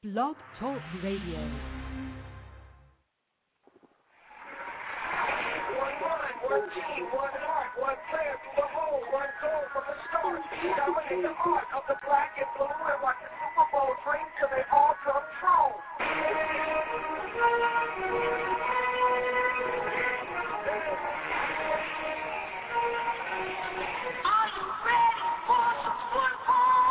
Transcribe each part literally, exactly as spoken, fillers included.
Blog Talk Radio. One mind, one team, one heart, one player through the hole, one goal from the start. Dominate the art of the black and blue and watch the Super Bowl dreams till they all come true. Are you ready for some football?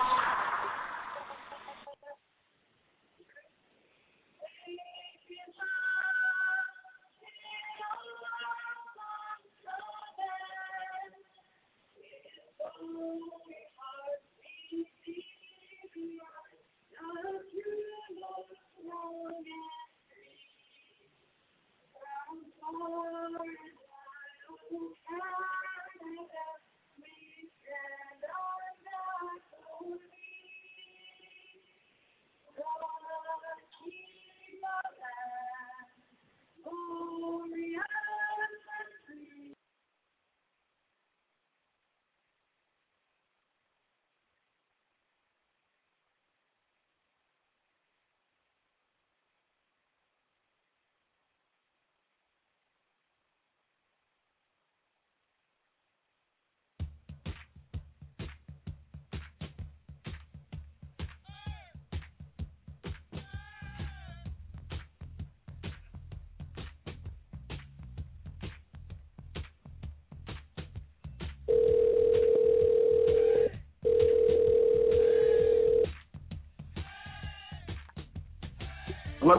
Hello?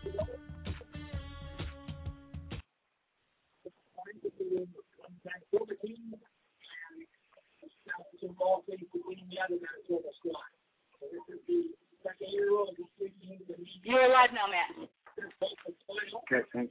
You're live now, Matt. Okay, thanks.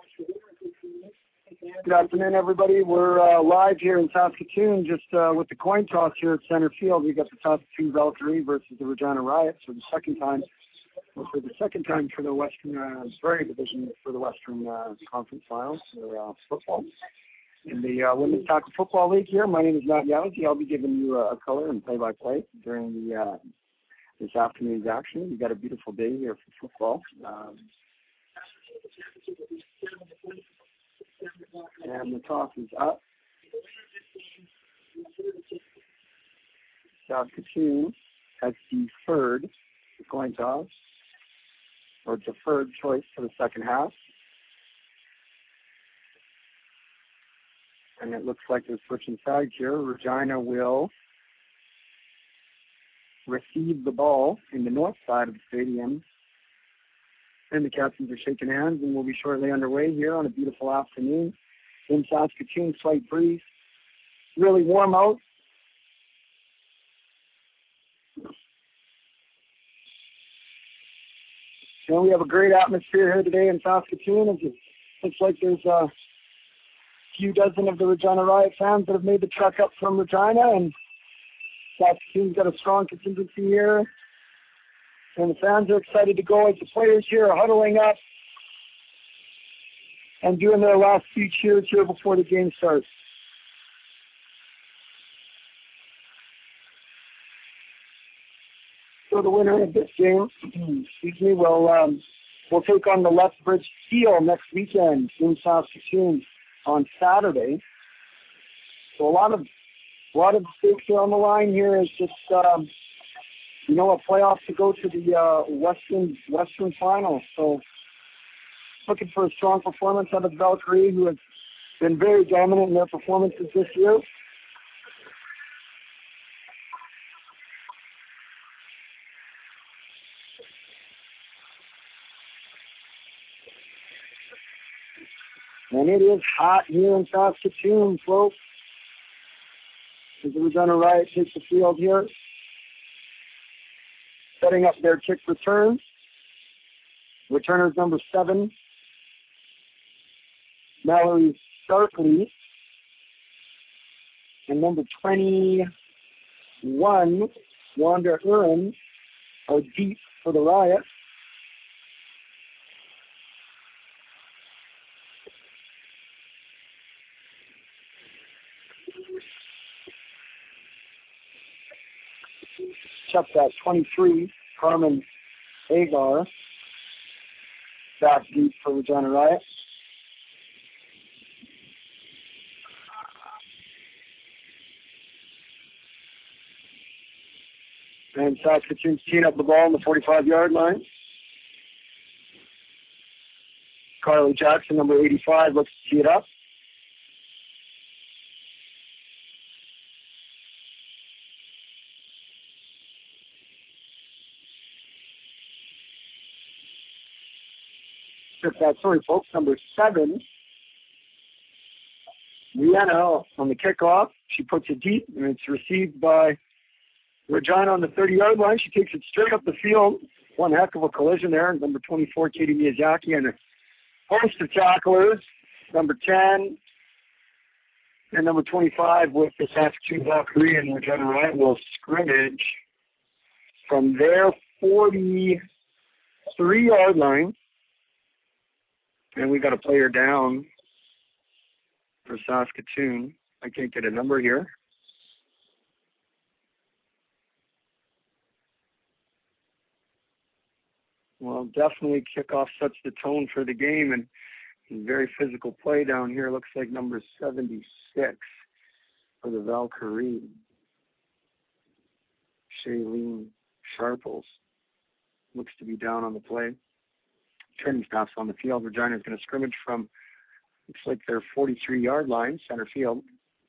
Good afternoon, everybody. We're uh, live here in Saskatoon, just uh, with the coin toss here at center field. We got the Saskatoon Valkyrie versus the Regina Riots for the second time. For the second time for the Western uh, Prairie Division for the Western uh, Conference Finals for uh, football. In the uh, Women's Tackle Football League here, my name is Matt Yowzy. I'll be giving you a, a color and play-by-play during the uh, this afternoon's action. We've got a beautiful day here for football. Um, and the toss is up. Saskatoon has deferred the coin toss, or deferred choice for the second half. And it looks like they're switching sides here. Regina will receive the ball in the north side of the stadium. And the captains are shaking hands, and we'll be shortly underway here on a beautiful afternoon in Saskatoon. Slight breeze. Really warm out. And we have a great atmosphere here today in Saskatoon. It looks like there's a few dozen of the Regina Riot fans that have made the trek up from Regina, and Saskatoon's got a strong contingency here. And the fans are excited to go as the players here are huddling up and doing their last few cheers here before the game starts. So the winner of this game, excuse me, will um, will take on the Lethbridge Steel next weekend in Saskatoon on Saturday. So a lot of a lot of stakes are on the line here. It's just um, you know a playoff to go to the uh, Western Western Finals. So looking for a strong performance out of the Valkyrie, who has been very dominant in their performances this year. And it is hot here in Saskatoon, folks. As the Regina Riot takes the field here, setting up their kick return. Returners number seven, Mallory Starkley, and number twenty-one, Wanda Uren, are deep for the Riot. Check that, twenty-three, Carmen Agar. Back deep for Regina Riot. And Saskatoon's teeing up the ball on the forty-five-yard line. Carly Jackson, number eighty-five, looks to tee it up. That, sorry, folks, number seven, Rihanna on the kickoff. She puts it deep, and it's received by Regina on the thirty-yard line. She takes it straight up the field. One heck of a collision there. Number twenty-four, Katie Miyazaki, and a host of tacklers. Number ten and number twenty-five with the Saskatoon Valkyrie, and Regina Riot will scrimmage from their forty-three-yard line. And we got a player down for Saskatoon. I can't get a number here. Well, definitely kickoff sets the tone for the game, and very physical play down here. Looks like number seventy-six for the Valkyrie, Shailene Sharples, looks to be down on the play. Training staff's on the field. Regina is going to scrimmage from, looks like their forty-three-yard line, center field.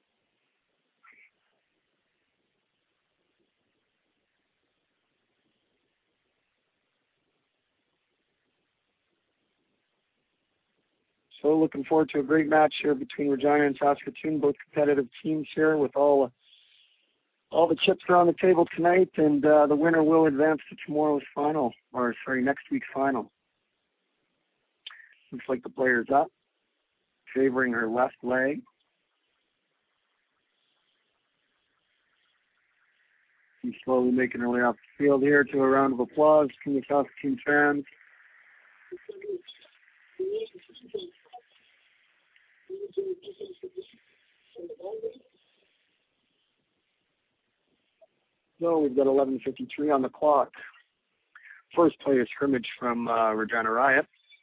So looking forward to a great match here between Regina and Saskatoon, both competitive teams here with all all the chips are on the table tonight, and uh, the winner will advance to tomorrow's final, or sorry, next week's final. Looks like the player's up, favoring her left leg. She's slowly making her way off the field here to a round of applause from the Saskatoon fans. So we've got eleven fifty-three on the clock. First play of scrimmage from uh, Regina Riot.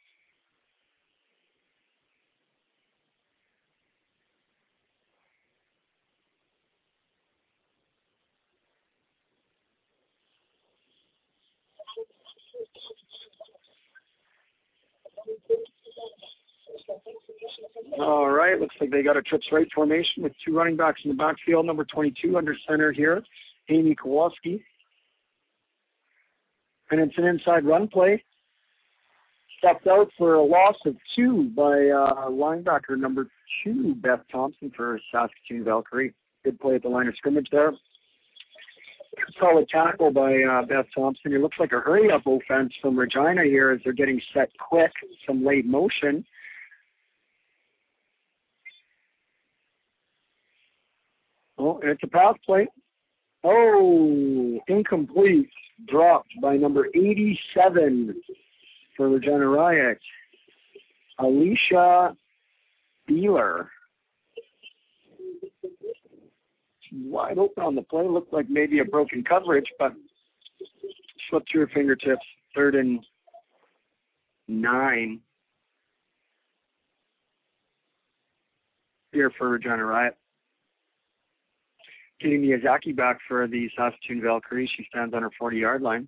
All right, looks like they got a trips right formation with two running backs in the backfield. Number twenty-two under center here, Amy Kowalski. And it's an inside run play. Stepped out for a loss of two by uh, linebacker number two, Beth Thompson, for Saskatoon Valkyrie. Good play at the line of scrimmage there. Solid tackle by uh, Beth Thompson. It looks like a hurry-up offense from Regina here as they're getting set quick, some late motion. Oh, and it's a pass play. Oh, incomplete. Dropped by number eighty-seven for Regina Riot, Alicia Beeler. Wide open on the play. Looked like maybe a broken coverage, but slipped through her fingertips. Third and nine here for Regina Riot. Katie Miyazaki back for the Saskatoon Valkyrie. She stands on her forty-yard line.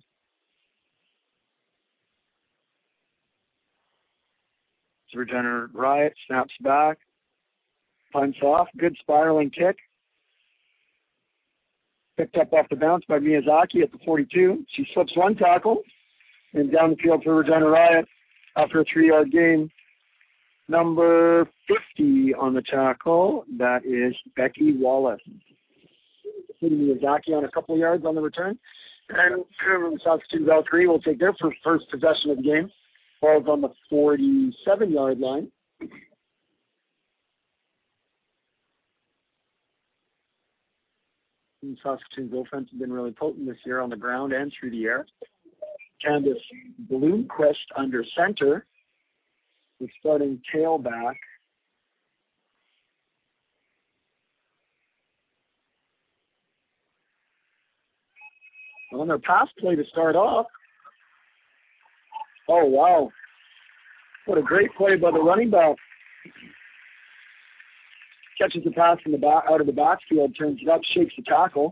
So Regina Riot snaps back, punts off. Good spiraling kick. Picked up off the bounce by Miyazaki at the forty-two. She slips one tackle and down the field for Regina Riot after a three-yard gain. Number fifty on the tackle, that is Becky Wallace. Hitting Miyazaki on a couple of yards on the return. And the Saskatoon Valkyrie will take their first possession of the game. Ball's on the forty-seven-yard line. And Saskatoon's offense has been really potent this year on the ground and through the air. Candace Bloomquist under center, with starting tailback. On their pass play to start off, Oh, wow. What a great play by the running back. Catches the pass in the back, out of the backfield, turns it up, shakes the tackle.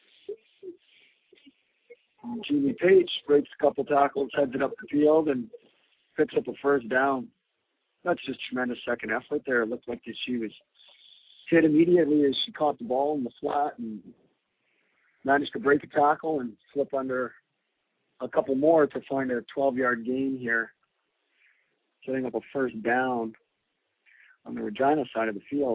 And Julie Page breaks a couple tackles, heads it up the field, and picks up a first down. That's just tremendous second effort there. It looked like she was hit immediately as she caught the ball in the flat and managed to break a tackle and flip under a couple more to find a twelve-yard gain here, setting up a first down on the Regina side of the field.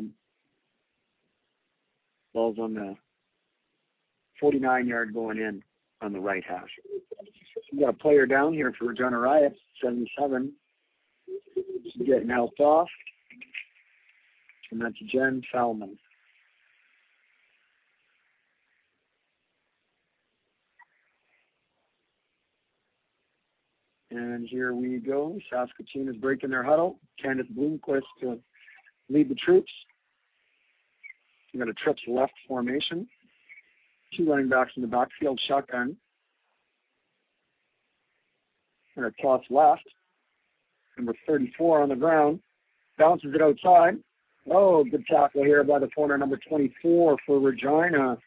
Ball's on the forty-nine-yard going in on the right hash. We got a player down here for Regina Riot, seventy-seven. She's getting helped off, and that's Jen Salmon. And here we go. Saskatoon is breaking their huddle. Candace Bloomquist to lead the troops. We got a trips left formation. Two running backs in the backfield, shotgun. And a toss left. Number thirty-four on the ground. Bounces it outside. Oh, good tackle here by the corner, number twenty-four for Regina.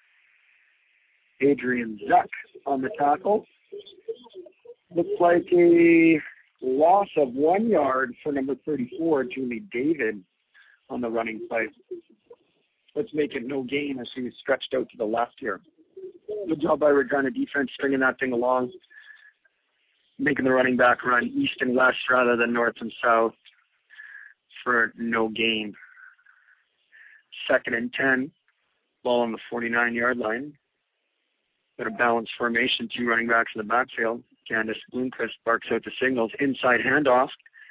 Adrian Zuck on the tackle. Looks like a loss of one yard for number thirty-four, Julie David, on the running play. Let's make it no gain as she was stretched out to the left here. Good job by Regina defense stringing that thing along, making the running back run east and west rather than north and south for no gain. Second and ten, ball on the forty-nine-yard line. Got a balanced formation, two running backs in the backfield. Candace Bloomquist barks out the signals. Inside handoff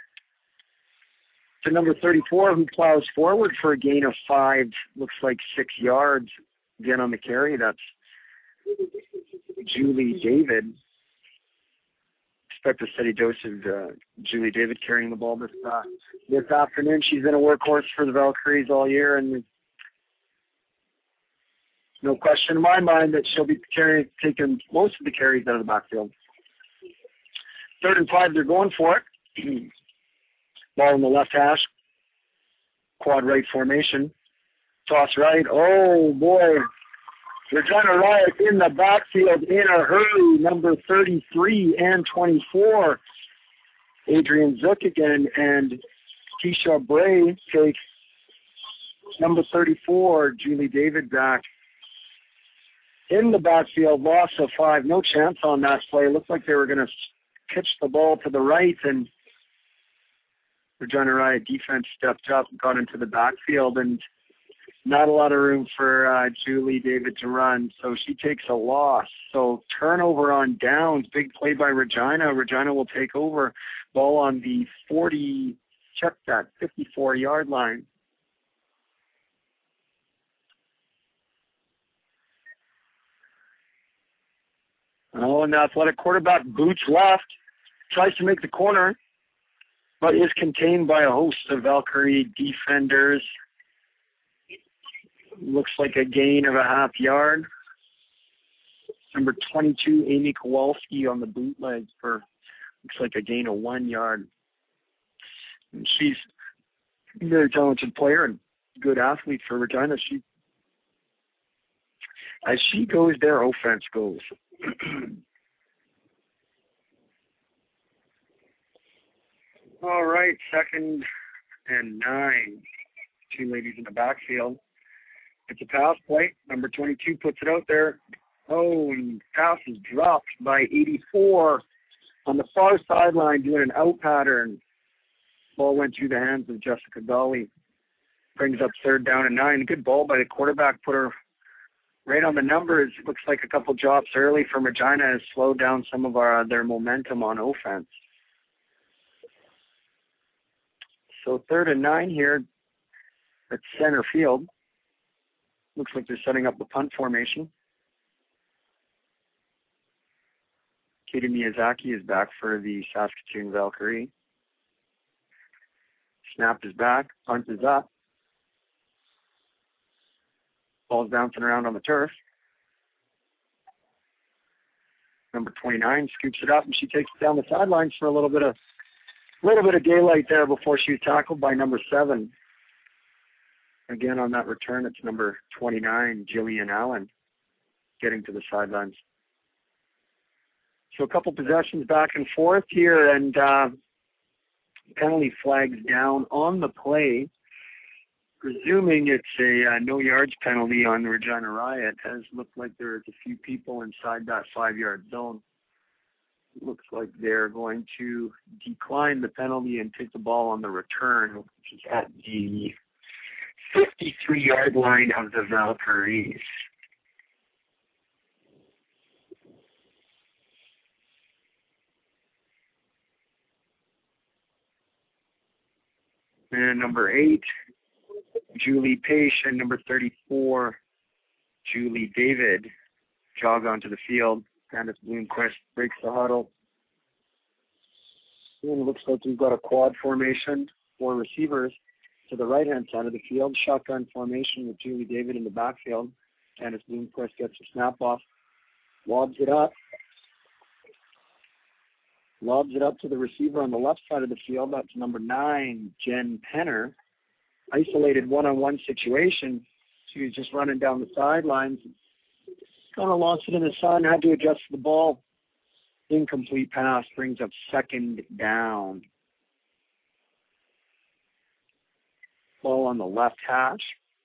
to number thirty-four, who plows forward for a gain of five, looks like six yards. Again on the carry, that's Julie David. Expect a steady dose of uh, Julie David carrying the ball this, uh, this afternoon. She's been a workhorse for the Valkyries all year, and no question in my mind that she'll be carrying, taking most of the carries out of the backfield. Third and five, they're going for it. Ball in the left hash. Quad right formation. Toss right. Oh, boy. Regina Riot in the backfield in a hurry. Number thirty-three and twenty-four. Adrian Zook again. And Keisha Bray takes number thirty-four, Julie David, back. In the backfield, loss of five. No chance on that play. Looked like they were going to pitch the ball to the right, and Regina Riot defense stepped up, got into the backfield, and not a lot of room for uh, Julie David to run, so she takes a loss. So turnover on downs, big play by Regina. Regina will take over. Ball on the forty, check that, fifty-four-yard line. Oh, and the athletic quarterback boots left, tries to make the corner, but is contained by a host of Valkyrie defenders. Looks like a gain of a half yard. Number twenty-two, Amy Kowalski on the bootleg for, looks like a gain of one yard. And she's a very talented player and good athlete for Regina. She, as she goes, their offense goes. All right, second and nine. Two ladies in the backfield. It's a pass play. Number twenty-two puts it out there. Oh, and pass is dropped by eighty-four on the far sideline doing an out pattern. Ball went through the hands of Jessica Dolly. Brings up third down and nine. Good ball by the quarterback. Put her right on the numbers. Looks like a couple drops early from Regina has slowed down some of our their momentum on offense. So third and nine here at center field. Looks like they're setting up the punt formation. Katie Miyazaki is back for the Saskatoon Valkyrie. Snap is back. Punt is up. Ball's bouncing around on the turf. Number twenty-nine scoops it up, and she takes it down the sidelines for a little bit of little bit of daylight there before she was tackled by number seven. Again, on that return, it's number twenty-nine, Jillian Allen, getting to the sidelines. So a couple possessions back and forth here, and uh, penalty flags down on the play. Presuming it's a uh, no yards penalty on the Regina Riot, as looked like there's a few people inside that five-yard zone. It looks like they're going to decline the penalty and take the ball on the return, which is at the fifty-three-yard line of the Valkyries. And number eight, Julie Page, and number thirty-four, Julie David, jog onto the field. Candace Bloomquist breaks the huddle. And it looks like we've got a quad formation for receivers to the right-hand side of the field. Shotgun formation with Julie David in the backfield. Candace Bloomquist gets a snap off, lobs it up. Lobs it up to the receiver on the left side of the field. That's number nine, Jen Penner. Isolated one-on-one situation. She was just running down the sidelines. Kind of lost it in the sun, had to adjust the ball. Incomplete pass brings up second down. Ball on the left hash.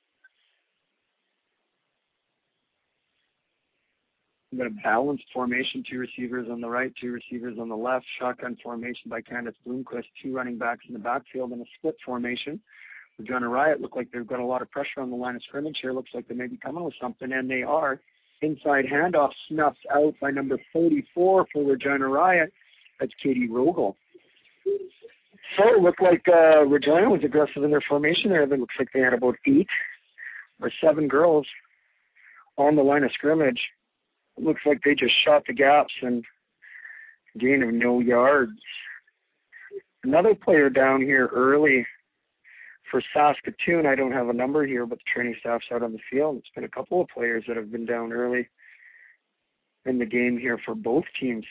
We've got a balanced formation, two receivers on the right, two receivers on the left. Shotgun formation by Candace Bloomquist, two running backs in the backfield, and a split formation. Regina Riot look like they've got a lot of pressure on the line of scrimmage here. Looks like they may be coming with something, and they are. Inside handoff snuffed out by number thirty-four for Regina Riot. That's Katie Rogel. So it looked like uh, Regina was aggressive in their formation there. It looks like they had about eight or seven girls on the line of scrimmage. It looks like they just shot the gaps and gain of no yards. Another player down here early for Saskatoon. I don't have a number here, but the training staff's out on the field. It's been a couple of players that have been down early in the game here for both teams.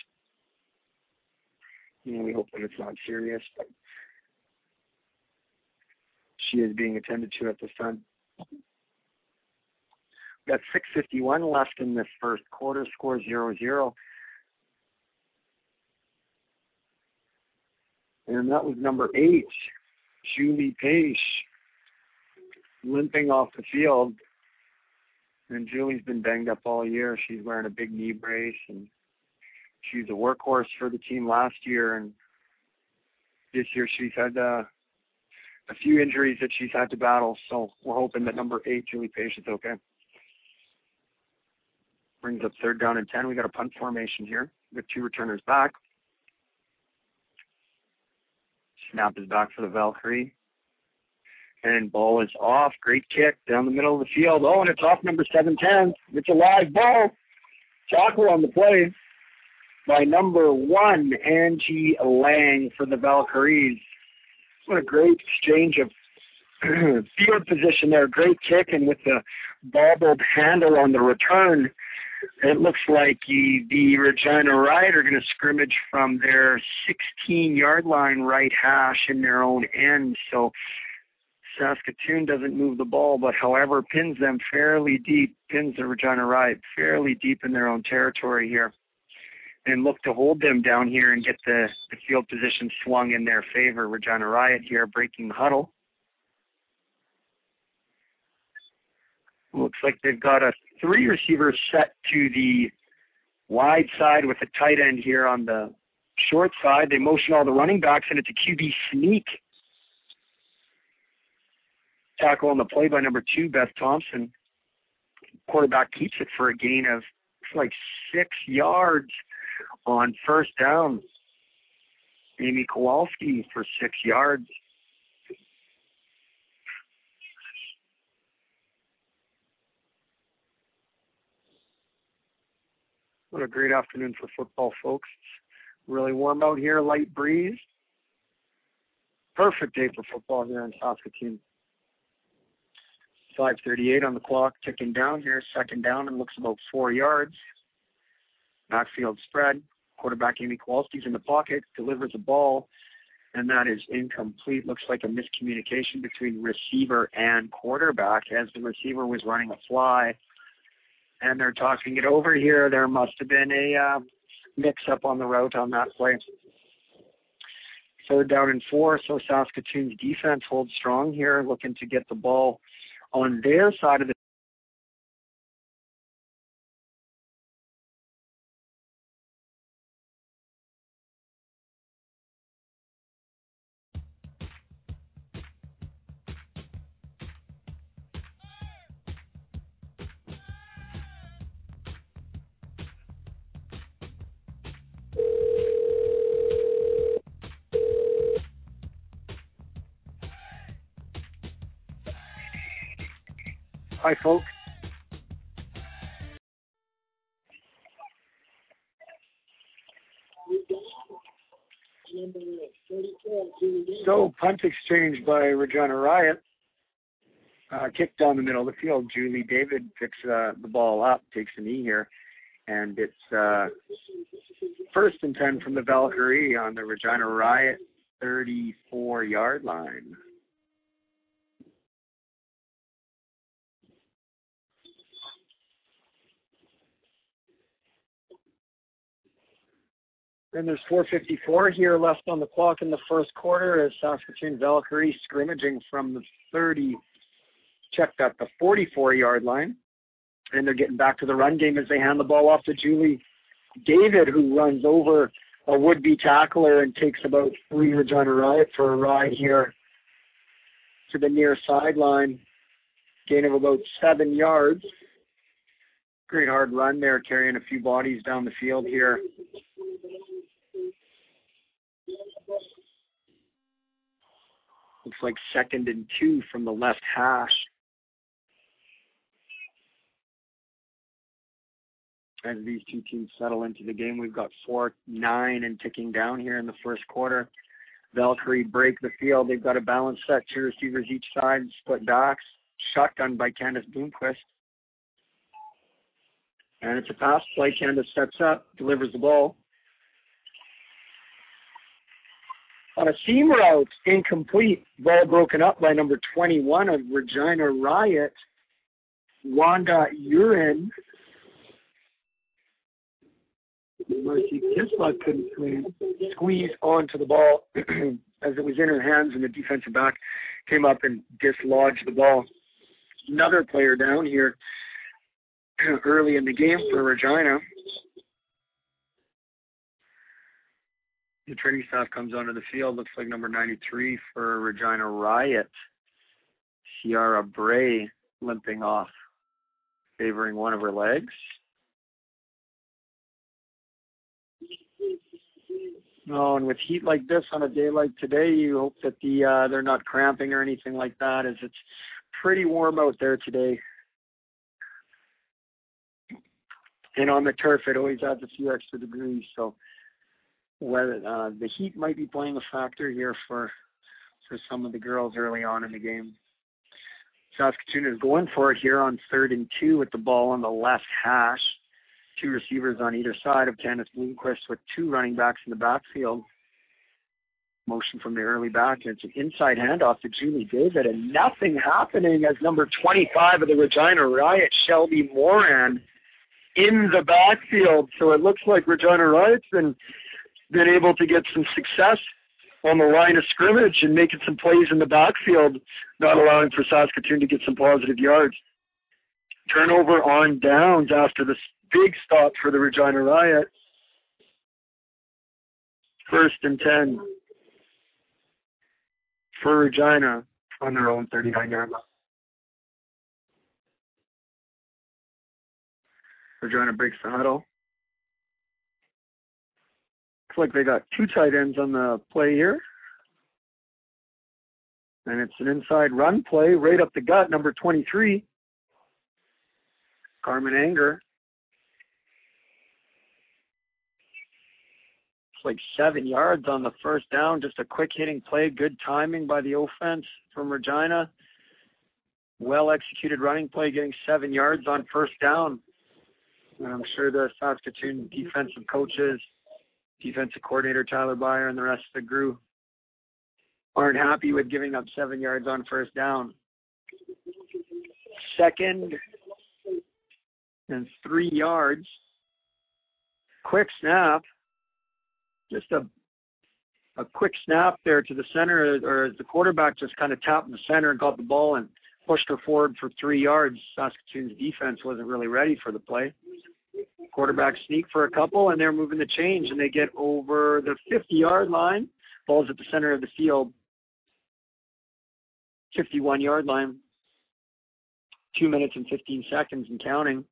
You know, we hope that it's not serious, but she is being attended to at this time. We've got six fifty-one left in this first quarter, score zero zero. And that was number eight, Julie Page, limping off the field. And Julie's been banged up all year. She's wearing a big knee brace, and she's a workhorse for the team last year. And this year she's had uh, a few injuries that she's had to battle. So we're hoping that number eight, Julie Page, is okay. Brings up third down and ten. We got a punt formation here. We got two returners back. Snap is back for the Valkyrie. And ball is off. Great kick down the middle of the field. Oh, and it's off number seven ten. It's a live ball. Tackle on the play by number one, Angie Lang for the Valkyries. What a great exchange of field position there. Great kick, and with the bobbled handle on the return, it looks like the, the Regina Riot are going to scrimmage from their sixteen-yard line right hash in their own end. So Saskatoon doesn't move the ball, but however pins them fairly deep, pins the Regina Riot fairly deep in their own territory here, and look to hold them down here and get the, the field position swung in their favor. Regina Riot here breaking the huddle. Looks like they've got a three receivers set to the wide side with a tight end here on the short side. They motion all the running backs, and it's a Q B sneak. Tackle on the play by number two, Beth Thompson. Quarterback keeps it for a gain of like six yards on first down. Amy Kowalski for six yards. What a great afternoon for football, folks. It's really warm out here, light breeze. Perfect day for football here in Saskatoon. five thirty-eight on the clock, ticking down here. Second down and looks about four yards. Backfield spread. Quarterback Amy Kowalski's in the pocket, delivers a ball, and that is incomplete. Looks like a miscommunication between receiver and quarterback as the receiver was running a fly. And they're talking it over here. There must have been a uh, mix-up on the route on that play. Third down and four, so Saskatoon's defense holds strong here, looking to get the ball on their side of the Hi, folks. So, punt exchange by Regina Riot. Uh, kick down the middle of the field. Julie David picks uh, the ball up, takes a knee here, and it's uh, first and ten from the Valkyrie on the Regina Riot thirty-four-yard line. Then there's four fifty-four here left on the clock in the first quarter as Saskatoon Valkyrie scrimmaging from the thirty, checked at the forty-four-yard line. And they're getting back to the run game as they hand the ball off to Julie David, who runs over a would-be tackler and takes about three Regina Riot for a ride here to the near sideline. Gain of about seven yards. Great hard run there, carrying a few bodies down the field here. Looks like second and two from the left hash. As these two teams settle into the game, we've got four nine and ticking down here in the first quarter. Valkyrie break the field. They've got a balanced set, two receivers each side, split backs. Shotgun by Candace Bloomquist. And it's a pass play. Candace steps up, delivers the ball. On a seam route, incomplete. Ball broken up by number twenty-one of Regina Riot, Wanda Urin. Marcy Kisla couldn't squeeze onto the ball as it was in her hands, and the defensive back came up and dislodged the ball. Another player down here early in the game for Regina. The training staff comes onto the field. Looks like number ninety-three for Regina Riot, Ciara Bray, limping off, favoring one of her legs. Oh, and with heat like this on a day like today, you hope that the uh, they're not cramping or anything like that, as it's pretty warm out there today. And on the turf, it always adds a few extra degrees, so whether uh, the heat might be playing a factor here for for some of the girls early on in the game. Saskatoon is going for it here on third and two with the ball on the left hash. Two receivers on either side of Candace Bloomquist with two running backs in the backfield. Motion from the early back, and it's an inside handoff to Julie David, and nothing happening as number twenty-five of the Regina Riot, Shelby Moran, in the backfield. So it looks like Regina Riot's been been able to get some success on the line of scrimmage and making some plays in the backfield, not allowing for Saskatoon to get some positive yards. Turnover on downs after this big stop for the Regina Riot. First and ten for Regina on their own thirty-nine-yard line. Regina breaks the huddle. Looks like they got two tight ends on the play here. And it's an inside run play right up the gut, number twenty-three, Carmen Anger. It's like seven yards on the first down, just a quick hitting play, good timing by the offense from Regina. Well executed running play, getting seven yards on first down. And I'm sure the Saskatoon defensive coaches, defensive coordinator Tyler Byer, and the rest of the group aren't happy with giving up seven yards on first down. Second and three yards. Quick snap. Just a a quick snap there to the center, or the quarterback just kind of tapped the center and got the ball and pushed her forward for three yards. Saskatoon's defense wasn't really ready for the play. Quarterback sneak for a couple, and they're moving the change, and they get over the fifty-yard line. Ball's at the center of the field. fifty-one-yard line. Two minutes and fifteen seconds and counting.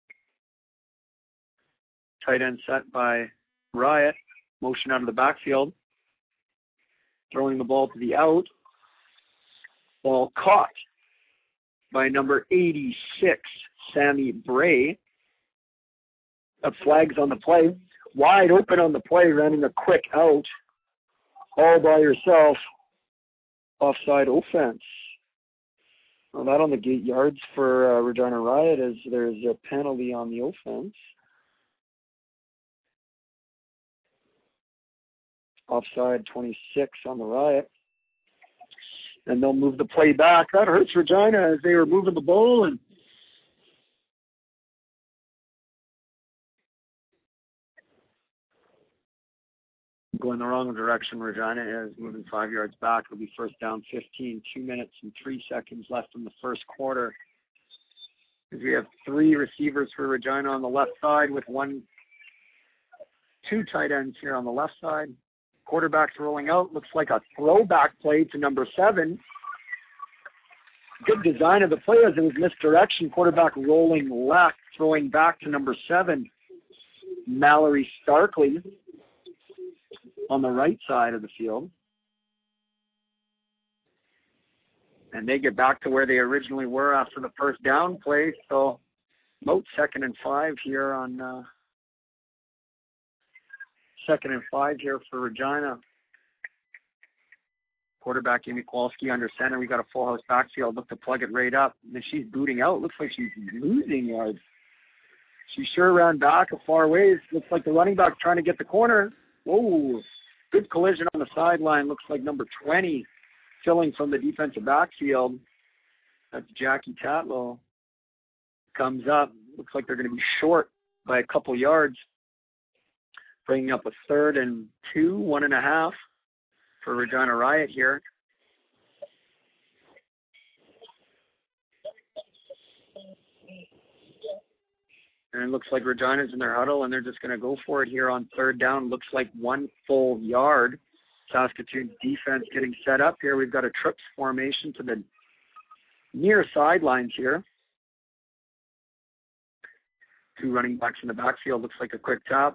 Tight end set by Riot. Motion out of the backfield. Throwing the ball to the out. Ball caught by number eighty-six, Sammy Bray. A flag's on the play. Wide open on the play, running a quick out. All by yourself. Offside offense. Well, that on the gate yards for uh, Regina Riot is there's a penalty on the offense. Offside twenty-six on the Riot. And they'll move the play back. That hurts Regina as they were moving the ball and going the wrong direction. Regina is moving five yards back. It'll be first down fifteen, two minutes and three seconds left in the first quarter. As we have three receivers for Regina on the left side with one, two tight ends here on the left side. Quarterback's rolling out. Looks like a throwback play to number seven. Good design of the play as it was misdirection. Quarterback rolling left, throwing back to number seven, Mallory Starkley, on the right side of the field. And they get back to where they originally were after the first down play. So about second and five here on uh, second and five here for Regina. Quarterback Amy Kowalski under center. We got a full house backfield. Look to plug it right up. And she's booting out. Looks like she's losing yards. She sure ran back a far ways. Looks like the running back trying to get the corner. Whoa. Good collision on the sideline. Looks like number twenty filling from the defensive backfield. That's Jackie Tatlow. Comes up. Looks like they're going to be short by a couple yards. Bringing up a third and two, one and a half for Regina Riot here. And it looks like Regina's in their huddle, and they're just going to go for it here on third down. Looks like one full yard. Saskatoon defense getting set up here. We've got a trips formation to the near sidelines here. Two running backs in the backfield. Looks like a quick tap.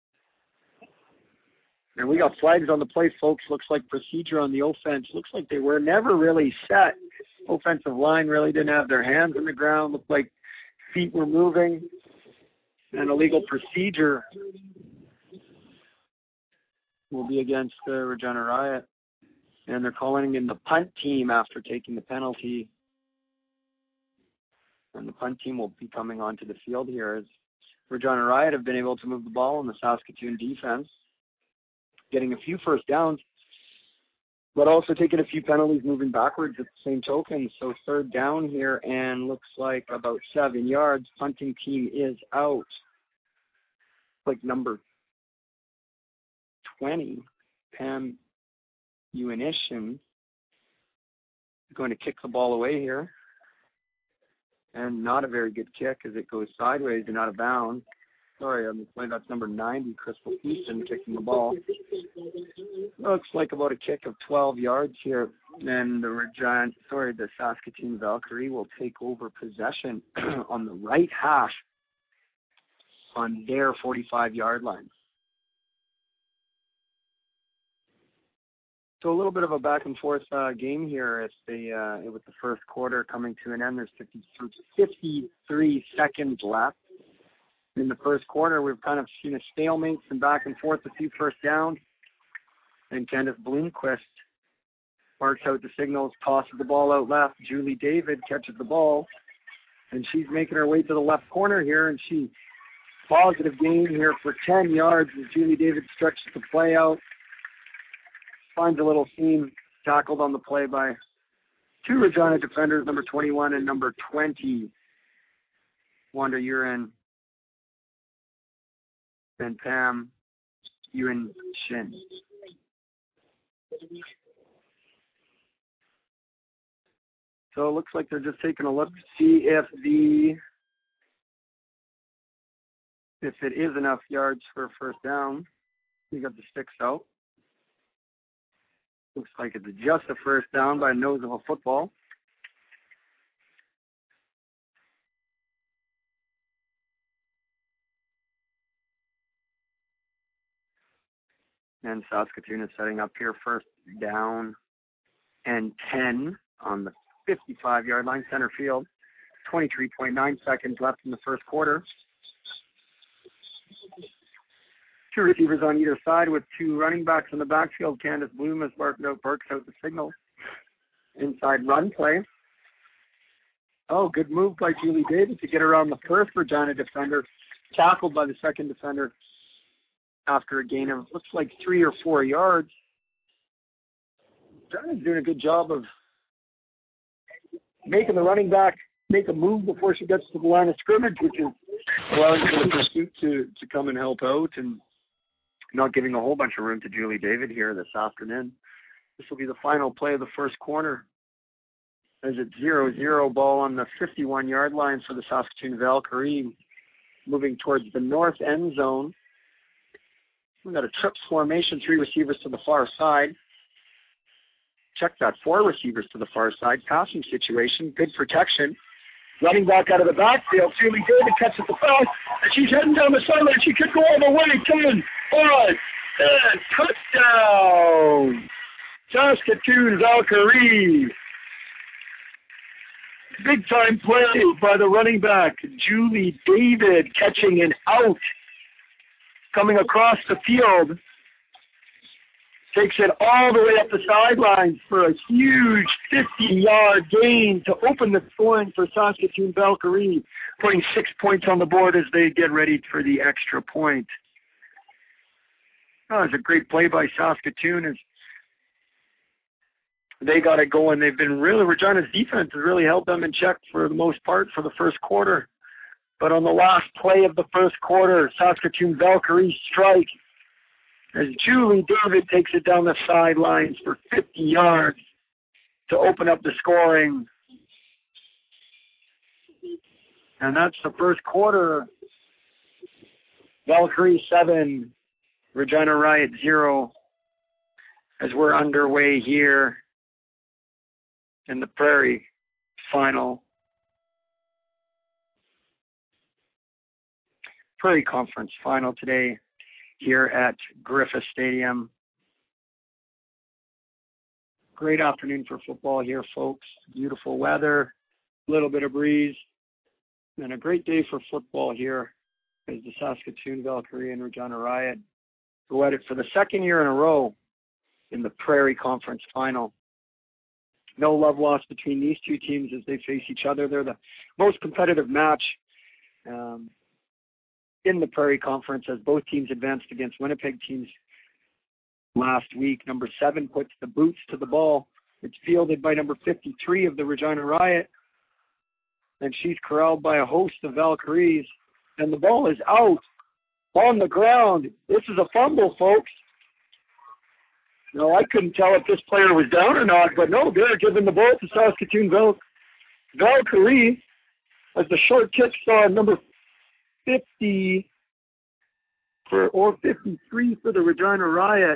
And we got flags on the play, folks. Looks like procedure on the offense. Looks like they were never really set. Offensive line really didn't have their hands on the ground. Looked like feet were moving. And illegal procedure will be against the Regina Riot. And they're calling in the punt team after taking the penalty. And the punt team will be coming onto the field here as Regina Riot have been able to move the ball in the Saskatoon defense, getting a few first downs, but also taking a few penalties moving backwards at the same token. So third down here and looks like about seven yards. Punting team is out. Like number twenty, Pam Uinishin, going to kick the ball away here. And not a very good kick as it goes sideways and out of bounds. Sorry, I'm playing. That's number ninety, Crystal Houston, kicking the ball. Looks like about a kick of twelve yards here. And the Regina, sorry, the Saskatoon Valkyrie will take over possession on the right hash on their forty-five-yard line. So a little bit of a back and forth uh, game here. It's the uh, with the first quarter coming to an end. There's fifty-three seconds left. In the first quarter, we've kind of seen a stalemate, some back and forth, a few first downs. And Candace Bloomquist marks out the signals, tosses the ball out left. Julie David catches the ball, and she's making her way to the left corner here, and she positive gain here for ten yards as Julie David stretches the play out. Finds a little seam, tackled on the play by two Regina defenders, number twenty-one and number twenty. Wanda Urin and Pam Ewan Shin. So it looks like they're just taking a look to see if the if it is enough yards for a first down. You got the sticks out. Looks like it's just a first down by a nose of a football. And Saskatoon is setting up here first down and ten on the fifty-five-yard line, center field. twenty-three point nine seconds left in the first quarter. Two receivers on either side with two running backs in the backfield. Candace Bloom has barked out, barks out the signal. Inside run play. Oh, good move by Julie David to get around the first Regina defender. Tackled by the second defender after a gain of, looks like three or four yards. Regina's doing a good job of making the running back make a move before she gets to the line of scrimmage, which is allowing the pursuit to, to come and help out and not giving a whole bunch of room to Julie David here this afternoon. This will be the final play of the first quarter. There's a zero zero ball on the fifty-one-yard line for the Saskatoon Valkyrie, moving towards the north end zone. We've got a trips formation, three receivers to the far side. Check that, four receivers to the far side. Passing situation, good protection. Running back out of the backfield, Julie David catches the pass, and she's heading down the sideline. She could go all the way. ten, five, ten, touchdown! Saskatoon Valkyrie. Big time play by the running back, Julie David, catching an out. Coming across the field. Takes it all the way up the sidelines for a huge fifty-yard gain to open the scoring for Saskatoon Valkyrie, putting six points on the board as they get ready for the extra point. Oh, it's a great play by Saskatoon as they got it going. They've been really, Regina's defense has really held them in check for the most part for the first quarter. But on the last play of the first quarter, Saskatoon Valkyrie strike as Julie David takes it down the sidelines for fifty yards to open up the scoring. And that's the first quarter. Valkyrie seven, Regina Riot zero, as we're underway here in the Prairie final. Prairie Conference final today here at Griffith Stadium. Great afternoon for football here, folks. Beautiful weather, a little bit of breeze, and a great day for football here as the Saskatoon Valkyrie and Regina Riot go at it for the second year in a row in the Prairie Conference final. No love lost between these two teams as they face each other. They're the most competitive match um, in the Prairie Conference as both teams advanced against Winnipeg teams last week. Number seven puts the boots to the ball. It's fielded by number fifty-three of the Regina Riot, and she's corralled by a host of Valkyries, and the ball is out on the ground. This is a fumble, folks. No, I couldn't tell if this player was down or not, but no, they're giving the ball to Saskatoon Val- Valkyrie as the short kick saw number fifty for or fifty-three for the Regina Riot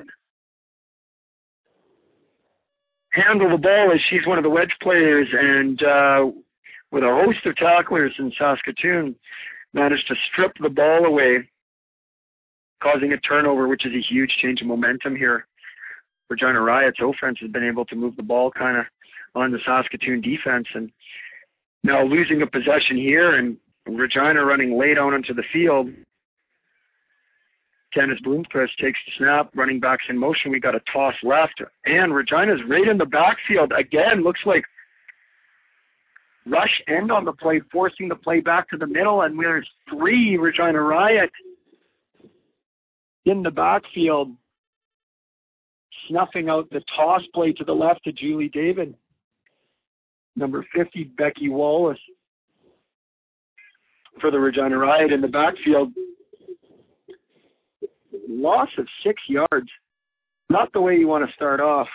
handle the ball as she's one of the wedge players, and uh, with a host of tacklers in Saskatoon, managed to strip the ball away, causing a turnover, which is a huge change in momentum here. Regina Riot's offense has been able to move the ball kind of on the Saskatoon defense, and now losing a possession here, and Regina running late out onto the field. Candace Bloomquist takes the snap, running backs in motion. We got a toss left, and Regina's right in the backfield. Again, looks like rush end on the play, forcing the play back to the middle, and there's three Regina Riot in the backfield, snuffing out the toss play to the left to Julie David. Number fifty, Becky Wallace for the Regina Riot in the backfield. Loss of six yards. Not the way you want to start off.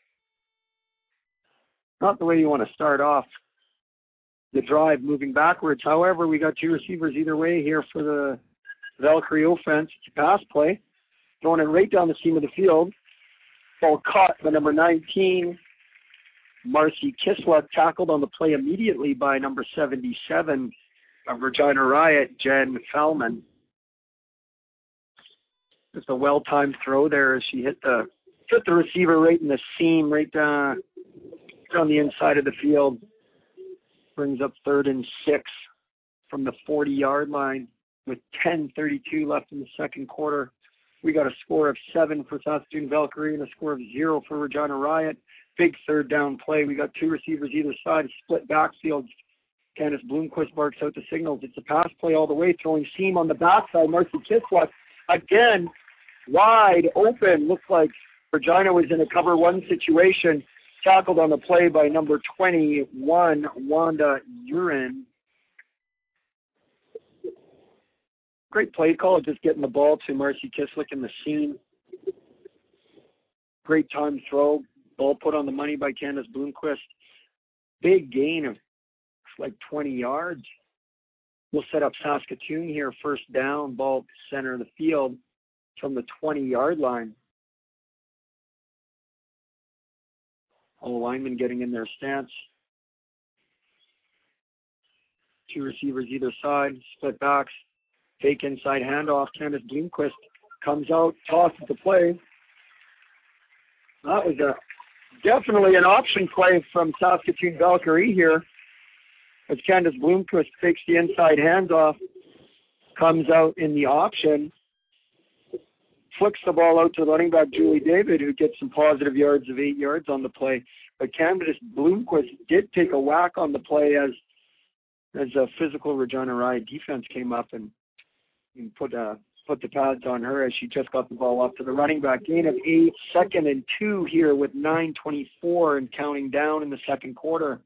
Not the way you want to start off the drive, moving backwards. However, we got two receivers either way here for the Valkyrie offense. It's a pass play, throwing it right down the seam of the field. Ball caught by number nineteen, Marcy Kisla, tackled on the play immediately by number seventy-seven of Regina Riot, Jen Fellman. Just a well-timed throw there as she hit the hit the receiver right in the seam, right uh, on the inside of the field. Brings up third and six from the forty-yard line with ten thirty-two left in the second quarter. We got a score of seven for Saskatoon Valkyrie and a score of zero for Regina Riot. Big third down play. We got two receivers either side, split backfield. Candace Bloomquist barks out the signals. It's a pass play all the way, throwing seam on the backside. Marcy Kiswa again wide open. Looks like Regina was in a cover one situation. Tackled on the play by number twenty-one, Wanda Urin. Great play call, just getting the ball to Marcy Kislick in the seam. Great time throw. Ball put on the money by Candace Bloomquist. Big gain of like twenty yards. We'll set up Saskatoon here. First down, ball center of the field from the twenty-yard line. All linemen getting in their stance. Two receivers either side, split backs, fake inside handoff. Candace Bloomquist comes out, tosses the play. That was a definitely an option play from Saskatoon Valkyrie here. As Candace Bloomquist takes the inside handoff, comes out in the option, flicks the ball out to running back Julie David, who gets some positive yards of eight yards on the play. But Candace Bloomquist did take a whack on the play as as a physical Regina Riot defense came up and, and put uh, put the pads on her as she just got the ball up to the running back. Gain of eight, second and two here with nine twenty-four and counting down in the second quarter.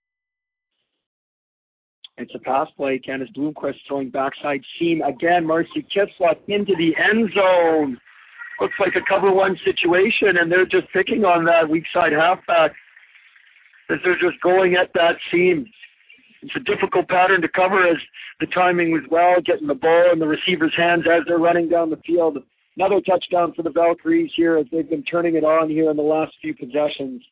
It's a pass play. Candace Bloomquist throwing backside seam. Again, Marcy Kisluk into the end zone. Looks like a cover one situation, and they're just picking on that weak side halfback as they're just going at that seam. It's a difficult pattern to cover as the timing was well, getting the ball in the receiver's hands as they're running down the field. Another touchdown for the Valkyries here as they've been turning it on here in the last few possessions.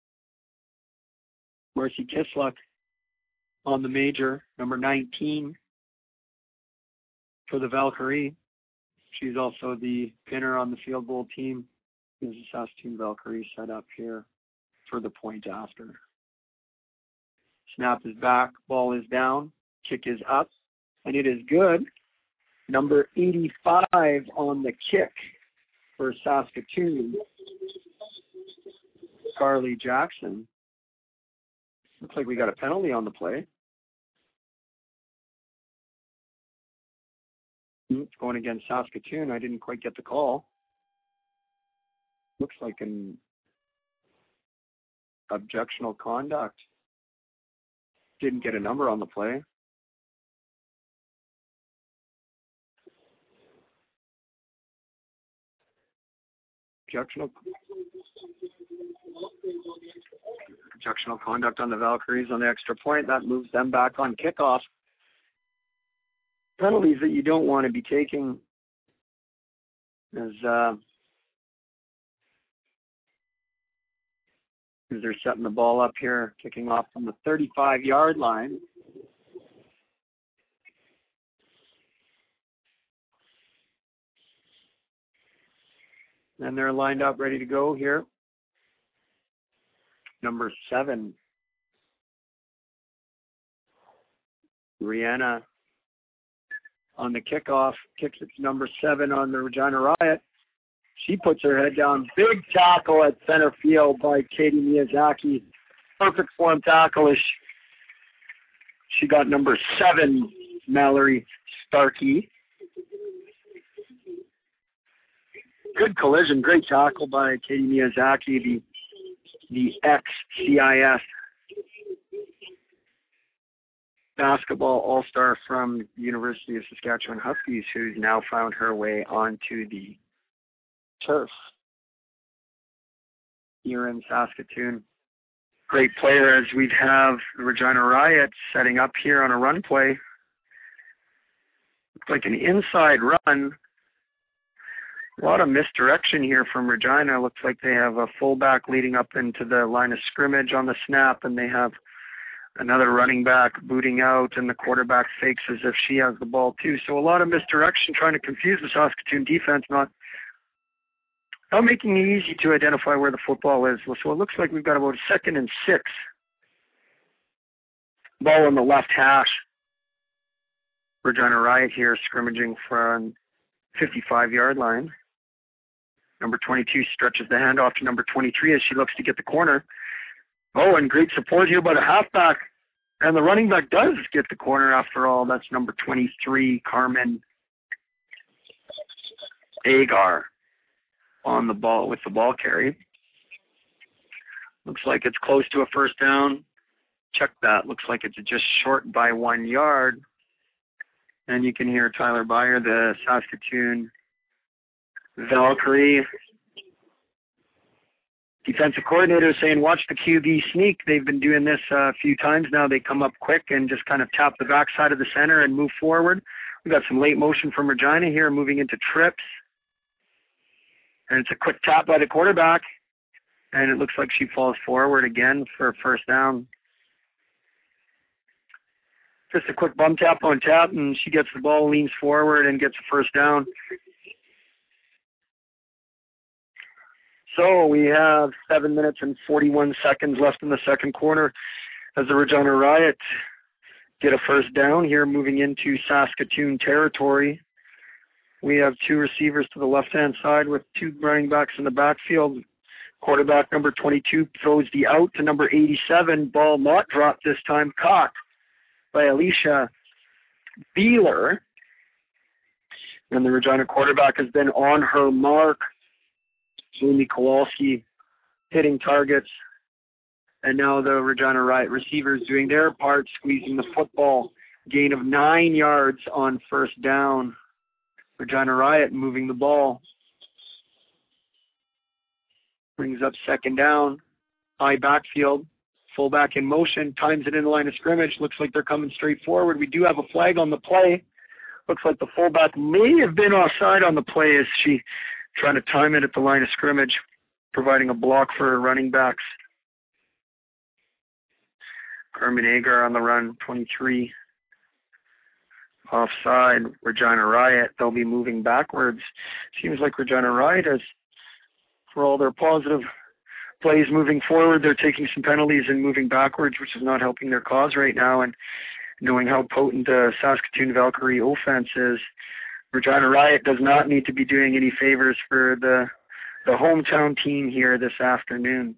Marcy Kisluk on the major, number nineteen for the Valkyrie. She's also the pinner on the field goal team. There's a Saskatoon Valkyrie set up here for the point after. Snap is back, ball is down, kick is up, and it is good. Number eighty-five on the kick for Saskatoon, Carly Jackson. Looks like we got a penalty on the play. It's going against Saskatoon. I didn't quite get the call. Looks like an objectional conduct. Didn't get a number on the play. Objectional, objectional conduct on the Valkyries on the extra point. That moves them back on kickoff. Penalties that you don't want to be taking as uh, as they're setting the ball up here, kicking off from the thirty-five-yard line. And they're lined up, ready to go here. Number seven, Rihanna on the kickoff, kicks its number seven on the Regina Riot. She puts her head down. Big tackle at center field by Katie Miyazaki. Perfect form tackle as She got number seven, Mallory Starkey. Good collision, great tackle by Katie Miyazaki, the the ex-C I S basketball all-star from the University of Saskatchewan Huskies, who's now found her way onto the turf here in Saskatoon. Great player, as we have the Regina Riot setting up here on a run play. Looks like an inside run. A lot of misdirection here from Regina. Looks like they have a fullback leading up into the line of scrimmage on the snap, and they have another running back booting out, and the quarterback fakes as if she has the ball too. So a lot of misdirection, trying to confuse the Saskatoon defense, not, not making it easy to identify where the football is. So it looks like we've got about a second and six. Ball on the left hash. Regina Riot here scrimmaging from fifty-five-yard line. Number twenty-two stretches the handoff to number twenty-three as she looks to get the corner. Oh, and great support here by the halfback. And the running back does get the corner after all. That's number twenty-three, Carmen Agar, on the ball with the ball carry. Looks like it's close to a first down. Check that. Looks like it's just short by one yard. And you can hear Tyler Byer, the Saskatoon Valkyrie defensive coordinator, saying, watch the Q B sneak. They've been doing this uh, a few times now. They come up quick and just kind of tap the backside of the center and move forward. We've got some late motion from Regina here, moving into trips. And it's a quick tap by the quarterback. And it looks like she falls forward again for a first down. Just a quick bum tap on tap, and she gets the ball, leans forward, and gets a first down. So we have seven minutes and forty-one seconds left in the second quarter as the Regina Riot get a first down here, moving into Saskatoon territory. We have two receivers to the left-hand side with two running backs in the backfield. Quarterback number twenty-two throws the out to number eighty-seven. Ball not dropped this time, caught by Alicia Beeler. And the Regina quarterback has been on her mark. Amy Kowalski hitting targets. And now the Regina Riot receivers doing their part, squeezing the football. Gain of nine yards on first down. Regina Riot moving the ball. Brings up second down. High backfield. Fullback in motion. Times it in the line of scrimmage. Looks like they're coming straight forward. We do have a flag on the play. Looks like the fullback may have been offside on the play as she trying to time it at the line of scrimmage, providing a block for her running backs. Carmen Agar on the run, twenty-three. Offside, Regina Riot. They'll be moving backwards. Seems like Regina Riot has, for all their positive plays moving forward, they're taking some penalties and moving backwards, which is not helping their cause right now. And knowing how potent the Saskatoon Valkyrie offense is, Regina Riot does not need to be doing any favors for the the hometown team here this afternoon.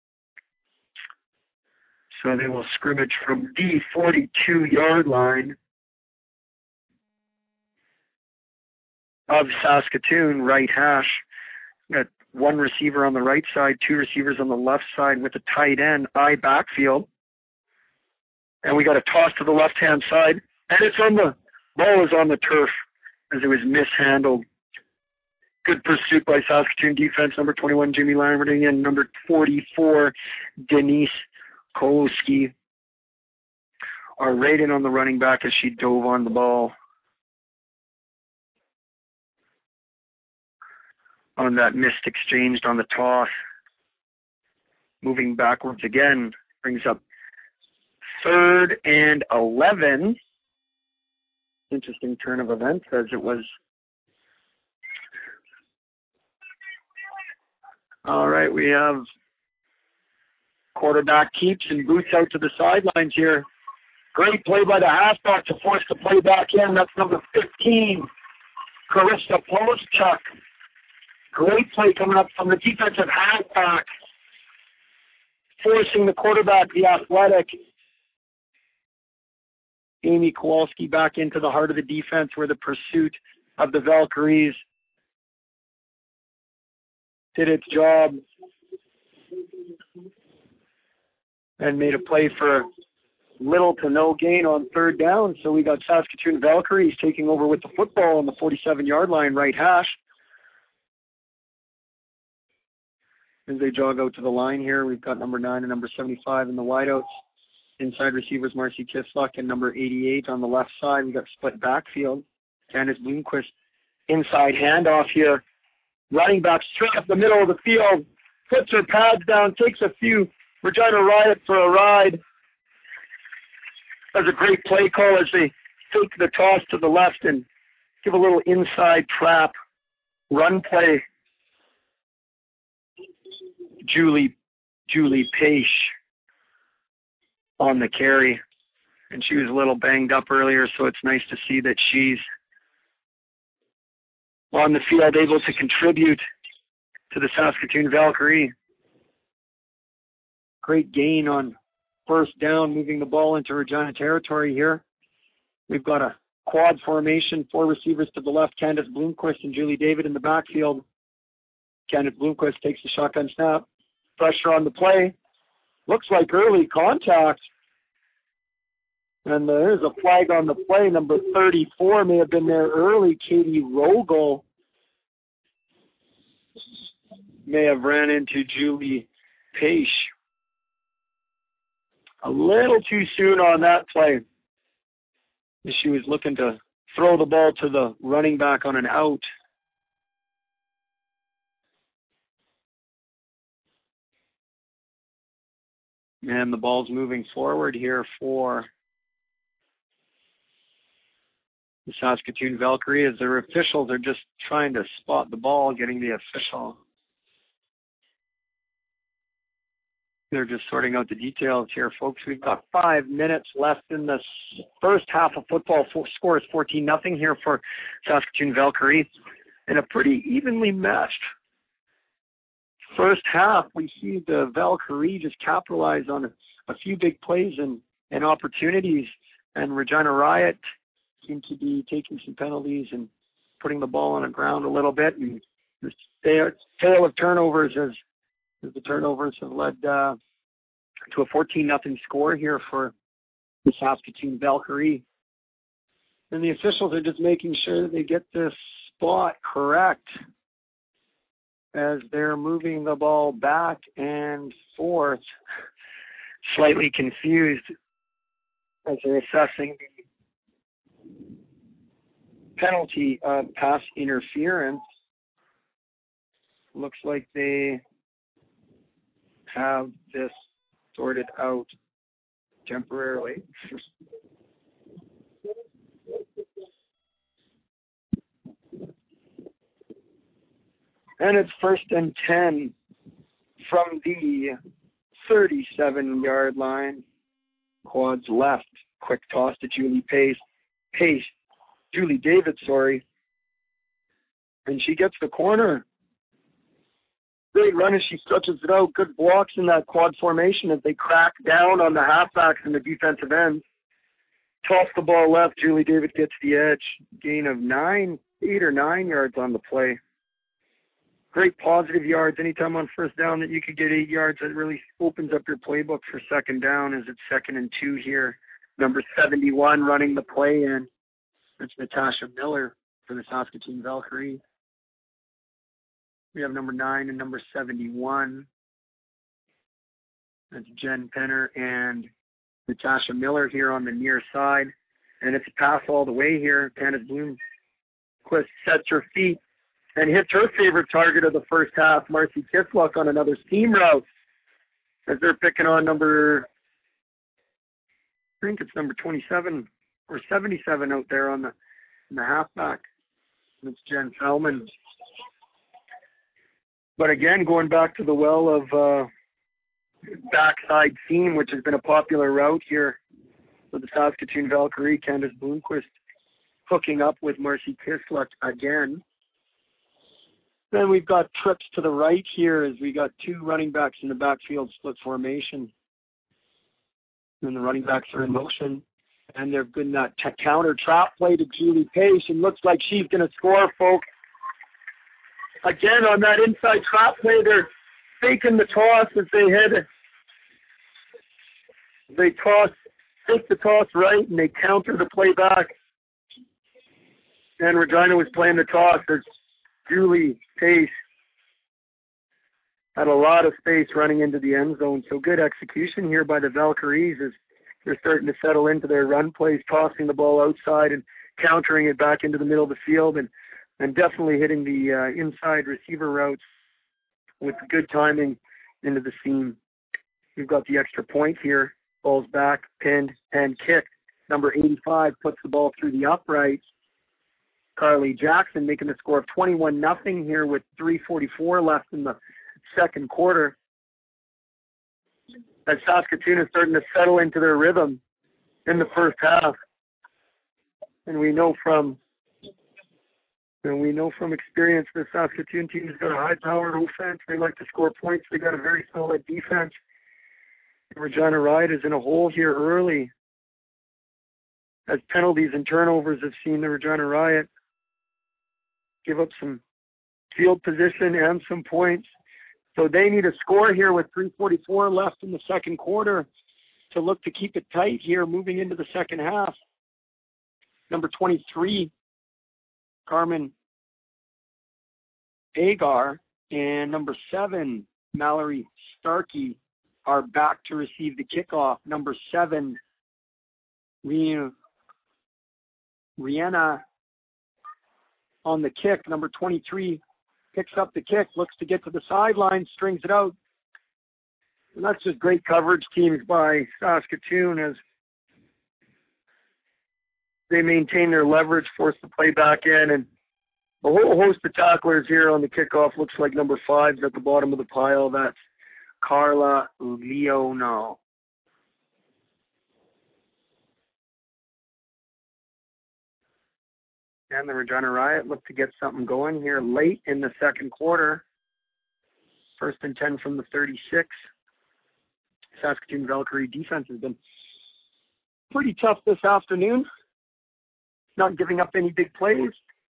So they will scrimmage from the forty-two-yard line of Saskatoon, right hash. Got one receiver on the right side, two receivers on the left side with a tight end, I backfield. And we got a toss to the left-hand side, and it's on the ball is on the turf as it was mishandled. Good pursuit by Saskatoon defense, number twenty-one, Jimmy Lamberting, and number forty-four, Denise Kowalski, are right in on the running back as she dove on the ball. On that missed exchange on the toss. Moving backwards again, brings up third and eleven. Interesting turn of events as it was. All right, we have quarterback keeps and boots out to the sidelines here. Great play by the halfback to force the play back in. That's number fifteen, Carissa Polchuk. Great play coming up from the defensive halfback, forcing the quarterback, the athletic Amy Kowalski back into the heart of the defense where the pursuit of the Valkyries did its job and made a play for little to no gain on third down. So we got Saskatoon Valkyries taking over with the football on the forty-seven-yard line, right hash. As they jog out to the line here, we've got number nine and number seventy-five in the wideouts. Inside receivers, Marcy Kisluck and number eighty-eight on the left side. We've got split backfield. Candace Bloomquist inside handoff here. Running back straight up the middle of the field. Puts her pads down, takes a few Regina Riot for a ride. That's a great play call as they take the toss to the left and give a little inside trap run play. Julie, Julie Page on the carry. And she was a little banged up earlier, so it's nice to see that she's on the field, able to contribute to the Saskatoon Valkyrie. Great gain on first down, moving the ball into Regina territory here. We've got a quad formation, four receivers to the left, Candace Bloomquist and Julie David in the backfield. Candace Bloomquist takes the shotgun snap. Pressure on the play. Looks like early contact. And there's a flag on the play. Number thirty-four may have been there early. Katie Rogel may have ran into Julie Page a little too soon on that play. She was looking to throw the ball to the running back on an out. And the ball's moving forward here for the Saskatoon Valkyrie as their officials are just trying to spot the ball, getting the official. They're just sorting out the details here, folks. We've got five minutes left in the first half of football. Score is fourteen nothing here for Saskatoon Valkyrie. And a pretty evenly matched first half. We see the Valkyrie just capitalize on a, a few big plays and, and opportunities. And Regina Riot seem to be taking some penalties and putting the ball on the ground a little bit. And the tale of turnovers as the turnovers have led uh, to a fourteen nothing score here for the Saskatoon Valkyrie. And the officials are just making sure that they get this spot correct as they're moving the ball back and forth, slightly confused as they're assessing the penalty of pass interference. Looks like they have this sorted out temporarily. And it's first and ten from the thirty-seven-yard line. Quads left. Quick toss to Julie Pace. Pace. Julie David, sorry. And she gets the corner. Great run as she stretches it out. Good blocks in that quad formation as they crack down on the halfbacks and the defensive ends. Toss the ball left. Julie David gets the edge. Gain of nine, eight or nine yards on the play. Great positive yards. Anytime on first down that you could get eight yards, that really opens up your playbook for second down as it's second and two here. Number seventy-one running the play in. That's Natasha Miller for the Saskatoon Valkyrie. We have number nine and number seventy-one. That's Jen Penner and Natasha Miller here on the near side. And it's a pass all the way here. Candace Bloomquist sets her feet and hits her favorite target of the first half, Marcy Kisluck, on another seam route. As they're picking on number, I think it's number twenty-seven or seventy-seven out there on the, in the halfback. And it's Jen Fellman. But again, going back to the well of uh, backside seam, which has been a popular route here for the Saskatoon Valkyrie, Candace Bloomquist hooking up with Marcy Kisluck again. Then we've got trips to the right here as we got two running backs in the backfield split formation. And the running backs are in motion. And they're good in that t- counter trap play to Julie Pace, and looks like she's going to score, folks. Again, on that inside trap play, they're faking the toss as they head. They toss, take the toss right, and they counter the play back. And Regina was playing the toss as Julie Pace had a lot of space running into the end zone. So good execution here by the Valkyries as they're starting to settle into their run plays, tossing the ball outside and countering it back into the middle of the field, and, and definitely hitting the uh, inside receiver routes with good timing into the seam. We've got the extra point here. Ball's back, pinned, and kicked. Number eighty-five puts the ball through the uprights. Carly Jackson making the score of twenty-one nothing here with three forty-four left in the second quarter. As Saskatoon is starting to settle into their rhythm in the first half. And we know from and we know from experience the Saskatoon team has got a high-powered offense. They like to score points. They got a very solid defense. Regina Riot is in a hole here early, as penalties and turnovers have seen the Regina Riot give up some field position and some points. So they need a score here with three forty-four left in the second quarter to look to keep it tight here moving into the second half. Number twenty-three, Carmen Agar, and number seven, Mallory Starkey, are back to receive the kickoff. Number seven, Rihanna on the kick. Number twenty-three picks up the kick, looks to get to the sideline, strings it out. And that's just great coverage teams by Saskatoon as they maintain their leverage, force the play back in, and a whole host of tacklers here on the kickoff. Looks like number five's at the bottom of the pile. That's Carla Leono. And the Regina Riot look to get something going here late in the second quarter. First and ten from the thirty-six. Saskatoon Valkyrie defense has been pretty tough this afternoon. Not giving up any big plays.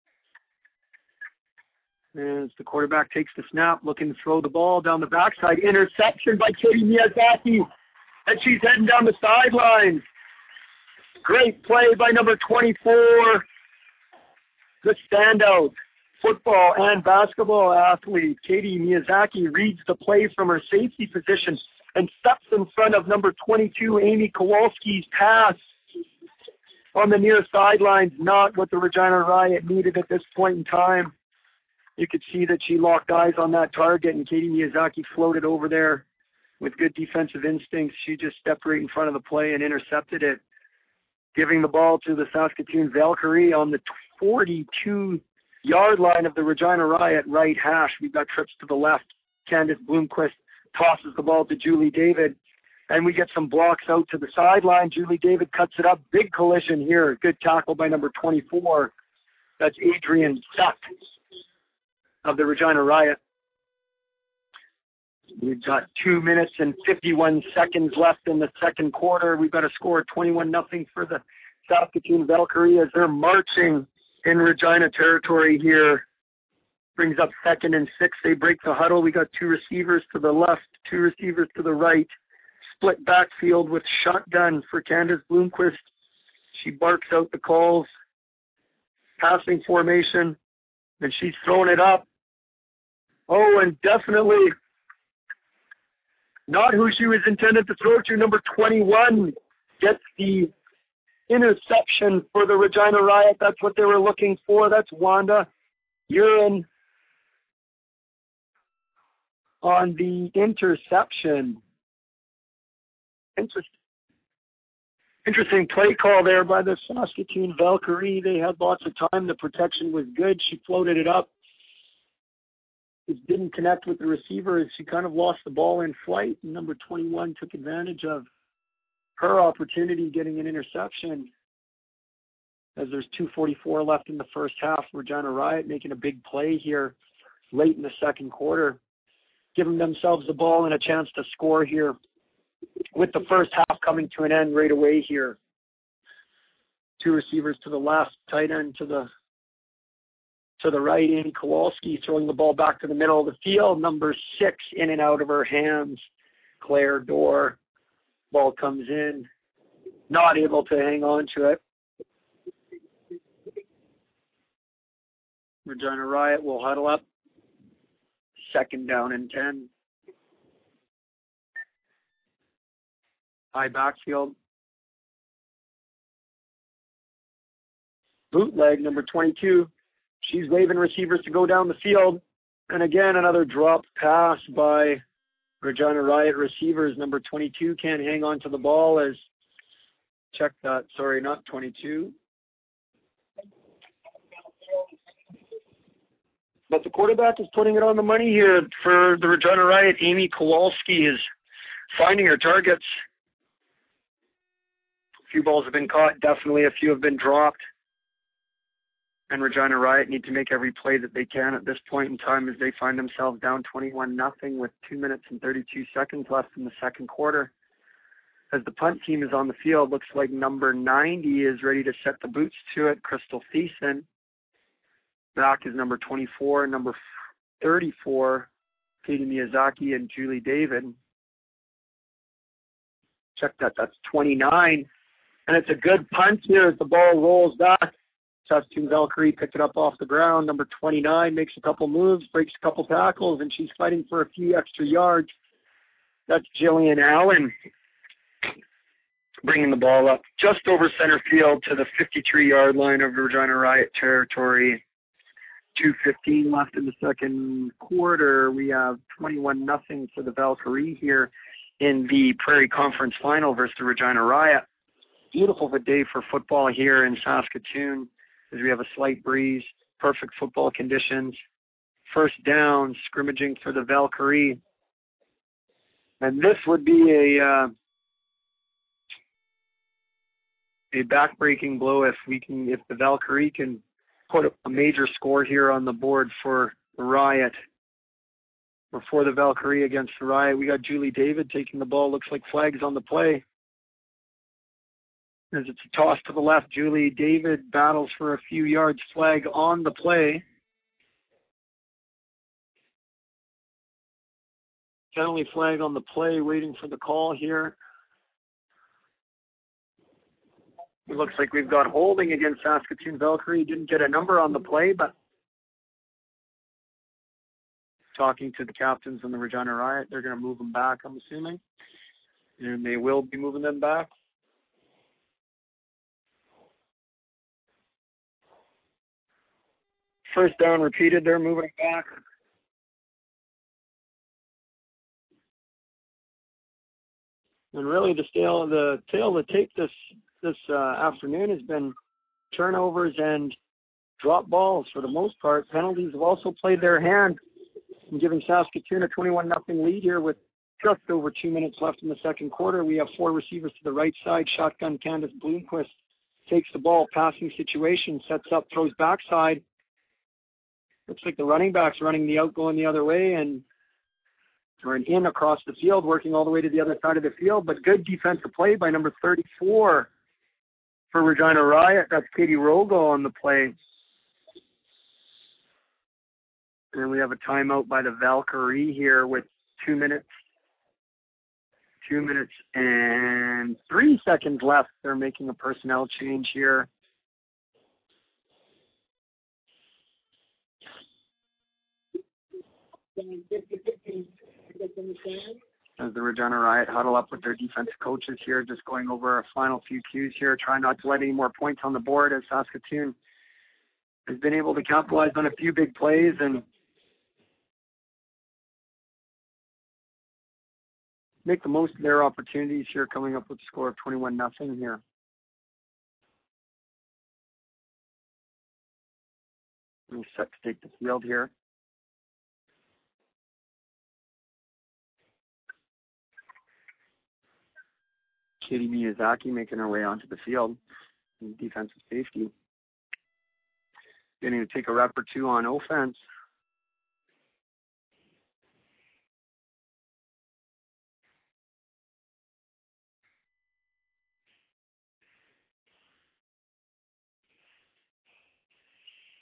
As the quarterback takes the snap, looking to throw the ball down the backside. Interception by Katie Miyazaki. And she's heading down the sidelines. Great play by number twenty-four. The standout football and basketball athlete, Katie Miyazaki, reads the play from her safety position and steps in front of number twenty-two, Amy Kowalski's pass on the near sidelines. Not what the Regina Riot needed at this point in time. You could see that she locked eyes on that target, and Katie Miyazaki floated over there with good defensive instincts. She just stepped right in front of the play and intercepted it, giving the ball to the Saskatoon Valkyrie on the forty-two-yard line of the Regina Riot right hash. We've got trips to the left. Candace Bloomquist tosses the ball to Julie David, and we get some blocks out to the sideline. Julie David cuts it up. Big collision here. Good tackle by number twenty-four. That's Adrian Suck of the Regina Riot. We've got two minutes and fifty-one seconds left in the second quarter. We've got a score of twenty-one nothing for the Saskatoon Valkyrie as they're marching in Regina territory here. Brings up second and six. They break the huddle. We got two receivers to the left, two receivers to the right. Split backfield with shotgun for Candace Bloomquist. She barks out the calls. Passing formation, and she's throwing it up. Oh, and definitely not who she was intended to throw to. Number twenty-one gets the interception for the Regina Riot. That's what they were looking for. That's Wanda Urin on the interception. Interesting. Interesting play call there by the Saskatoon Valkyrie. They had lots of time. The protection was good. She floated it up. It didn't connect with the receiver as she kind of lost the ball in flight. And number twenty-one took advantage of her opportunity getting an interception. As there's two forty-four left in the first half, Regina Riot making a big play here late in the second quarter, giving themselves the ball and a chance to score here with the first half coming to an end right away here. Two receivers to the left, tight end to the to the right. Amy Kowalski throwing the ball back to the middle of the field. Number six in and out of her hands. Claire Dorr. Ball comes in. Not able to hang on to it. Regina Riot will huddle up. Second down and ten. High backfield. Bootleg, number twenty-two. She's waving receivers to go down the field. And again, another dropped pass by Regina Riot receivers. Number twenty-two can't hang on to the ball as, check that, sorry, not twenty-two. But the quarterback is putting it on the money here for the Regina Riot. Amy Kowalski is finding her targets. A few balls have been caught. Definitely a few have been dropped. And Regina Riot need to make every play that they can at this point in time as they find themselves down twenty-one nothing with two minutes and thirty-two seconds left in the second quarter. As the punt team is on the field, looks like number ninety is ready to set the boots to it, Crystal Thiessen. Back is number twenty-four, number thirty-four, Katie Miyazaki and Julie David. Check that, that's twenty-nine. And it's a good punt here as the ball rolls back. Saskatoon Valkyrie picked it up off the ground. Number twenty-nine makes a couple moves, breaks a couple tackles, and she's fighting for a few extra yards. That's Jillian Allen bringing the ball up just over center field to the fifty-three-yard line of Regina Riot territory. two fifteen left in the second quarter. We have twenty-one nothing for the Valkyrie here in the Prairie Conference Final versus the Regina Riot. Beautiful of a day for football here in Saskatoon as we have a slight breeze, perfect football conditions. First down, scrimmaging for the Valkyrie. And this would be a uh, a back-breaking blow if we can, if the Valkyrie can put a major score here on the board for the Riot. Or for the Valkyrie against the Riot. We got Julie David taking the ball. Looks like flags on the play. As it's a toss to the left, Julie David battles for a few yards. Flag on the play. Penalty flag on the play, waiting for the call here. It looks like we've got holding against Saskatoon Valkyrie. Didn't get a number on the play, but talking to the captains and the Regina Riot, they're going to move them back, I'm assuming. And they will be moving them back. First down repeated, they're moving it back. And really the tail, the tail of the tape this this uh, afternoon has been turnovers and drop balls for the most part. Penalties have also played their hand in giving Saskatoon a twenty-one nothing lead here with just over two minutes left in the second quarter. We have four receivers to the right side. Shotgun Candace Bloomquist takes the ball, passing situation, sets up, throws backside. Looks like the running back's running the out, going the other way, and or an in across the field, working all the way to the other side of the field. But good defensive play by number thirty-four for Regina Riot. That's Katie Rogo on the play. And we have a timeout by the Valkyrie here with two minutes, two minutes and three seconds left. They're making a personnel change here. As the Regina Riot huddle up with their defensive coaches here, just going over a final few cues here, trying not to let any more points on the board as Saskatoon has been able to capitalize on a few big plays and make the most of their opportunities here, coming up with a score of twenty-one nothing here. We're set to take the field here. Katie Miyazaki making her way onto the field in defensive safety. Getting to take a rep or two on offense.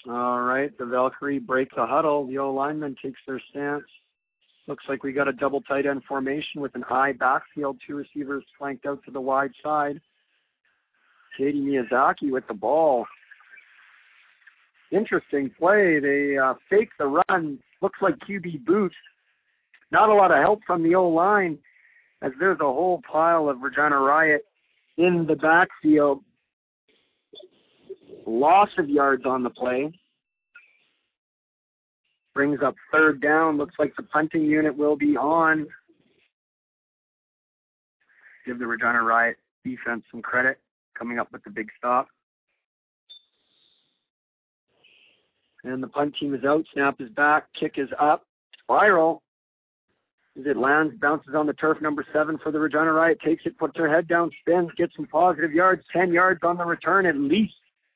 All right, the Valkyrie break the huddle. The O lineman takes their stance. Looks like we got a double tight end formation with an I backfield, two receivers flanked out to the wide side. Katie Miyazaki with the ball. Interesting play. They uh, fake the run. Looks like Q B boots. Not a lot of help from the O-line, as there's a whole pile of Regina Riot in the backfield. Loss of yards on the play. Brings up third down. Looks like the punting unit will be on. Give the Regina Riot defense some credit, coming up with the big stop. And the punt team is out. Snap is back. Kick is up. Spiral. As it lands, bounces on the turf. Number seven for the Regina Riot. Takes it, puts her head down, spins, gets some positive yards. Ten yards on the return at least.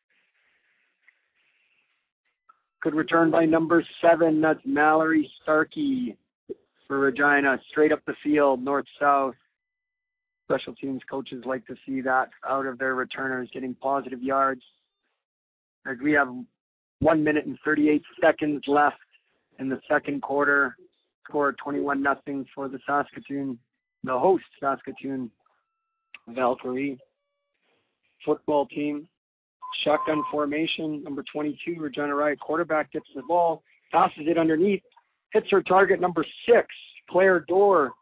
Good return by number seven. That's Mallory Starkey for Regina. Straight up the field, north-south. Special teams coaches like to see that out of their returners, getting positive yards. As we have one minute and thirty-eight seconds left in the second quarter. Score twenty-one nothing for the Saskatoon, the host Saskatoon Valkyrie football team. Shotgun formation, number twenty-two, Regina Riot quarterback gets the ball, passes it underneath, hits her target, number six, Claire Dorr,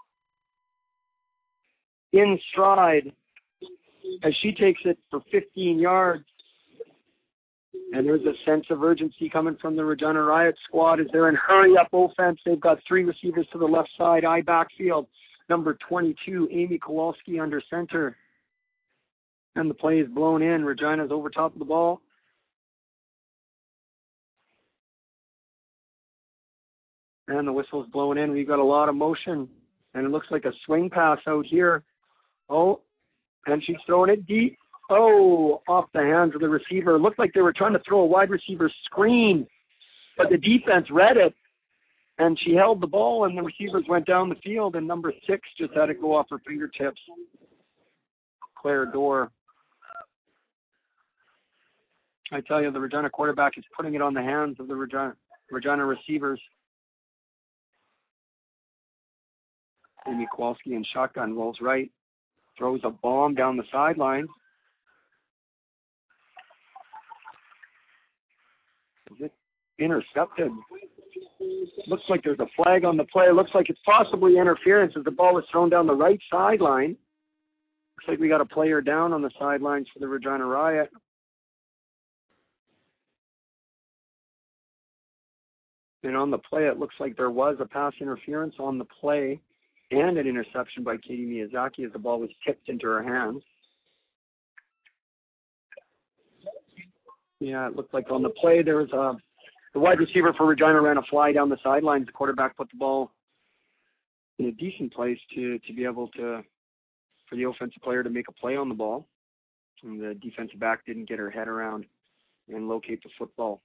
in stride as she takes it for fifteen yards. And there's a sense of urgency coming from the Regina Riot squad as they're in hurry-up offense. They've got three receivers to the left side, I backfield. Number twenty-two, Amy Kowalski under center. And the play is blown in. Regina's over top of the ball. And the whistle's blown in. We've got a lot of motion. And it looks like a swing pass out here. Oh, and she's throwing it deep. Oh, off the hands of the receiver. It looked like they were trying to throw a wide receiver screen, but the defense read it, and she held the ball, and the receivers went down the field, and number six just had it go off her fingertips. Claire Dorr. I tell you, the Regina quarterback is putting it on the hands of the Regina, Regina receivers. Amy Kowalski in shotgun rolls right, throws a bomb down the sideline. Is it intercepted? Looks like there's a flag on the play. Looks like it's possibly interference as the ball is thrown down the right sideline. Looks like we got a player down on the sidelines for the Regina Riot. And on the play, it looks like there was a pass interference on the play and an interception by Katie Miyazaki as the ball was tipped into her hands. Yeah, it looked like on the play there was a the wide receiver for Regina ran a fly down the sidelines. The quarterback put the ball in a decent place to to be able to for the offensive player to make a play on the ball, and the defensive back didn't get her head around and locate the football.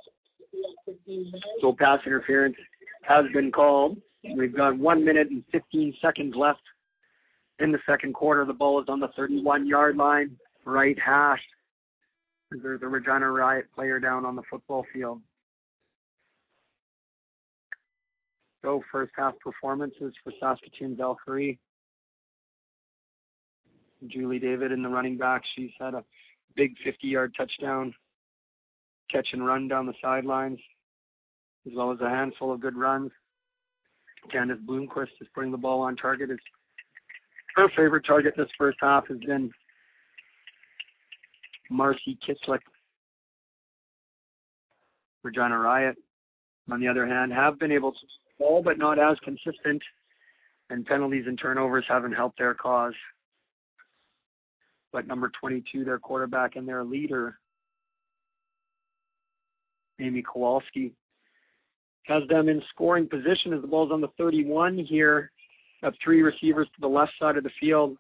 So pass interference has been called. We've got one minute and fifteen seconds left in the second quarter. The ball is on the thirty-one yard line, right hash. There's a Regina Riot player down on the football field. So first half performances for Saskatoon Valkyrie. Julie David in the running back. She's had a big fifty yard touchdown catch and run down the sidelines, as well as a handful of good runs. Candace Bloomquist is putting the ball on target. It's her favorite target this first half has been Marcy Kitzlick. Regina Riot, on the other hand, have been able to ball, but not as consistent, and penalties and turnovers haven't helped their cause. But number twenty-two, their quarterback and their leader, Amy Kowalski, has them in scoring position as the ball's on the thirty-one here. Have three receivers to the left side of the field.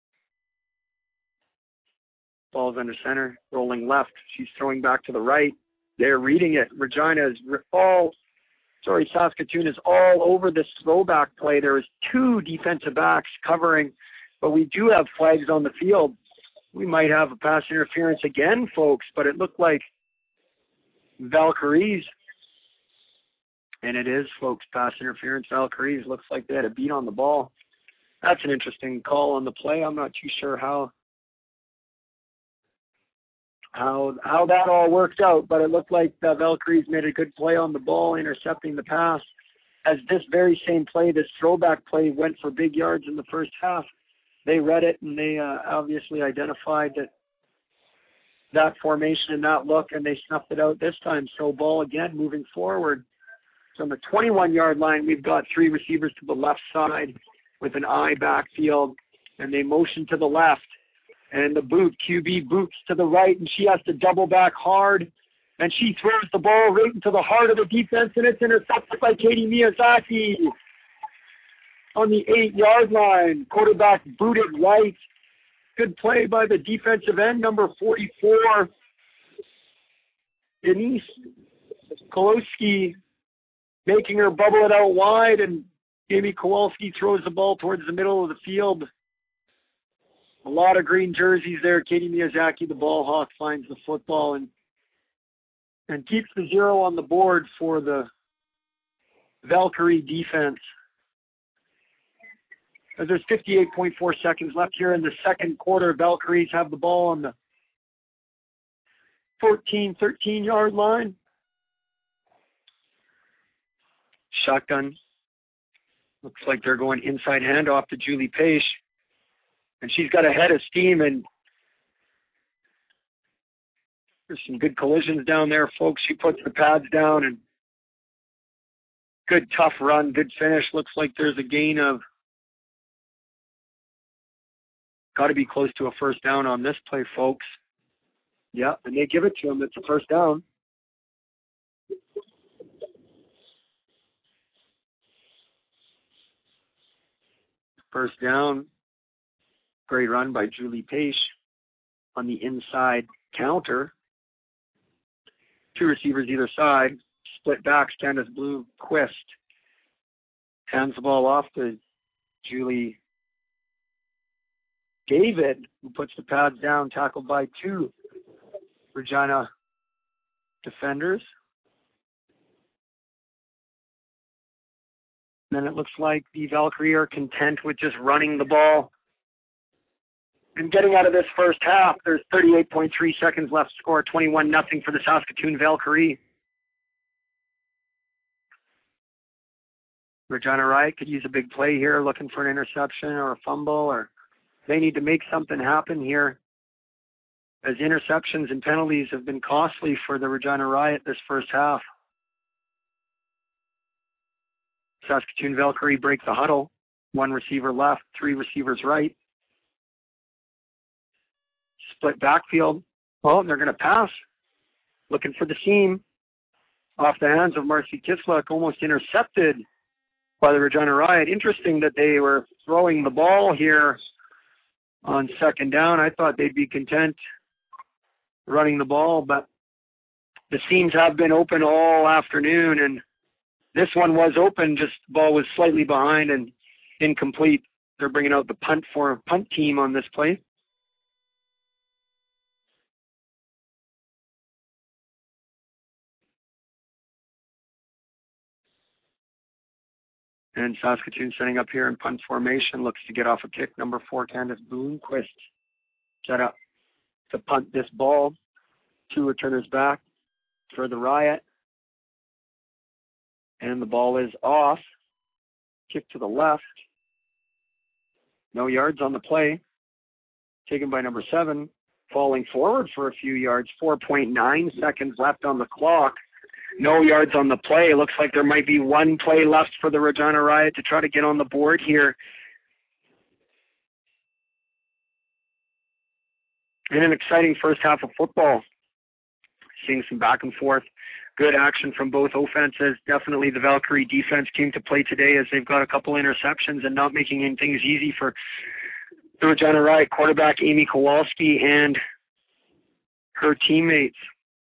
Ball's under center, rolling left. She's throwing back to the right. They're reading it. Regina is all, sorry, Saskatoon is all over this throwback play. There is two defensive backs covering, but we do have flags on the field. We might have a pass interference again, folks, but it looked like Valkyries. And it is, folks, pass interference. Valkyries looks like they had a beat on the ball. That's an interesting call on the play. I'm not too sure how how how that all worked out, but it looked like the Valkyries made a good play on the ball, intercepting the pass. As this very same play, this throwback play, went for big yards in the first half. They read it, and they uh, obviously identified that that formation and that look, and they snuffed it out this time. So ball again moving forward. From the twenty-one-yard line, we've got three receivers to the left side with an eye backfield, and they motion to the left. And the boot, Q B boots to the right, and she has to double back hard. And she throws the ball right into the heart of the defense, and it's intercepted by Katie Miyazaki on the eight-yard line. Quarterback booted right. Good play by the defensive end, number forty-four, Denise Kolowski, making her bubble it out wide, and Amy Kowalski throws the ball towards the middle of the field. A lot of green jerseys there. Katie Miyazaki, the ball hawk, finds the football and and keeps the zero on the board for the Valkyrie defense. As there's fifty-eight point four seconds left here in the second quarter, Valkyries have the ball on the fourteen, thirteen-yard line. Shotgun. Looks like they're going inside handoff to Julie Page. And she's got a head of steam, and there's some good collisions down there, folks. She puts the pads down, and good tough run, good finish. Looks like there's a gain of got to be close to a first down on this play, folks. Yeah, and they give it to him. It's a first down. First down. Great run by Julie Page on the inside counter. Two receivers either side. Split backs, Candace Blue Quist hands the ball off to Julie David, who puts the pads down, tackled by two Regina defenders. Then it looks like the Valkyrie are content with just running the ball and getting out of this first half. There's thirty-eight point three seconds left. Score twenty-one nothing for the Saskatoon Valkyrie. Regina Riot could use a big play here, looking for an interception or a fumble, or they need to make something happen here, as interceptions and penalties have been costly for the Regina Riot this first half. Saskatoon Valkyrie break the huddle. One receiver left, three receivers right. Split backfield. Well, they're going to pass. Looking for the seam. Off the hands of Marcy Kisluk, almost intercepted by the Regina Riot. Interesting that they were throwing the ball here on second down. I thought they'd be content running the ball, but the seams have been open all afternoon, and this one was open, just the ball was slightly behind and incomplete. They're bringing out the punt for punt team on this play. And Saskatoon setting up here in punt formation, looks to get off a kick. Number four, Candace Bloomquist, set up to punt this ball. Two returners back for the Riot. And the ball is off. Kick to the left. No yards on the play. Taken by number seven. Falling forward for a few yards. four point nine seconds left on the clock. No yards on the play. It looks like there might be one play left for the Regina Riot to try to get on the board here. And an exciting first half of football. Seeing some back and forth. Good action from both offenses. Definitely the Valkyrie defense came to play today, as they've got a couple interceptions and not making things easy for the Regina Riot quarterback Amy Kowalski and her teammates.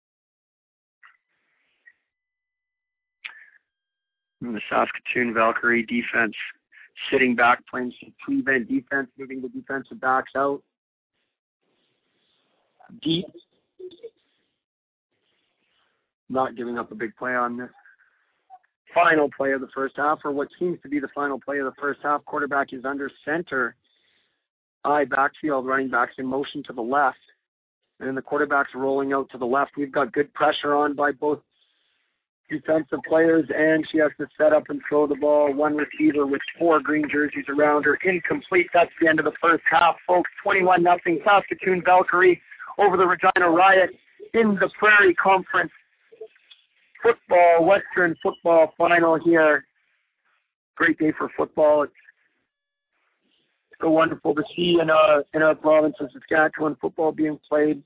And the Saskatoon Valkyrie defense sitting back, playing some prevent defense, moving the defensive backs out deep. not giving up a big play on this final play of the first half, or what seems to be the final play of the first half. Quarterback is under center. I backfield, running backs in motion to the left. And then the quarterback's rolling out to the left. We've got good pressure on by both defensive players, and she has to set up and throw the ball. One receiver with four green jerseys around her. Incomplete. That's the end of the first half, folks. twenty-one nothing Saskatoon Valkyrie over the Regina Riot in the Prairie Conference football, Western football final here. Great day for football. It's so wonderful to see in our, in our province of Saskatchewan football being played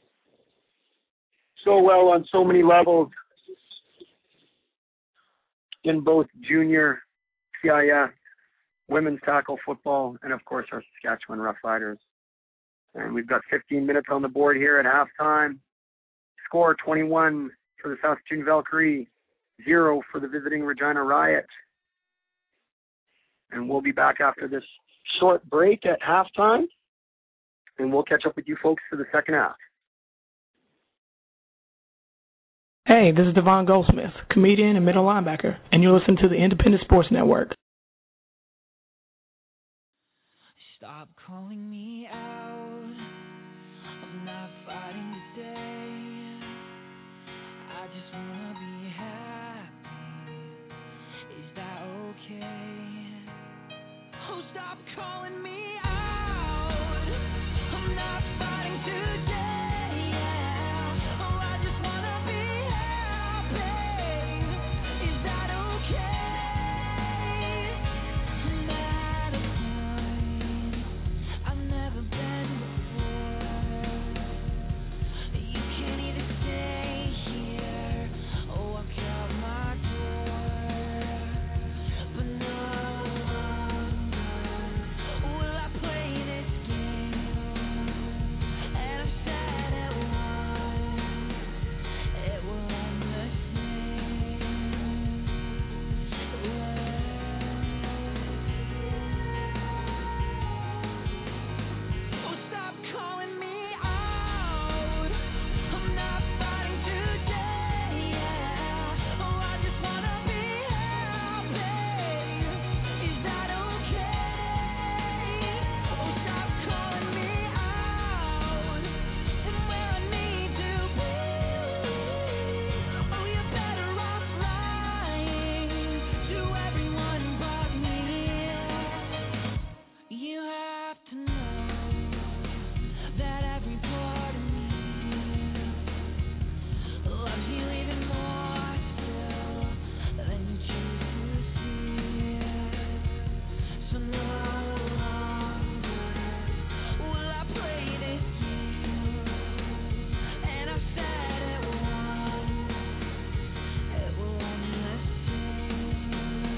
so well on so many levels in both junior C I F, women's tackle football, and of course our Saskatchewan Roughriders. And we've got fifteen minutes on the board here at halftime. Score twenty-one for the Saskatoon Valkyrie, zero for the visiting Regina Riot. And we'll be back after this short break at halftime, and we'll catch up with you folks for the second half. Hey, this is Devon Goldsmith, comedian and middle linebacker, and you're listening to the Independent Sports Network. Stop calling me out. I'm not fighting today. I just wanna be happy. Is that okay? Oh, stop calling me out. I'm not fighting today. Oh, I just wanna be happy. Is that okay? I'm at a point I've never been before. You can either stay here or walk out my door. But no longer will I play this game. And I've said it once, it will end the same way. Oh, stop calling me out. I'm not fighting today. Oh, I just wanna be happy. Is that okay? Oh, stop calling me out. And where I need to be. Oh, you're better off lying to everyone but me. You have to know that every part of me loves you even more still than you choose to see. So no longer will I play this game. And I've said it once, it will end the same.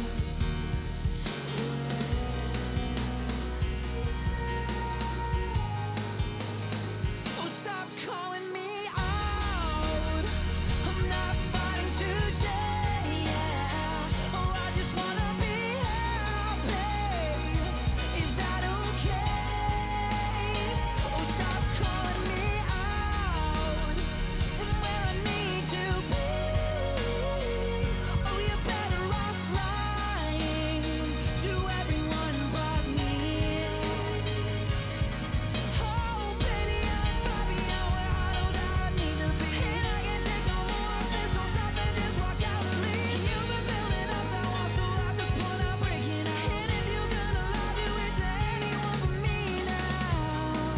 Oh, stop calling me out. I'm not fighting today. Oh, I just wanna be happy. Is that okay? Oh, stop calling me out. And where I need to be. Oh, you're better off lying to everyone but me. Oh, baby, I'm probably nowhere I know that I need to be. And I can't take no more of this, so stop and just walk out and leave. You've been building up that wall, so at this point I'm breaking out. And if you're gonna lie, do it to anyone but me now.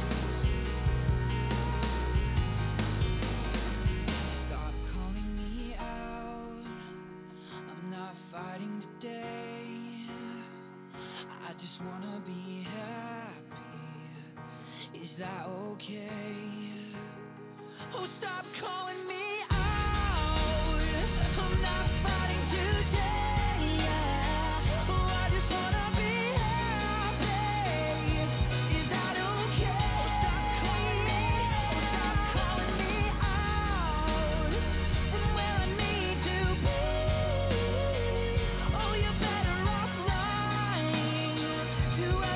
Stop calling me out. I'm not fighting today. I just wanna be happy. Is that okay? Oh, stop calling me out. I'm not fighting today. Oh, I just wanna be happy. Is that okay? Stop calling me. Stop calling me out. And where I need to be. Oh, you're better off lying to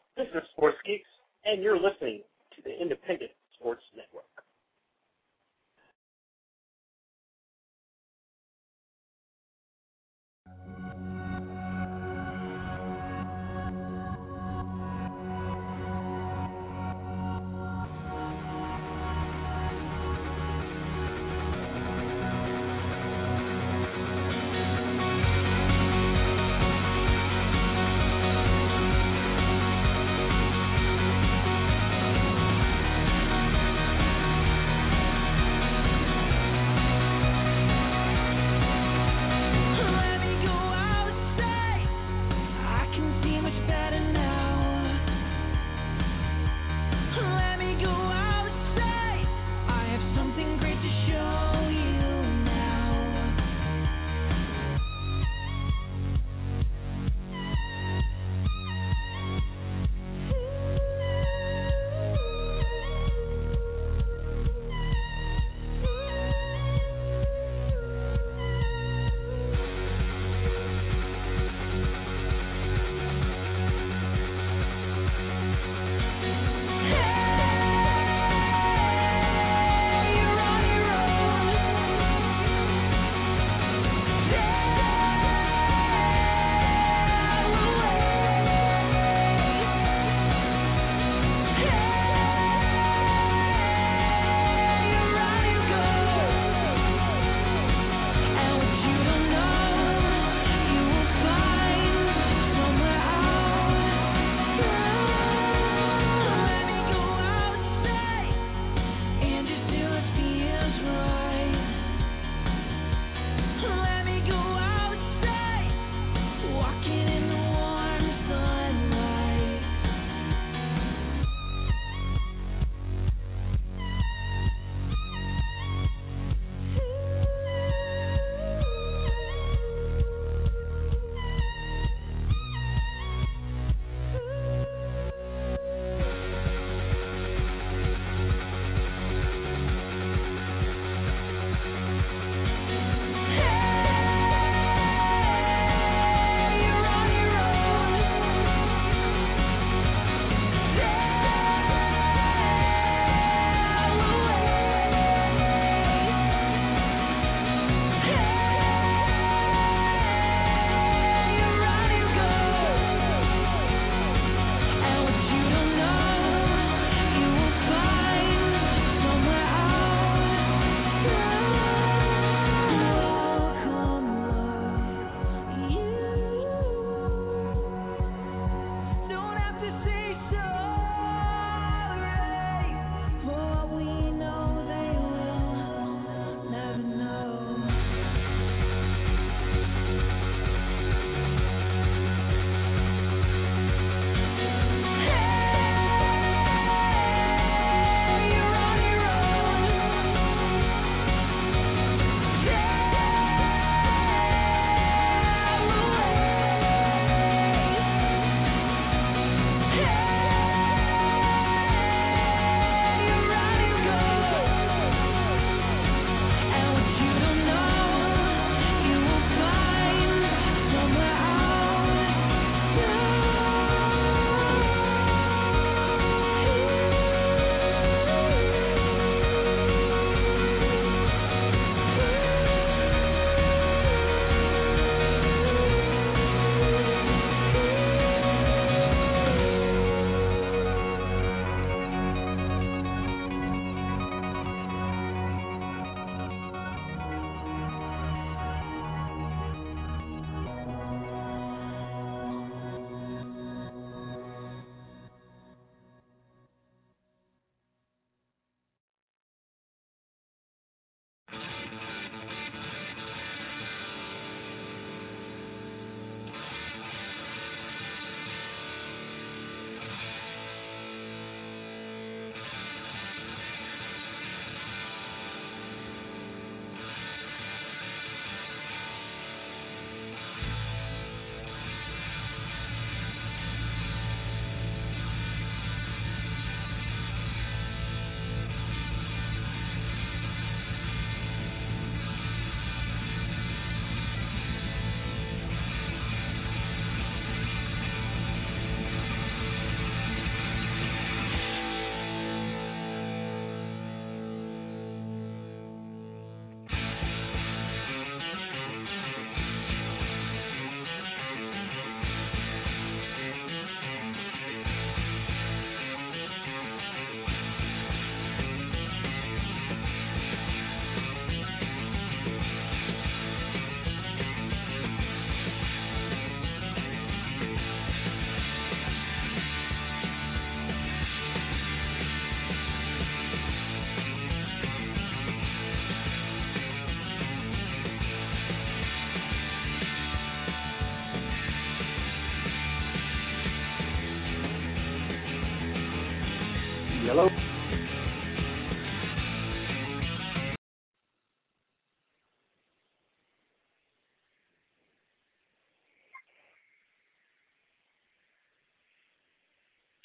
This is Sports Geeks, and you're listening to the Independent Sports Network. Thank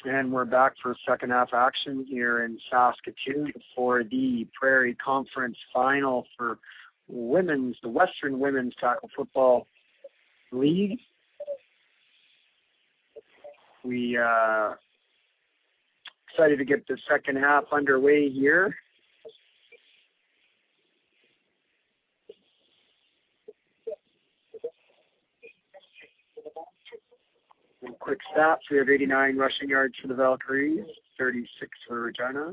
And we're back for second half action here in Saskatoon for the Prairie Conference Final for women's, the Western Women's Tackle Football League. We uh, excited to get the second half underway here. Quick stats, we have eighty-nine rushing yards for the Valkyries, thirty-six for Regina.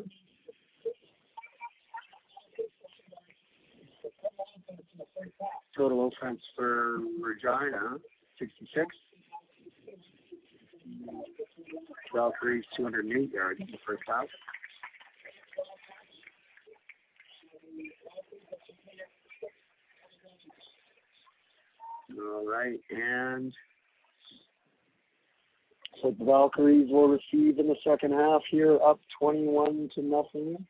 Total offense for Regina, sixty-six. Valkyries, two hundred eight yards in the first half. All right, and so the Valkyries will receive in the second half here, up twenty-one to nothing.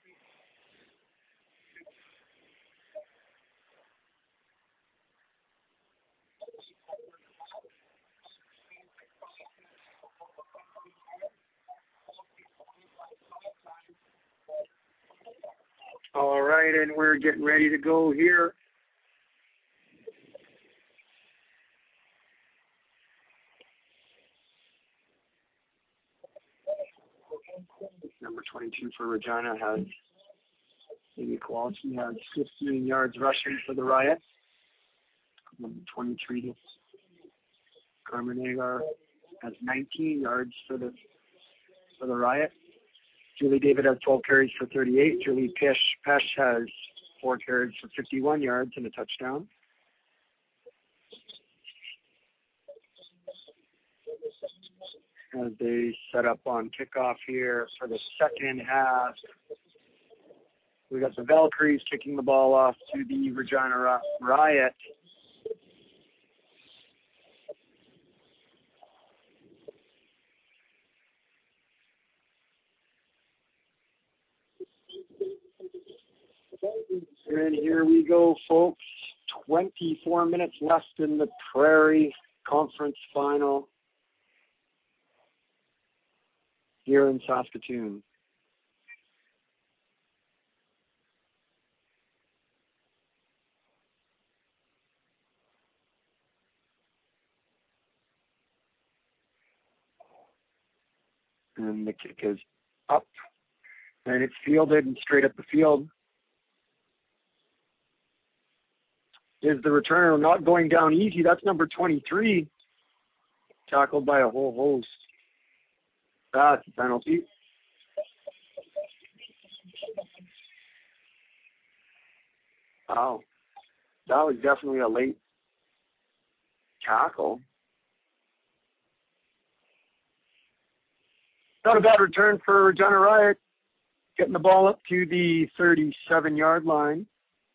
All right, and we're getting ready to go here. Number twenty-two for Regina has, Amy Kowalski has fifteen yards rushing for the Riot. Number twenty-three, Carmen Agar has nineteen yards for the for the Riot. Julie David has twelve carries for thirty-eight. Julie Pesh, Pesh has four carries for fifty-one yards and a touchdown. As they set up on kickoff here for the second half, we got the Valkyries kicking the ball off to the Regina Riot. And here we go, folks. twenty-four minutes left in the Prairie Conference Final here in Saskatoon. And the kick is up, and it's fielded and straight up the field. Is the returner not going down easy? That's number twenty-three, tackled by a whole host. That's a penalty. Wow. That was definitely a late tackle. Not a bad return for Regina Riot, getting the ball up to the thirty-seven-yard line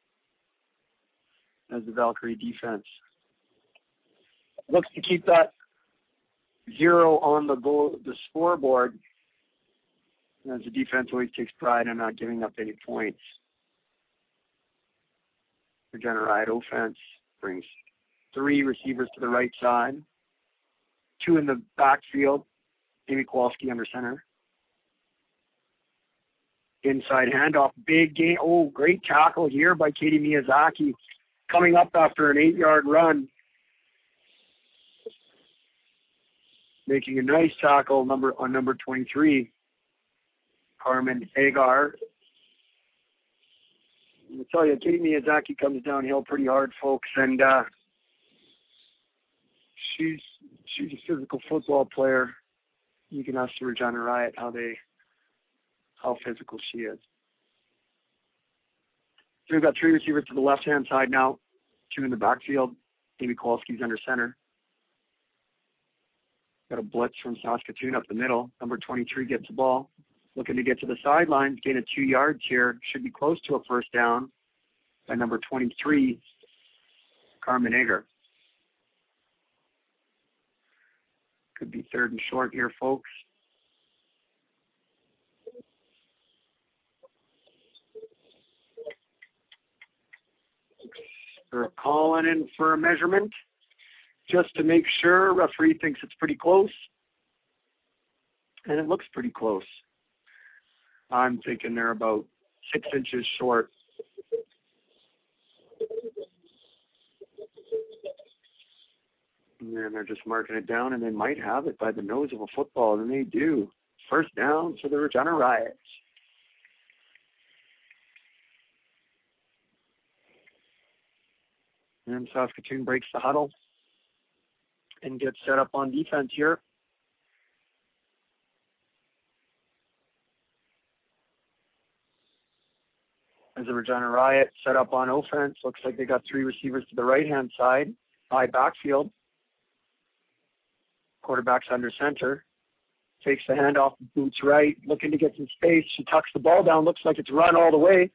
as the Valkyrie defense looks to keep that zero on the goal, the scoreboard, as the defense always takes pride in not giving up any points. Regina Riot offense brings three receivers to the right side, two in the backfield, Amy Kowalski under center. Inside handoff, big game. Oh, great tackle here by Katie Miyazaki, coming up after an eight-yard run. Making a nice tackle number on number twenty-three, Carmen Agar. I'll tell you, Katie Miyazaki comes downhill pretty hard, folks, and uh, she's she's a physical football player. You can ask the Regina Riot how they how physical she is. So we've got three receivers to the left-hand side now, two in the backfield. Amy Kowalski's under center. Got a blitz from Saskatoon up the middle. Number twenty-three gets the ball. Looking to get to the sidelines, gain a two yards here. Should be close to a first down by number twenty-three, Carmen Agar. Could be third and short here, folks. They're calling in for a measurement just to make sure. Referee thinks it's pretty close. and it looks pretty close. I'm thinking they're about six inches short. And then they're just marking it down, and they might have it by the nose of a football, and they do. First down for the Regina Riots. And Saskatoon breaks the huddle and gets set up on defense here. As the Regina Riot set up on offense, looks like they got three receivers to the right-hand side, high backfield. Quarterback's under center. Takes the handoff, boots right, looking to get some space. She tucks the ball down, looks like it's run all the way.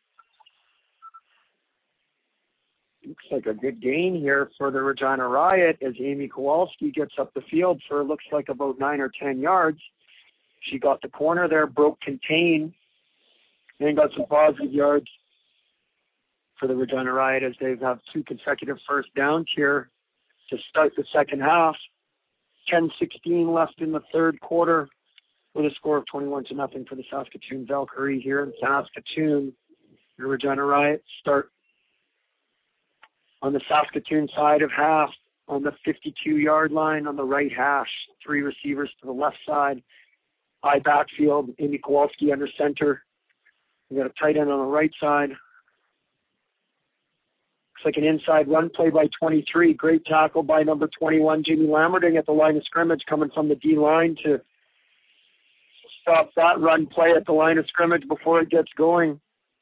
Looks like a good gain here for the Regina Riot as Amy Kowalski gets up the field for looks like about nine or ten yards. She got the corner there, broke contain, and got some positive yards for the Regina Riot as they have two consecutive first downs here to start the second half. ten sixteen left in the third quarter with a score of twenty-one to nothing for the Saskatoon Valkyrie here in Saskatoon. The Regina Riot start on the Saskatoon side of half on the fifty-two-yard line on the right hash. Three receivers to the left side. High backfield, Amy Kowalski under center. We got a tight end on the right side. Looks like an inside run play by twenty-three. Great tackle by number twenty-one, Jimmy Lammerding at the line of scrimmage, coming from the D-line to stop that run play at the line of scrimmage before it gets going.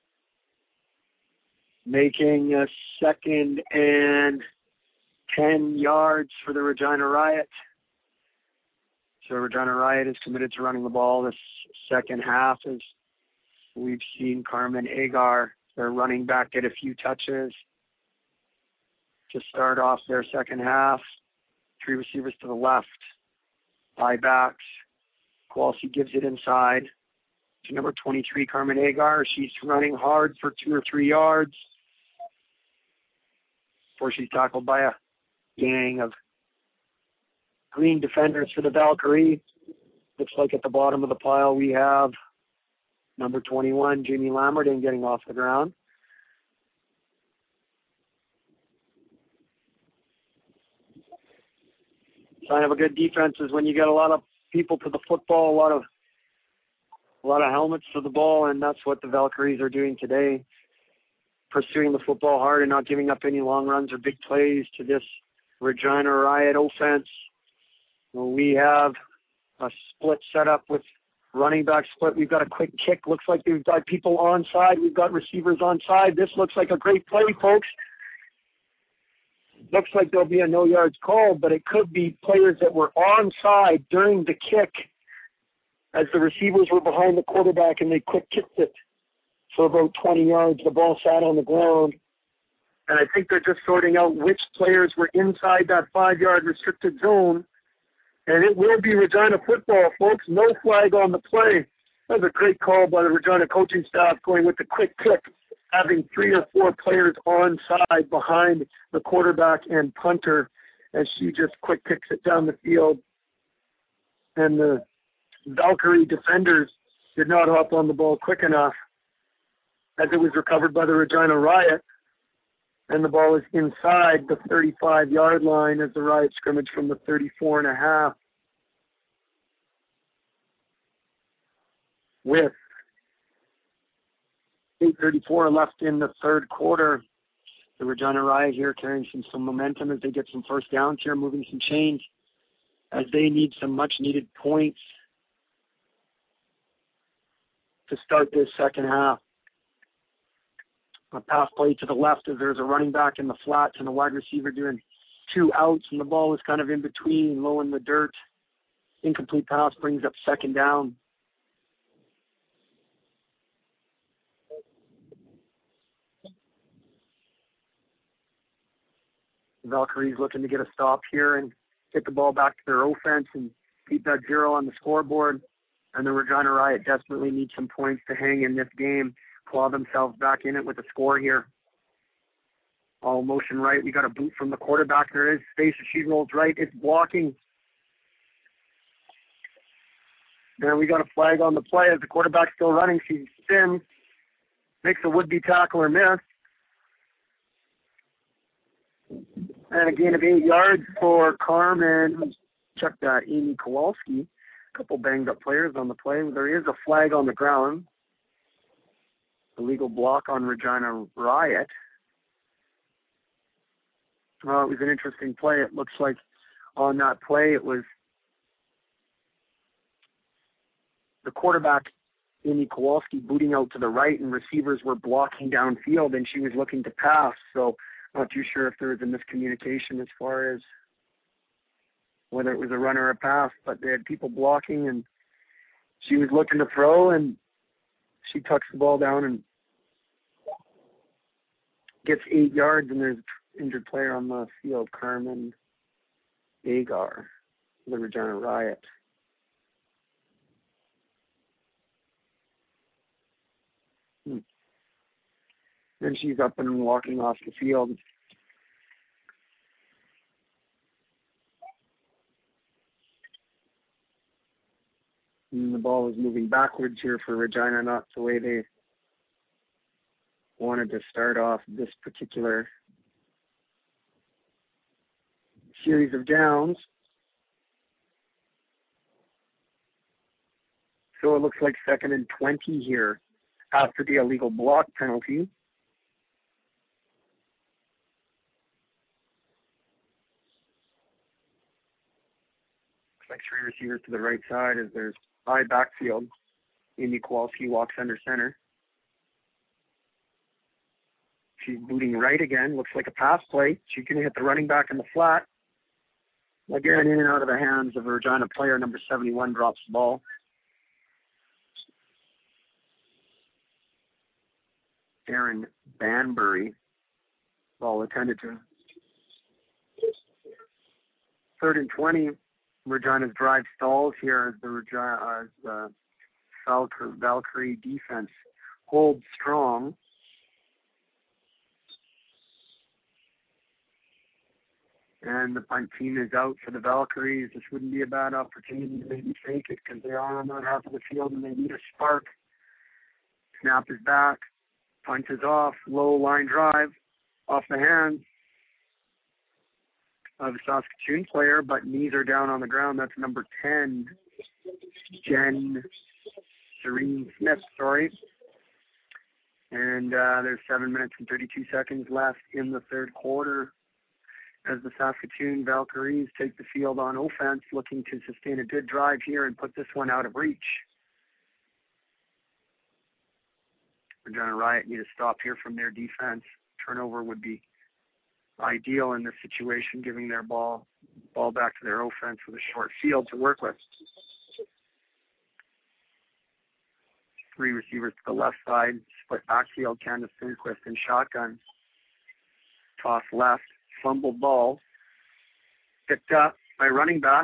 Making a second and ten yards for the Regina Riot. So Regina Riot is committed to running the ball this second half as we've seen Carmen Agar, their running back, get a few touches to start off their second half. Three receivers to the left. High backs. Kowalski gives it inside to number twenty-three, Carmen Agar. She's running hard for two or three yards before she's tackled by a gang of green defenders for the Valkyrie. Looks like at the bottom of the pile we have number twenty-one, Jamie Lammerding, getting off the ground. Sign of a good defense is when you get a lot of people to the football, a lot of a lot of helmets to the ball, and that's what the Valkyries are doing today. Pursuing the football hard and not giving up any long runs or big plays to this Regina Riot offense. Well, we have a split set up with running back split. We've got a quick kick. Looks like we've got people onside. We've got receivers onside. This looks like a great play, folks. Looks like there'll be a no yards call, but it could be players that were onside during the kick as the receivers were behind the quarterback and they quick kicked it for about twenty yards. The ball sat on the ground. And I think they're just sorting out which players were inside that five-yard restricted zone. And it will be Regina football, folks. No flag on the play. That was a great call by the Regina coaching staff going with the quick kick, having three or four players onside behind the quarterback and punter as she just quick kicks it down the field. And the Valkyrie defenders did not hop on the ball quick enough as it was recovered by the Regina Riot. And the ball is inside the thirty-five-yard line as the Riot scrimmage from the thirty-four and a half. With eight thirty-four left in the third quarter. The Regina Riot here carrying some, some momentum as they get some first downs here, moving some chains as they need some much-needed points to start this second half. A pass play to the left as there's a running back in the flats and a wide receiver doing two outs, and the ball was kind of in between, low in the dirt. Incomplete pass brings up second down. The Valkyries looking to get a stop here and get the ball back to their offense and keep that zero on the scoreboard. And the Regina Riot desperately need some points to hang in this game, claw themselves back in it with a score here. All motion right. We got a boot from the quarterback. There is space as she rolls right. It's blocking And we got a flag on the play as the quarterback's still running. She spins, makes a would-be tackler miss. And a gain of eight yards for Carmen. Check that, Amy Kowalski. A couple banged-up players on the play. There is a flag on the ground. Illegal block on Regina Riot. Well, it was an interesting play. It looks like on that play it was the quarterback, Amy Kowalski, booting out to the right, and receivers were blocking downfield, and she was looking to pass. So not too sure if there was a miscommunication as far as whether it was a run or a pass, but they had people blocking, and she was looking to throw, and she tucks the ball down and gets eight yards, and there's an injured player on the field, Carmen Agar, the Regina Riot. Hmm. Then she's up and walking off the field. And the ball is moving backwards here for Regina, not the way they wanted to start off this particular series of downs. So it looks like second and twenty here after the illegal block penalty. Looks like three receivers to the right side as there's high backfield. Amy Kowalski walks under center. She's booting right again. Looks like a pass play. She's going to hit the running back in the flat. Again, in and out of the hands of a Regina player. Number seventy-one drops the ball. Aaron Banbury. Ball attended to. Third and twenty. Regina's drive stalls here as the Regina, uh, the Valkyrie, Valkyrie defense holds strong. And the punt team is out for the Valkyries. This wouldn't be a bad opportunity to maybe fake it because they are on that half of the field and they need a spark. Snap is back. Punt is off. Low line drive. Off the hands of a Saskatoon player, but knees are down on the ground. That's number ten, Jen Serene Smith, sorry. And uh, there's seven minutes and thirty-two seconds left in the third quarter as the Saskatoon Valkyries take the field on offense, looking to sustain a good drive here and put this one out of reach. Regina Riot need to stop here from their defense. Turnover would be ideal in this situation, giving their ball ball back to their offense with a short field to work with. Three receivers to the left side, split backfield, Candace Sundquist in shotgun. Toss left, fumbled ball, picked up by running back.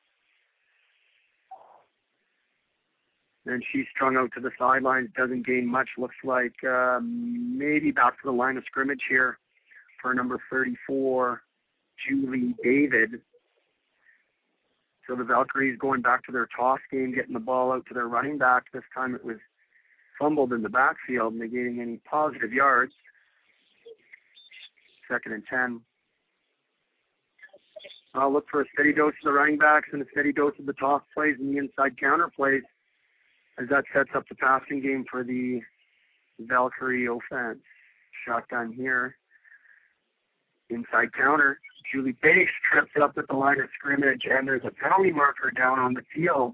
And she's strung out to the sidelines, doesn't gain much, looks like uh, maybe back to the line of scrimmage here for number thirty-four, Julie David. So the Valkyries going back to their toss game, getting the ball out to their running back. This time it was fumbled in the backfield, negating any positive yards. Second and ten. I'll look for a steady dose of the running backs and a steady dose of the toss plays and the inside counter plays, as that sets up the passing game for the Valkyrie offense. Shotgun here. Inside counter. Julie Pace trips up at the line of scrimmage, and there's a penalty marker down on the field.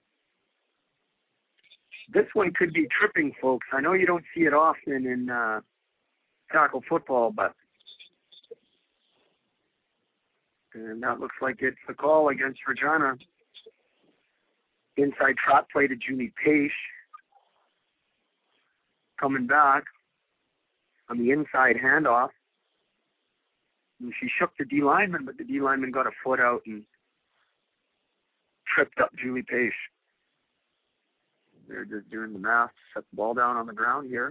This one could be tripping, folks. I know you don't see it often in uh, tackle football, but and that looks like it's the call against Regina. Inside trap play to Julie Pace. Coming back on the inside handoff. And she shook the D lineman, but the D lineman got a foot out and tripped up Julie Pace. They're just doing the math, set the ball down on the ground here.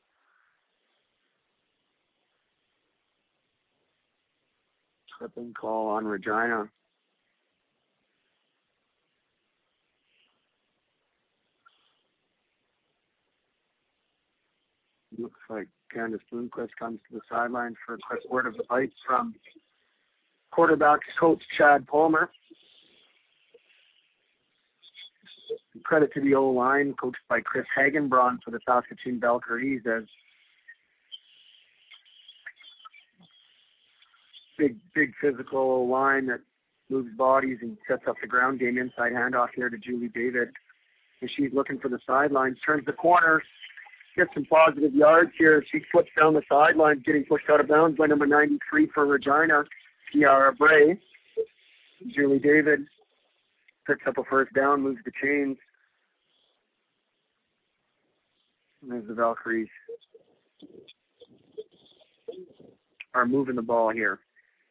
Tripping call on Regina. Looks like Candace Bloomquist comes to the sideline for a quick word of advice from quarterback coach Chad Palmer. Credit to the O-line, coached by Chris Hagenbraun for the Saskatoon Valkyries, as big, big physical O-line that moves bodies and sets up the ground game. Inside handoff here to Julie David. And she's looking for the sidelines, turns the corner, gets some positive yards here. She flips down the sidelines, getting pushed out of bounds by number ninety-three for Regina, Kiara Bray. Julie David picks up a first down, moves the chains. And there's the Valkyries are moving the ball here.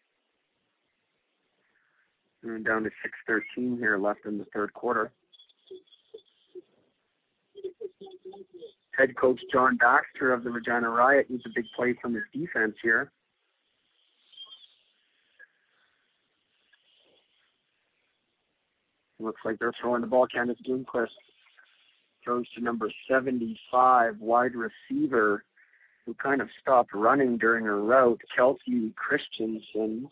And down to six thirteen here left in the third quarter. Head coach John Baxter of the Regina Riot needs a big play from his defense here. Looks like they're throwing the ball. Candace Bloomquist throws to number seventy-five, wide receiver, who kind of stopped running during her route, Kelsey Christensen.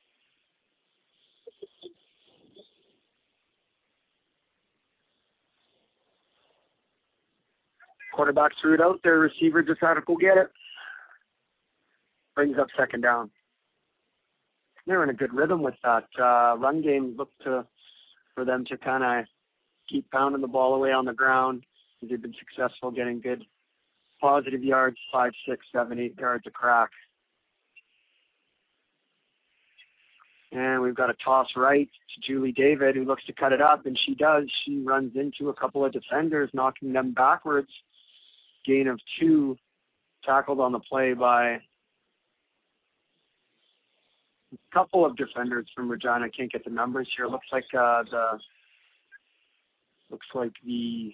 Quarterback threw it out there. Receiver just had to go get it. Brings up second down. They're in a good rhythm with that uh, run game. Look to for them to kind of keep pounding the ball away on the ground. They've been successful getting good positive yards, five, six, seven, eight yards a crack. And we've got a toss right to Julie David, who looks to cut it up, and she does. She runs into a couple of defenders, knocking them backwards. Gain of two, tackled on the play by a couple of defenders from Regina. I can't get the numbers here. Looks like uh, the looks like the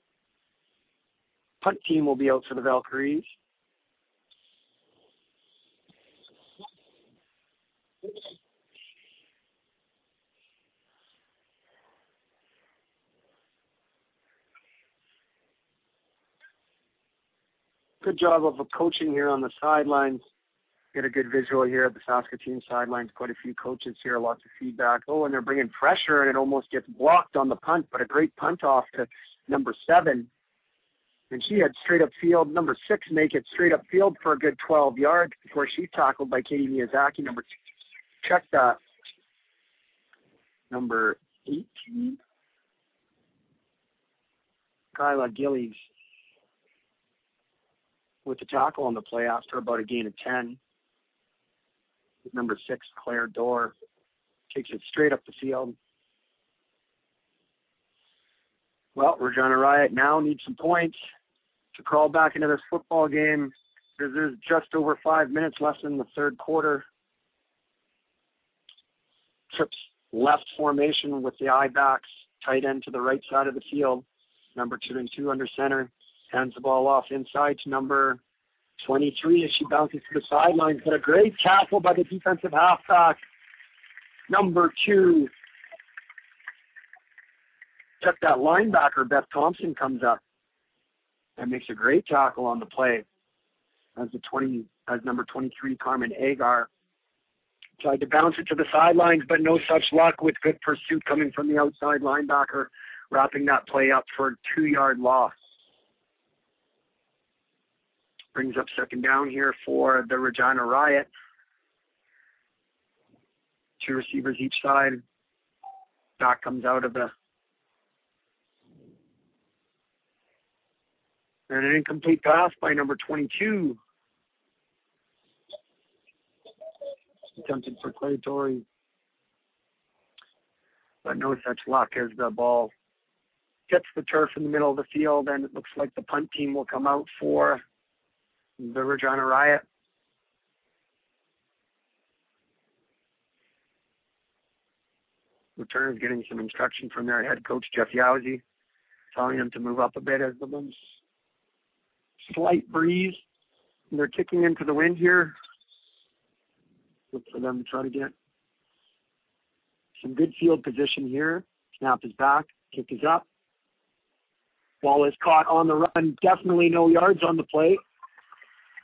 punt team will be out for the Valkyries. Good job of coaching here on the sidelines. Get a good visual here at the Saskatoon sidelines. Quite a few coaches here, lots of feedback. Oh, and they're bringing pressure, and it almost gets blocked on the punt, but a great punt off to number seven. And she had straight up field. Number six make it straight up field for a good twelve yards before she's tackled by Katie Miyazaki. Number two, check that. Number eighteen, Kyla Gillies, with the tackle on the play after about a gain of ten. Number six, Claire Dorr, takes it straight up the field. Well, Regina Riot now needs some points to crawl back into this football game. There's, there's just over five minutes left in the third quarter. Trips left formation with the eye backs, tight end to the right side of the field. Number two and two under center. Hands the ball off inside to number twenty-three as she bounces to the sidelines. But a great tackle by the defensive halfback, number two. Check that linebacker, Beth Thompson, comes up and makes a great tackle on the play as the twenty, as number twenty-three, Carmen Agar, tried to bounce it to the sidelines, but no such luck with good pursuit coming from the outside linebacker, wrapping that play up for a two-yard loss. Brings up second down here for the Regina Riot. Two receivers each side. Back comes out of the... And an incomplete pass by number twenty-two. Attempted for Clay Torrey. But no such luck as the ball hits the turf in the middle of the field, and it looks like the punt team will come out for the Regina Riot. Returners getting some instruction from their head coach, Jeff Yowsey, telling them to move up a bit as the wind's slight breeze. And they're kicking into the wind here. Look for them to try to get some good field position here. Snap is back. Kick is up. Ball is caught on the run. Definitely no yards on the play.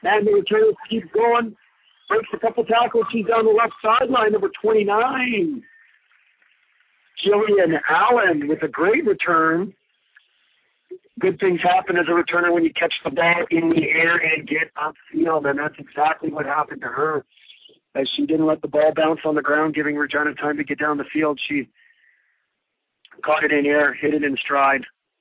And the return keeps going. Breaks a couple tackles. She's down the left sideline, number twenty-nine. Jillian Allen with a great return. Good things happen as a returner when you catch the ball in the air and get upfield, and that's exactly what happened to her. As she didn't let the ball bounce on the ground, giving Regina time to get down the field, she caught it in air, hit it in stride,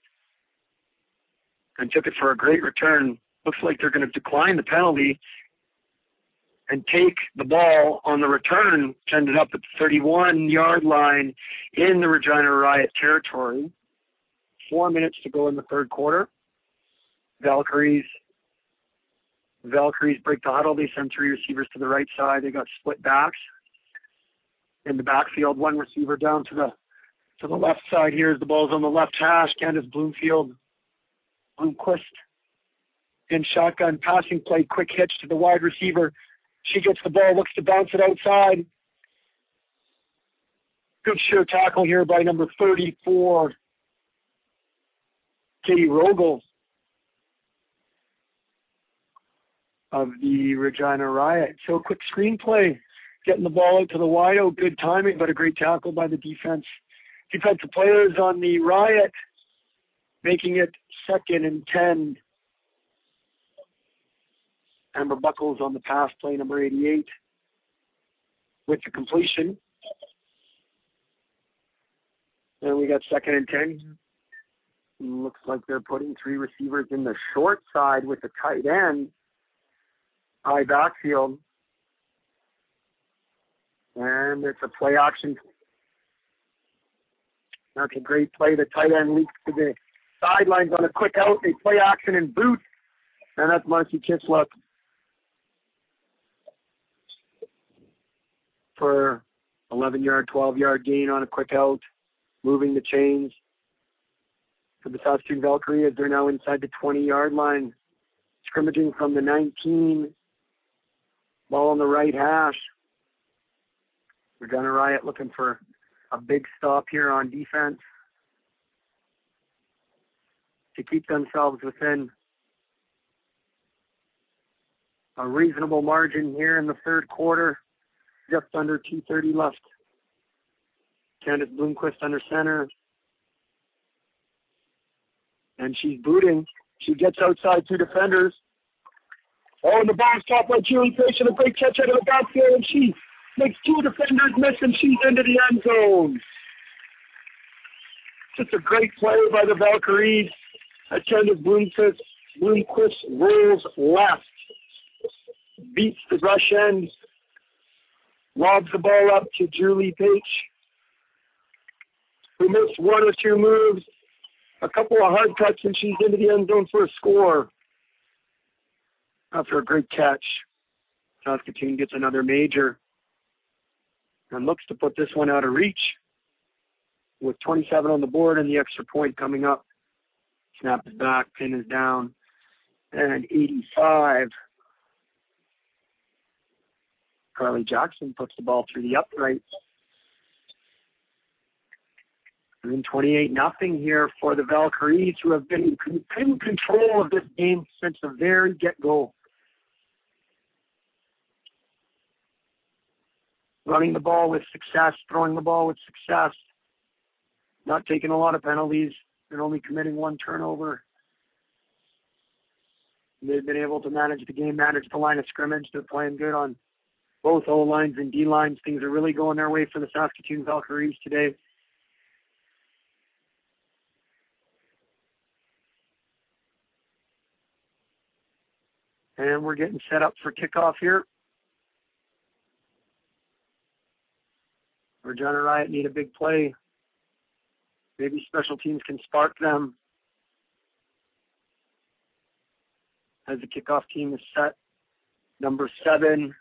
and took it for a great return. Looks like they're going to decline the penalty and take the ball on the return, which ended up at the thirty-one-yard line in the Regina Riot territory. Four minutes to go in the third quarter. Valkyries Valkyries break the huddle. They send three receivers to the right side. They got split backs in the backfield. One receiver down to the to the left side here as the ball's on the left hash. Candace Bloomfield, Bloomquist in shotgun passing play. Quick hitch to the wide receiver. She gets the ball, looks to bounce it outside. Good sure tackle here by number thirty-four, Katie Rogel of the Regina Riot. So quick screenplay, getting the ball out to the wide out. Good timing, but a great tackle by the defense. Defensive players on the Riot, making it second and ten. Amber Buckles on the pass play, number eighty-eight, with the completion. And we got second and ten. Looks like they're putting three receivers in the short side with the tight end. High backfield. And it's a play action. That's a great play. The tight end leaks to the sidelines on a quick out. They play action and boot. And that's Marcy Kisluk for eleven-yard, twelve-yard gain on a quick out, moving the chains for the Saskatoon Valkyrie as they're now inside the twenty-yard line, scrimmaging from the nineteen, ball on the right hash. Regina Riot looking for a big stop here on defense to keep themselves within a reasonable margin here in the third quarter. Just under two thirty left. Candace Bloomquist under center. And she's booting. She gets outside two defenders. Oh, and the ball's caught by Julie Fish, and a great catch out of the backfield, and she makes two defenders miss, and she's into the end zone. Just a great play by the Valkyries. As Candace Bloomquist, Bloomquist rolls left, beats the rush end, lobs the ball up to Julie Page, who missed one or two moves, a couple of hard cuts, and she's into the end zone for a score. After a great catch, Saskatoon gets another major and looks to put this one out of reach with twenty-seven on the board and the extra point coming up. Snap is back, pin is down, and eighty-five. Carly Jackson puts the ball through the upright. And then twenty-eight nothing here for the Valkyries, who have been in control of this game since the very get-go. Running the ball with success, throwing the ball with success, not taking a lot of penalties, and only committing one turnover. They've been able to manage the game, manage the line of scrimmage. They're playing good on both O-lines and D-lines. Things are really going their way for the Saskatoon Valkyries today. And we're getting set up for kickoff here. Regina Riot need a big play. Maybe special teams can spark them. As the kickoff team is set. Number seven,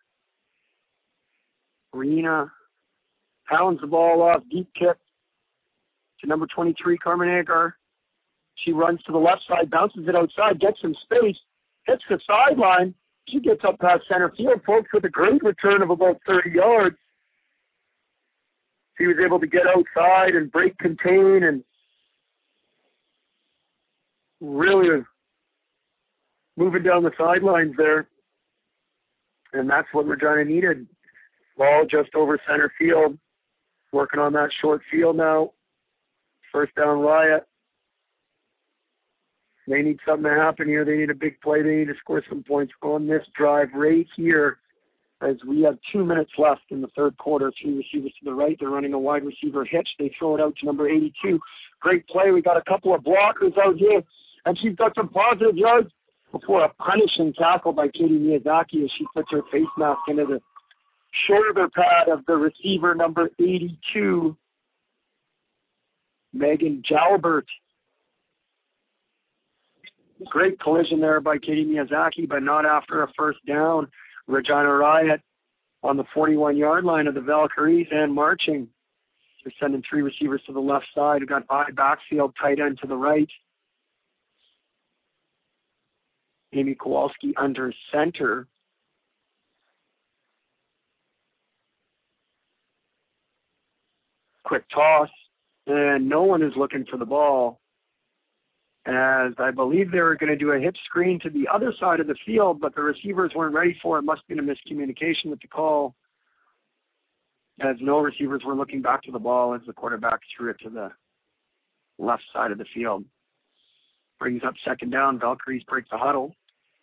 Rena pounds the ball off, deep kick to number twenty-three, Carmen Agar. She runs to the left side, bounces it outside, gets some space, hits the sideline. She gets up past center field, folks, with a great return of about thirty yards. She was able to get outside and break contain and really moving down the sidelines there. And that's what Regina needed. Ball just over center field. Working on that short field now. First down, Riot. They need something to happen here. They need a big play. They need to score some points on this drive right here as we have two minutes left in the third quarter. Three receivers to the right. They're running a wide receiver hitch. They throw it out to number eighty-two. Great play. We got a couple of blockers out here, and she's got some positive yards before a punishing tackle by Katie Miyazaki as she puts her face mask into the shoulder pad of the receiver, number eighty-two, Megan Jalbert. Great collision there by Katie Miyazaki, but not after a first down. Regina Riot on the forty-one-yard line of the Valkyries and marching. They're sending three receivers to the left side. We've got I backfield, tight end to the right. Amy Kowalski under center. Quick toss, and no one is looking for the ball, as I believe they were going to do a hitch screen to the other side of the field, but the receivers weren't ready for it. Must have been a miscommunication with the call, as no receivers were looking back to the ball as the quarterback threw it to the left side of the field. Brings up second down. Valkyries break the huddle.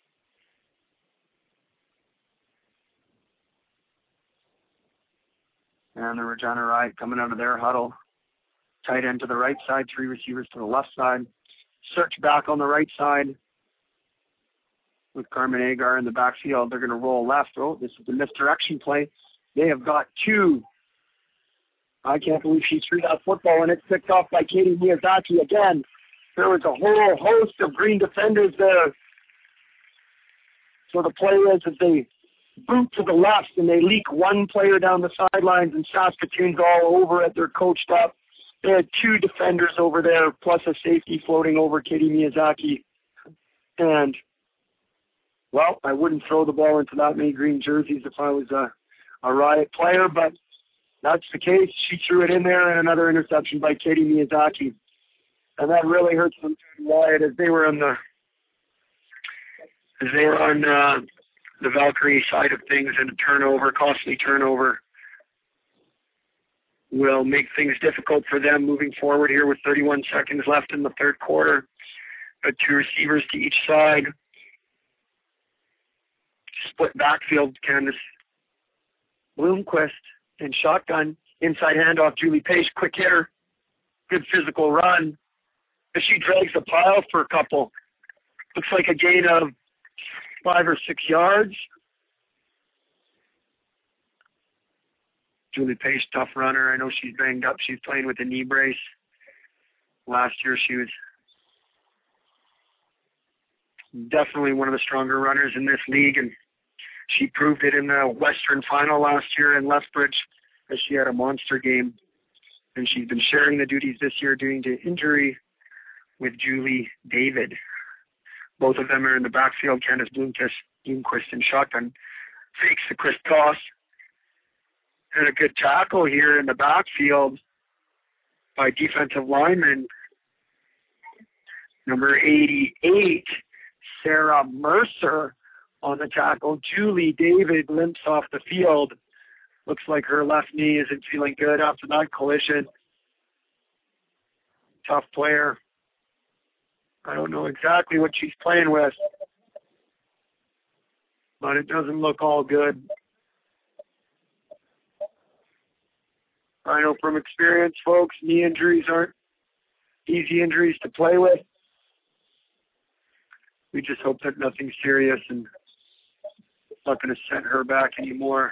And the Regina Riot coming out of their huddle. Tight end to the right side, three receivers to the left side. Search back on the right side with Carmen Agar in the backfield. They're going to roll left. Oh, this is a misdirection play. They have got two. I can't believe she threw that football, and it's picked off by Katie Miyazaki again. There was a whole host of green defenders there. So the play is that they boot to the left, and they leak one player down the sidelines, and Saskatoon's all over it. They're coached up. They had two defenders over there, plus a safety floating over Katie Miyazaki. And, well, I wouldn't throw the ball into that many green jerseys if I was a, a Riot player, but that's the case. She threw it in there, and another interception by Katie Miyazaki. And that really hurts them to Riot as they were on the as they were on uh, the Valkyrie side of things, and a turnover, costly turnover, will make things difficult for them moving forward here with thirty-one seconds left in the third quarter. But two receivers to each side. Split backfield, Candace Bloomquist in shotgun. Inside handoff, Julie Page, quick hitter. Good physical run. As she drags the pile for a couple. Looks like a gain of five or six yards. Julie Page, tough runner. I know she's banged up. She's playing with a knee brace. Last year she was definitely one of the stronger runners in this league, and she proved it in the Western final last year in Lethbridge as she had a monster game. And she's been sharing the duties this year due to injury with Julie David. Both of them are in the backfield. Candace Bloomquist, Bloomquist in shotgun. Fakes the crisp toss. And a good tackle here in the backfield by defensive lineman number eighty-eight, Sarah Mercer on the tackle. Julie David limps off the field. Looks like her left knee isn't feeling good after that collision. Tough player. I don't know exactly what she's playing with, but it doesn't look all good. I know from experience, folks, knee injuries aren't easy injuries to play with. We just hope that nothing's serious and it's not going to send her back anymore.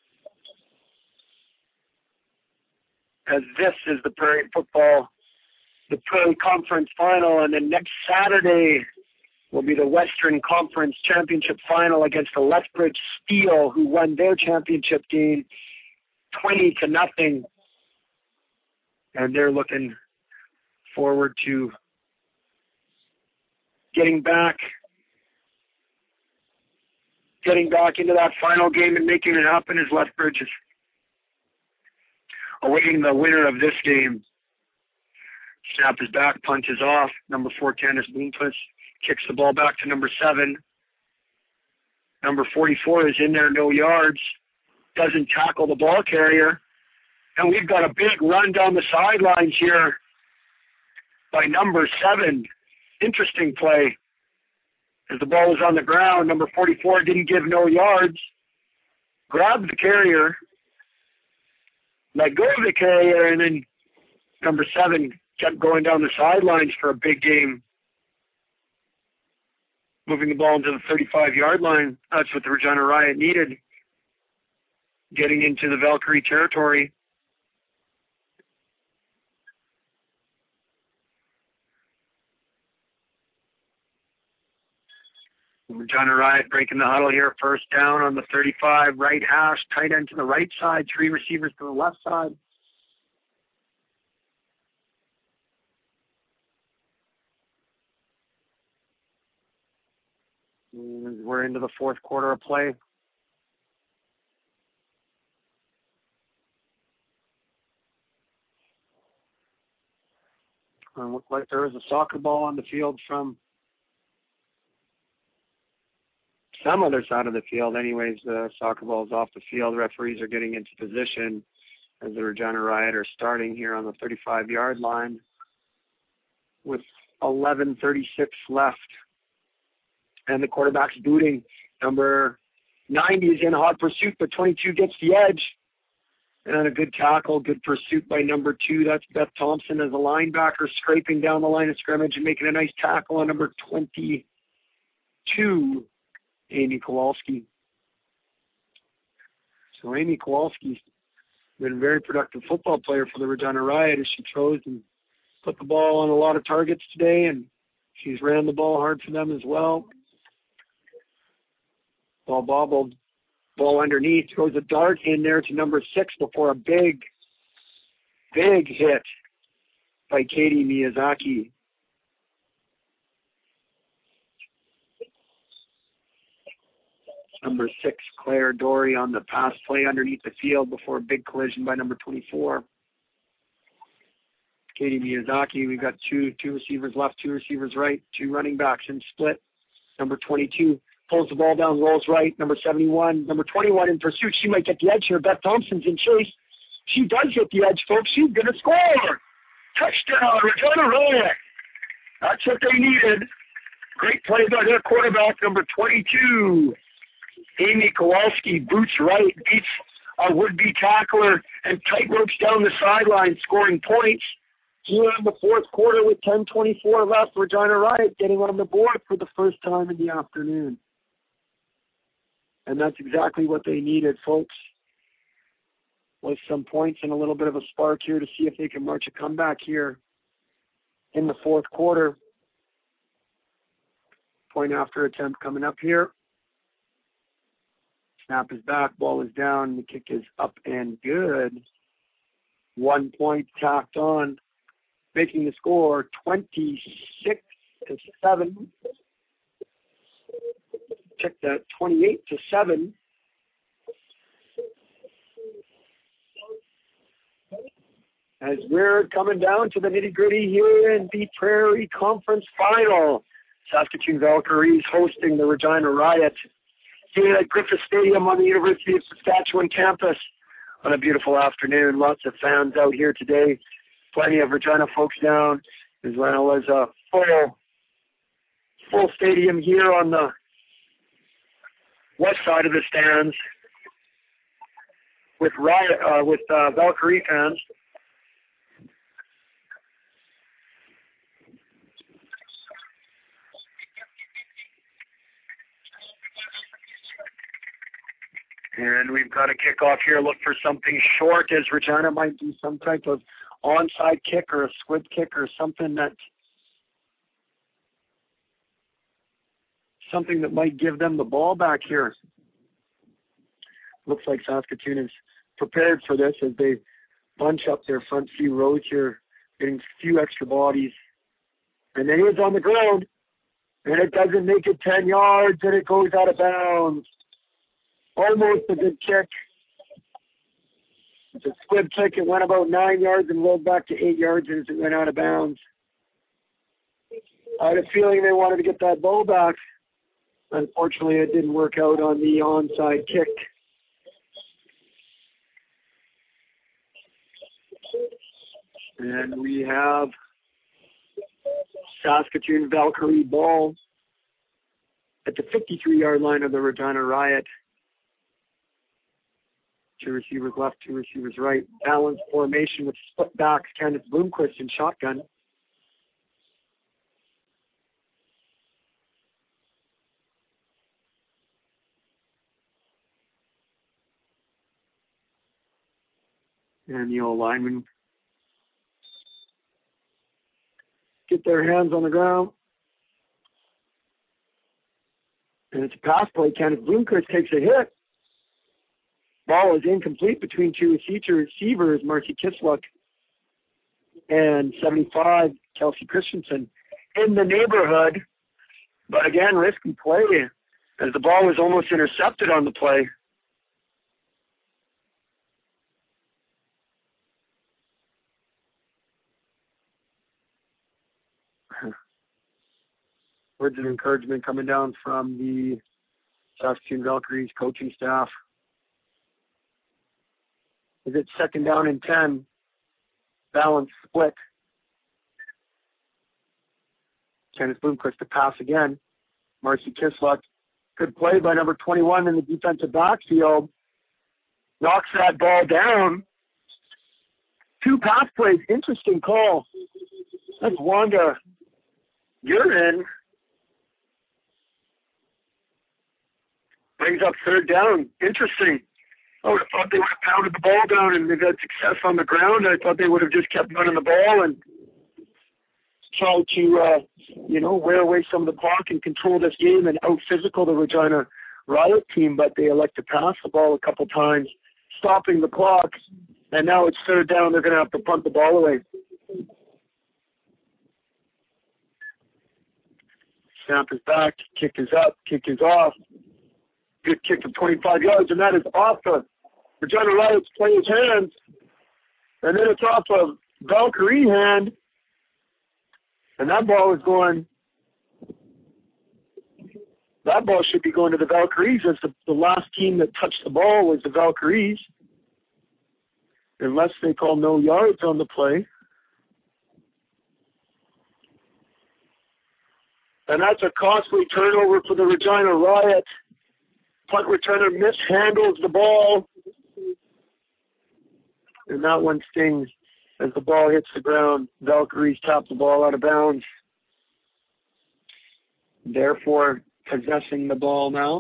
As this is the Prairie football, the Prairie Conference final, and then next Saturday will be the Western Conference Championship final against the Lethbridge Steel, who won their championship game twenty to nothing. And they're looking forward to getting back, getting back into that final game and making it happen as Lethbridge is awaiting the winner of this game. Snap is back, punt is off. Number four, Candace Bloomquist, kicks the ball back to number seven, Number forty-four is in there, no yards, doesn't tackle the ball carrier. And we've got a big run down the sidelines here by number seven. Interesting play. As the ball was on the ground, number forty-four didn't give no yards, grabbed the carrier, let go of the carrier, and then number seven kept going down the sidelines for a big game, moving the ball into the thirty-five-yard line. That's what the Regina Riot needed, getting into the Valkyrie territory. Regina Riot breaking the huddle here. First down on the thirty-five, right hash, tight end to the right side, three receivers to the left side. And we're into the fourth quarter of play. It looked like there was a soccer ball on the field from some other side of the field. Anyways, the soccer ball is off the field. Referees are getting into position as the Regina Riot are starting here on the thirty-five-yard line with eleven thirty-six left. And the quarterback's booting. Number ninety is in hot pursuit, but twenty-two gets the edge. And a good tackle, good pursuit by number two. That's Beth Thompson as a linebacker, scraping down the line of scrimmage and making a nice tackle on number twenty-two. Amy Kowalski. So Amy Kowalski's been a very productive football player for the Regina Riot as she chose and put the ball on a lot of targets today, and she's ran the ball hard for them as well. Ball bobbled, ball underneath, throws a dart in there to number six before a big, big hit by Katie Miyazaki. Number six, Claire Dory on the pass play underneath the field before a big collision by number twenty-four. Katie Miyazaki, we've got two two receivers left, two receivers right, two running backs in split. Number twenty-two pulls the ball down, rolls right. Number seventy-one, number twenty-one in pursuit. She might get the edge here. Beth Thompson's in chase. She does hit the edge, folks. She's going to score. Touchdown, Regina Riot. That's what they needed. Great play by their quarterback, number twenty-two. Amy Kowalski boots right, beats a would-be tackler, and tight ropes down the sideline, scoring points. Here in the fourth quarter with ten twenty-four left, Regina Riot getting on the board for the first time in the afternoon. And that's exactly what they needed, folks. With some points and a little bit of a spark here to see if they can march a comeback here in the fourth quarter. Point after attempt coming up here. Snap is back, ball is down, the kick is up and good. One point tacked on, making the score twenty-six to seven. Check that, twenty-eight to seven. As we're coming down to the nitty-gritty here in the Prairie Conference Final. Saskatoon Valkyries hosting the Regina Riot here at Griffith Stadium on the University of Saskatchewan campus on a beautiful afternoon. Lots of fans out here today. Plenty of Regina folks down, as well as a full, full stadium here on the west side of the stands with Riot, uh, with uh, Valkyrie fans. And we've got a kickoff here. Look for something short as Regina might do some type of onside kick or a squib kick or something that something that might give them the ball back here. Looks like Saskatoon is prepared for this as they bunch up their front few rows here, getting a few extra bodies. And then he's on the ground, and it doesn't make it ten yards, and it goes out of bounds. Almost a good kick. It's a squib kick. It went about nine yards and rolled back to eight yards as it went out of bounds. I had a feeling they wanted to get that ball back. Unfortunately, it didn't work out on the onside kick. And we have Saskatoon Valkyrie ball at the fifty-three-yard line of the Regina Riot. Two receivers left, two receivers right. Balanced formation with split backs, Candace Bloomquist in shotgun. And the old linemen get their hands on the ground. And it's a pass play. Candace Bloomquist takes a hit. Ball is incomplete between two receivers, Marcy Kisluck and seventy-five, Kelsey Christensen, in the neighborhood. But again, risky play as the ball was almost intercepted on the play. Words of encouragement coming down from the Saskatoon Valkyries coaching staff. Is it second down and ten? Balance split. Candace Bloomquist to pass again. Marcy Kisluck. Good play by number twenty-one in the defensive backfield. Knocks that ball down. Two pass plays. Interesting call. That's Wanda. You're in. Brings up third down. Interesting. I would have thought they would have pounded the ball down and they've had success on the ground. I thought they would have just kept running the ball and tried to, uh, you know, wear away some of the clock and control this game and out-physical the Regina Riot team, but they elect to pass the ball a couple times, stopping the clock, and now it's third down. They're going to have to punt the ball away. Snap is back, kick is up, kick is off. Good kick of twenty-five yards, and that is off the Regina Riot's player's hands. And then it's off of Valkyrie hand. And that ball is going, that ball should be going to the Valkyries, as the, the last team that touched the ball was the Valkyries. Unless they call no yards on the play. And that's a costly turnover for the Regina Riot. Punt returner mishandles the ball. And that one stings as the ball hits the ground. Valkyries tap the ball out of bounds. Therefore, possessing the ball now.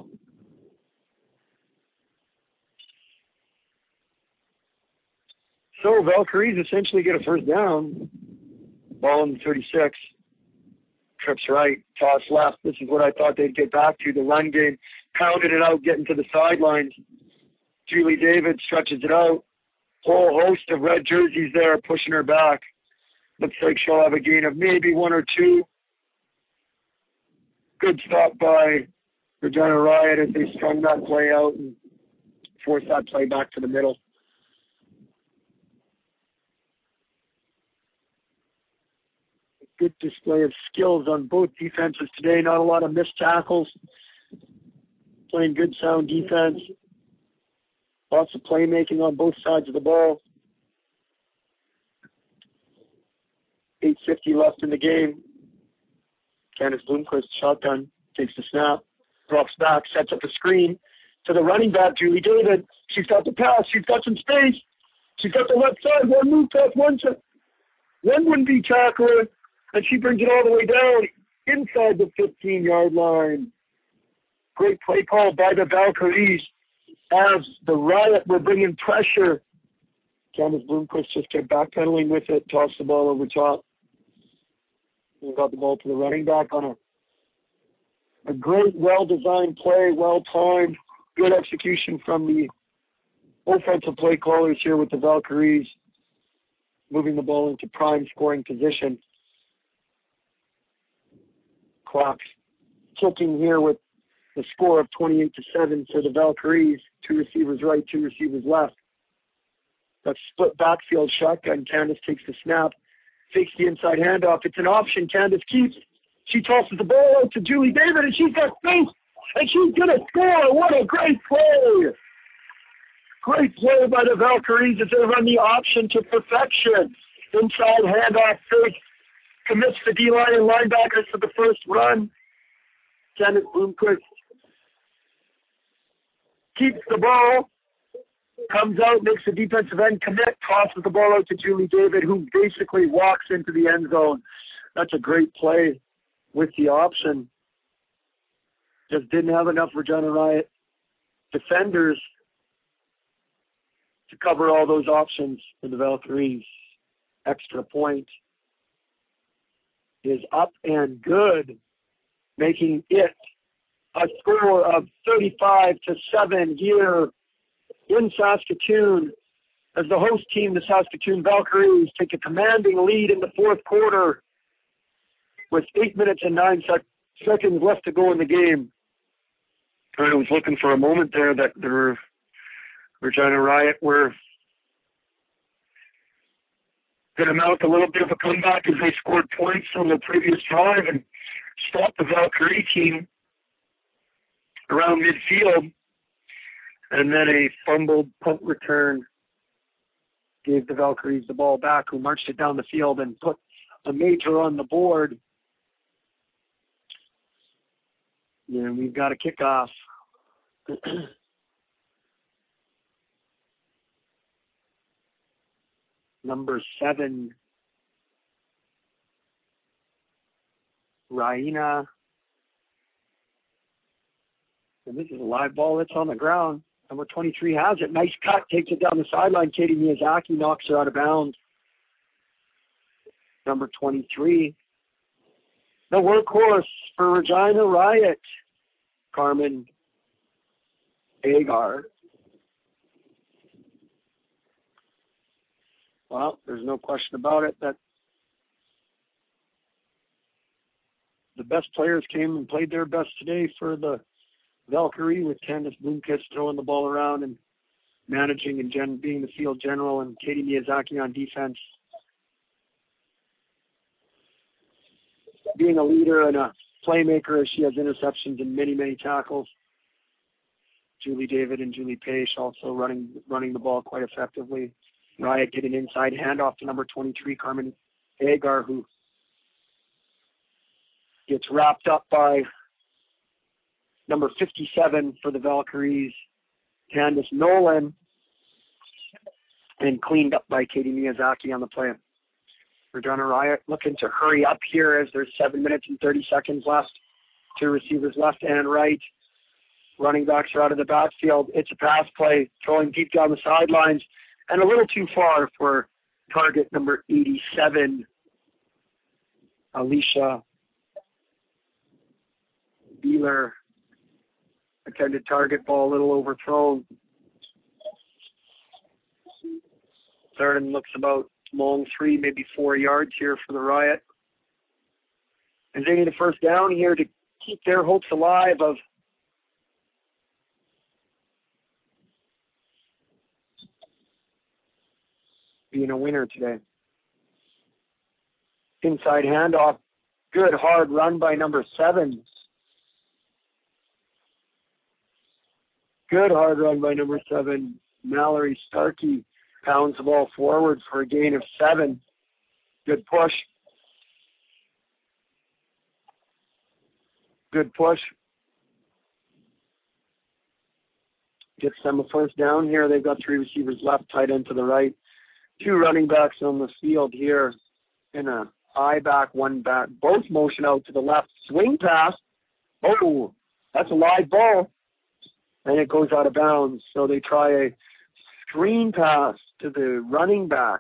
So Valkyries essentially get a first down. Ball in the thirty-six. Trips right, toss left. This is what I thought they'd get back to. The run game, pounded it out, getting to the sidelines. Julie David stretches it out. Whole host of red jerseys there pushing her back. Looks like she'll have a gain of maybe one or two. Good stop by Regina Riot as they strung that play out and forced that play back to the middle. Good display of skills on both defenses today. Not a lot of missed tackles. Playing good sound defense. Lots of playmaking on both sides of the ball. eight fifty left in the game. Candace Bloomquist, shotgun, takes the snap, drops back, sets up a screen to the running back, Julie David. She's got the pass. She's got some space. She's got the left side. One move pass, one set. One wouldn't be tackler. And she brings it all the way down inside the fifteen-yard line. Great play call by the Valkyries as the Riot were bringing pressure. Candace Bloomquist just kept backpedaling with it, tossed the ball over top, and got the ball to the running back on a, a great, well-designed play, well-timed, good execution from the offensive play callers here with the Valkyries, moving the ball into prime scoring position. Clock ticking here with the score of twenty-eight to seven for the Valkyries. Two receivers right, two receivers left. That split backfield shotgun. Candace takes the snap, fakes the inside handoff. It's an option. Candace keeps. She tosses the ball out to Julie David, and she's got space. and she's going to score. What a great play. Great play by the Valkyries as they run the option to perfection. Inside handoff fake. Commits the D-line and linebackers for the first run. Kenneth Bloomquist keeps the ball. Comes out, makes the defensive end commit, tosses the ball out to Julie David, who basically walks into the end zone. That's a great play with the option. Just didn't have enough Regina Riot defenders to cover all those options for the Valkyries. Extra point is up and good, making it a score of thirty-five to seven here in Saskatoon, as the host team, the Saskatoon Valkyries, take a commanding lead in the fourth quarter with eight minutes and nine sec- seconds left to go in the game. I was looking for a moment there that the were Regina Riot were going to mount a little bit of a comeback as they scored points on the previous drive and stopped the Valkyrie team around midfield. And then a fumbled punt return gave the Valkyries the ball back, who marched it down the field and put a major on the board. And we've got a kickoff. Number seven, Raina. And this is a live ball that's on the ground. Number twenty-three has it. Nice cut. Takes it down the sideline. Katie Miyazaki knocks her out of bounds. Number twenty-three. The workhorse for Regina Riot, Carmen Agar. Well, there's no question about it that the best players came and played their best today for the Valkyrie, with Candace Bloomquist throwing the ball around and managing and gen- being the field general, and Katie Miyazaki on defense being a leader and a playmaker, as she has interceptions and many, many tackles. Julie David and Julie Page also running running the ball quite effectively. Riot getting an inside handoff to number twenty-three, Carmen Agar, who gets wrapped up by number fifty-seven for the Valkyries, Candace Nolan, and cleaned up by Katie Miyazaki on the play. Regina Riot looking to hurry up here as there's seven minutes and thirty seconds left. Two receivers left and right. Running backs are out of the backfield. It's a pass play, throwing deep down the sidelines, and a little too far for target number eighty-seven, Alicia Beeler. Intended target ball, a little overthrown. Third and looks about long three, maybe four yards here for the Riot. And they need a first down here to keep their hopes alive of being a winner today. Inside handoff. Good hard run by number seven. Good hard run by number seven, Mallory Starkey. Pounds the ball forward for a gain of seven. Good push. Good push. Gets them a first down here. They've got three receivers left, tight end to the right. Two running backs on the field here in a eye back, one back. Both motion out to the left. Swing pass. Oh, that's a live ball. And it goes out of bounds. So they try a screen pass to the running back.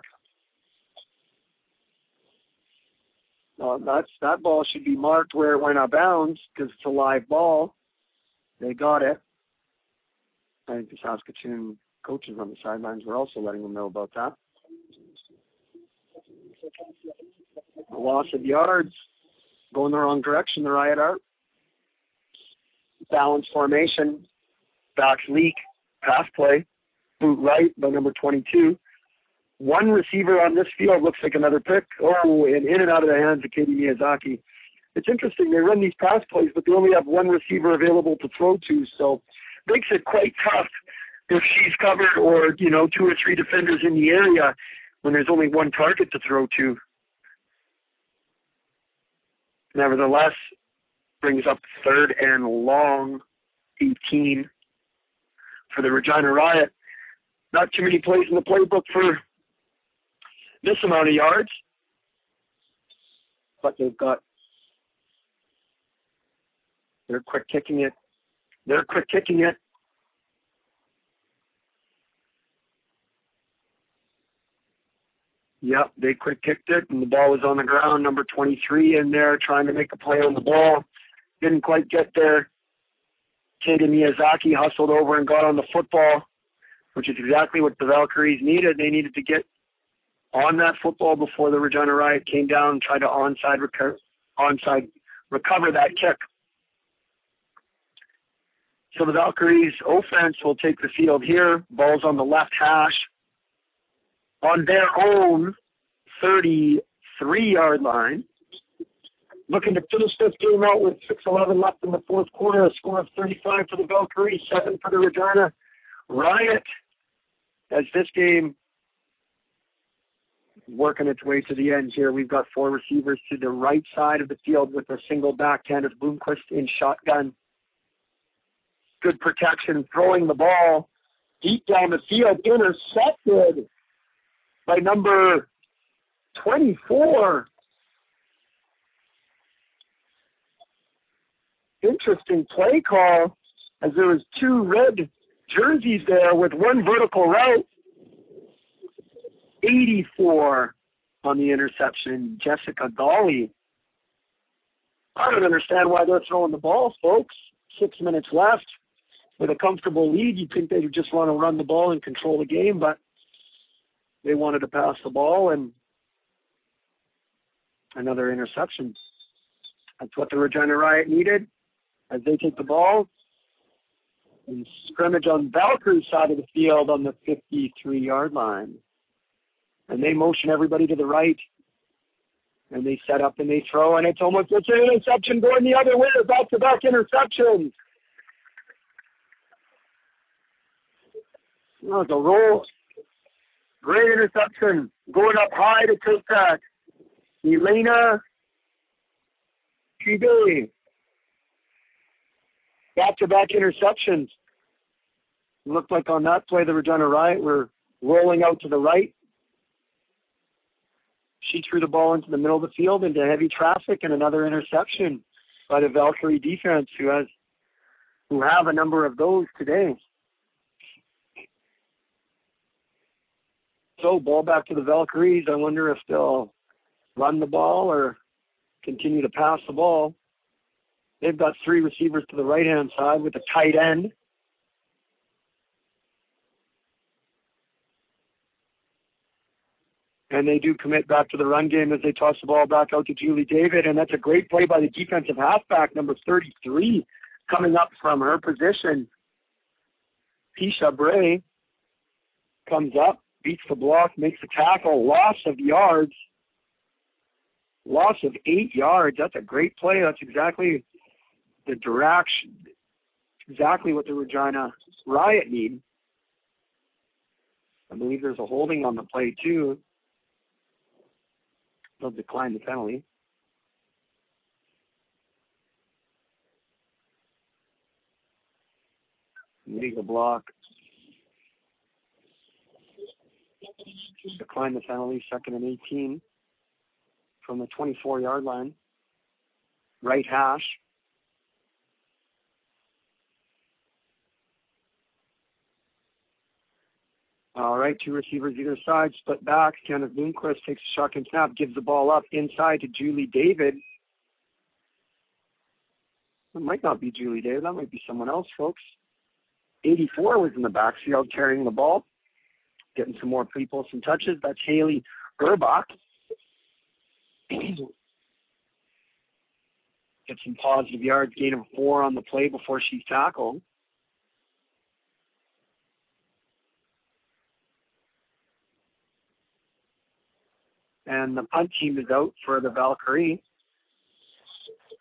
Uh, that's that ball should be marked where it went out of bounds because it's a live ball. They got it. I think the Saskatoon coaches on the sidelines were also letting them know about that. A loss of yards. Going the wrong direction, the Riot are. Balanced formation. Backs leak. Pass play. Boot right by number twenty-two. One receiver on this field looks like another pick. Oh, and in and out of the hands of Katie Miyazaki. it's interesting. They run these pass plays, but they only have one receiver available to throw to, so makes it quite tough if she's covered or, you know, two or three defenders in the area when there's only one target to throw to. Nevertheless, brings up third and long, eighteen for the Regina Riot. Not too many plays in the playbook for this amount of yards, but they've got, they're quick kicking it. They're quick kicking it. Yep, they quick kicked it, and the ball was on the ground. Number twenty-three in there trying to make a play on the ball. Didn't quite get there. Katie Miyazaki hustled over and got on the football, which is exactly what the Valkyries needed. They needed to get on that football before the Regina Riot came down and tried to onside, reco- onside recover that kick. So the Valkyries offense will take the field here. Ball's on the left hash. On their own thirty-three-yard line. Looking to finish this game out with six eleven left in the fourth quarter. A score of thirty-five for the Valkyries, seven for the Regina Riot. As this game working its way to the end here, we've got four receivers to the right side of the field with a single back, Candace Bloomquist in shotgun. Good protection, throwing the ball deep down the field, intercepted by number twenty-four. Interesting play call, as there was two red jerseys there with one vertical route. eighty-four on the interception, Jessica Gawley. I don't understand why they're throwing the ball, folks. Six minutes left with a comfortable lead. You'd think they would just want to run the ball and control the game, but they wanted to pass the ball, and another interception. That's what the Regina Riot needed as they take the ball and scrimmage on Valkyrie's side of the field on the fifty-three-yard line. And they motion everybody to the right, and they set up and they throw, and it's almost it's an interception going the other way, back-to-back interceptions. Oh, the roll. Great interception. Going up high to take that. Elena Tribe. Back-to-back interceptions. It looked like on that play, the Regina Riot were rolling out to the right. She threw the ball into the middle of the field into heavy traffic, and another interception by the Valkyrie defense, who has who have a number of those today. So, ball back to the Valkyries. I wonder if they'll run the ball or continue to pass the ball. They've got three receivers to the right-hand side with a tight end. And they do commit back to the run game as they toss the ball back out to Julie David. And that's a great play by the defensive halfback, number thirty-three, coming up from her position. Pisha Bray comes up, beats the block, makes the tackle, loss of yards. Loss of eight yards. That's a great play. That's exactly the direction, exactly what the Regina Riot need. I believe there's a holding on the play, too. They'll decline the penalty. Legal block. Decline the penalty, second and eighteen from the twenty-four-yard line. Right hash. All right, two receivers either side, split back. Kenneth Bloomquist takes a shotgun snap, gives the ball up inside to Julie David. It might not be Julie David. That might be someone else, folks. eighty-four was in the backfield carrying the ball, getting some more people, some touches. That's Haley Urbach. Get some positive yards, gain of four on the play before she's tackled. And the punt team is out for the Valkyrie.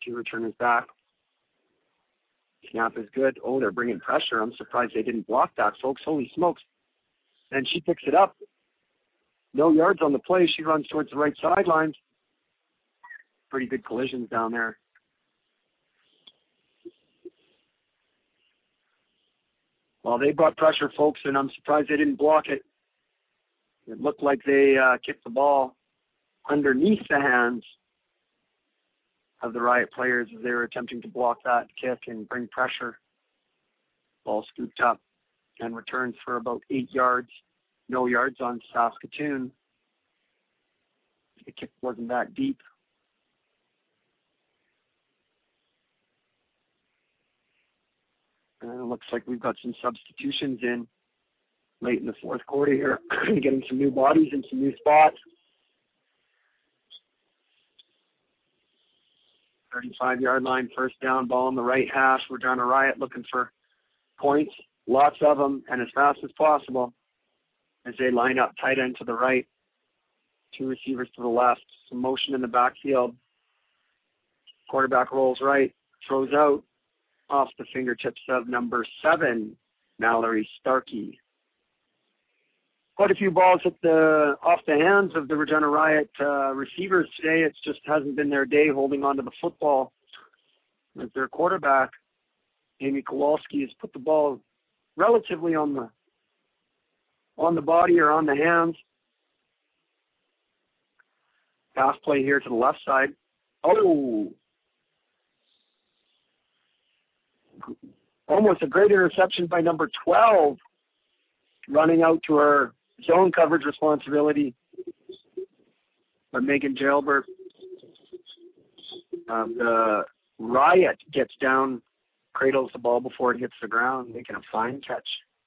Two returners back. Snap is good. Oh, they're bringing pressure. I'm surprised they didn't block that, folks. Holy smokes. And she picks it up. No yards on the play. She runs towards the right sidelines. Pretty good collisions down there. Well, they brought pressure, folks, and I'm surprised they didn't block it. It looked like they uh, kicked the ball underneath the hands of the Riot players as they were attempting to block that kick and bring pressure. Ball scooped up and returns for about eight yards. No yards on Saskatoon. The kick wasn't that deep. And it looks like we've got some substitutions in late in the fourth quarter here, getting some new bodies and some new spots. thirty-five-yard line, first down, ball in the right hash. We're down to Riot looking for points, lots of them, and as fast as possible as they line up tight end to the right. Two receivers to the left. Some motion in the backfield. Quarterback rolls right, throws out off the fingertips of number seven, Mallory Starkey. Quite a few balls hit the off the hands of the Regina Riot uh, receivers today. It just hasn't been their day holding on to the football. As their quarterback, Amy Kowalski, has put the ball relatively on the on the body or on the hands. Pass play here to the left side. Oh! Almost a great interception by number twelve, running out to her zone coverage responsibility. But Megan Jailbert of the Riot gets down, cradles the ball before it hits the ground, making a fine catch.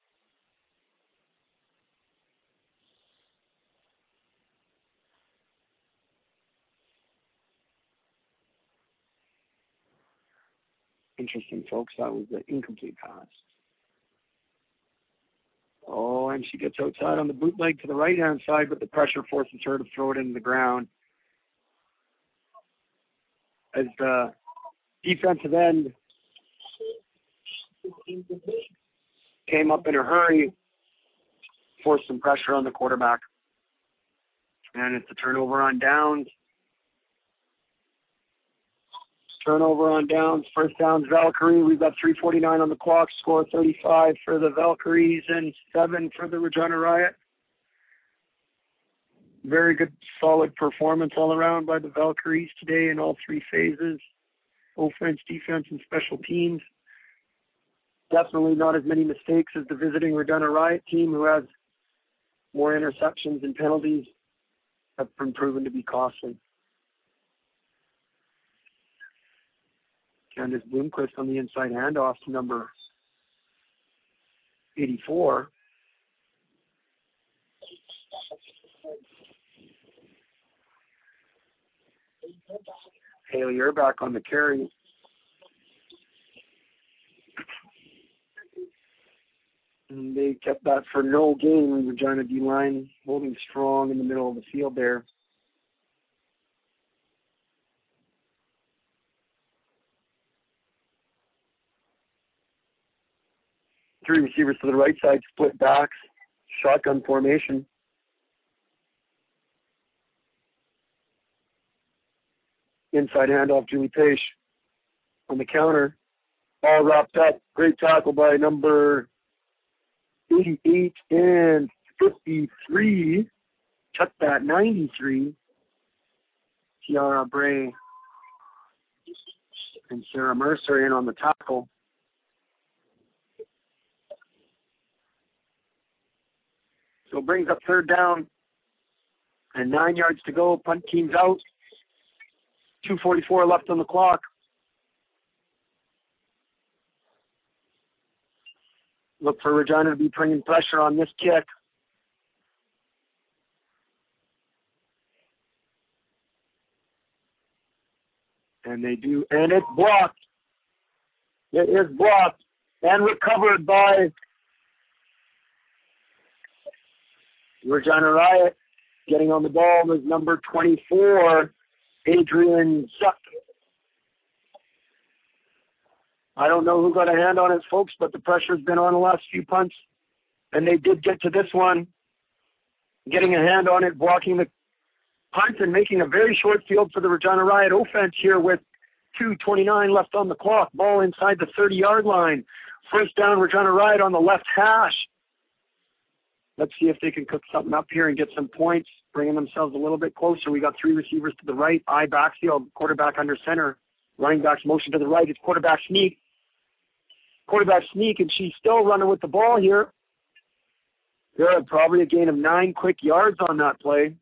Interesting, folks. That was the incomplete pass. Oh, and she gets outside on the bootleg to the right-hand side, but the pressure forces her to throw it into the ground. As the defensive end came up in a hurry, forced some pressure on the quarterback. And it's a turnover on downs. Turnover on downs. First down's Valkyrie. We've got three forty-nine on the clock. Score thirty-five for the Valkyries and seven for the Regina Riot. Very good, solid performance all around by the Valkyries today in all three phases. Offense, defense, and special teams. Definitely not as many mistakes as the visiting Regina Riot team, who has more interceptions and penalties, have been proven to be costly. Candace Bloomquist on the inside handoff to number eighty-four. Haley Erbach on the carry. And they kept that for no gain. Regina D-line holding strong in the middle of the field there. Three receivers to the right side, split backs, shotgun formation. Inside handoff, Julie Page on the counter. All wrapped up. Great tackle by number eighty-eight and fifty-three. Chuck that, ninety-three. Tiara Bray and Sarah Mercer in on the tackle. So it brings up third down and nine yards to go. Punt team's out. two forty-four left on the clock. Look for Regina to be bringing pressure on this kick. And they do, and it's blocked. It is blocked and recovered by Regina Riot. Getting on the ball was number twenty-four, Adrian Zuck. I don't know who got a hand on it, folks, but the pressure's been on the last few punts, and they did get to this one, getting a hand on it, blocking the punt and making a very short field for the Regina Riot offense here with two twenty-nine left on the clock. Ball inside the thirty-yard line. First down, Regina Riot on the left hash. Let's see if they can cook something up here and get some points, bringing themselves a little bit closer. We got three receivers to the right, I backfield, quarterback under center, running back's motion to the right. It's quarterback sneak. Quarterback sneak, and she's still running with the ball here. Good, probably a gain of nine quick yards on that play.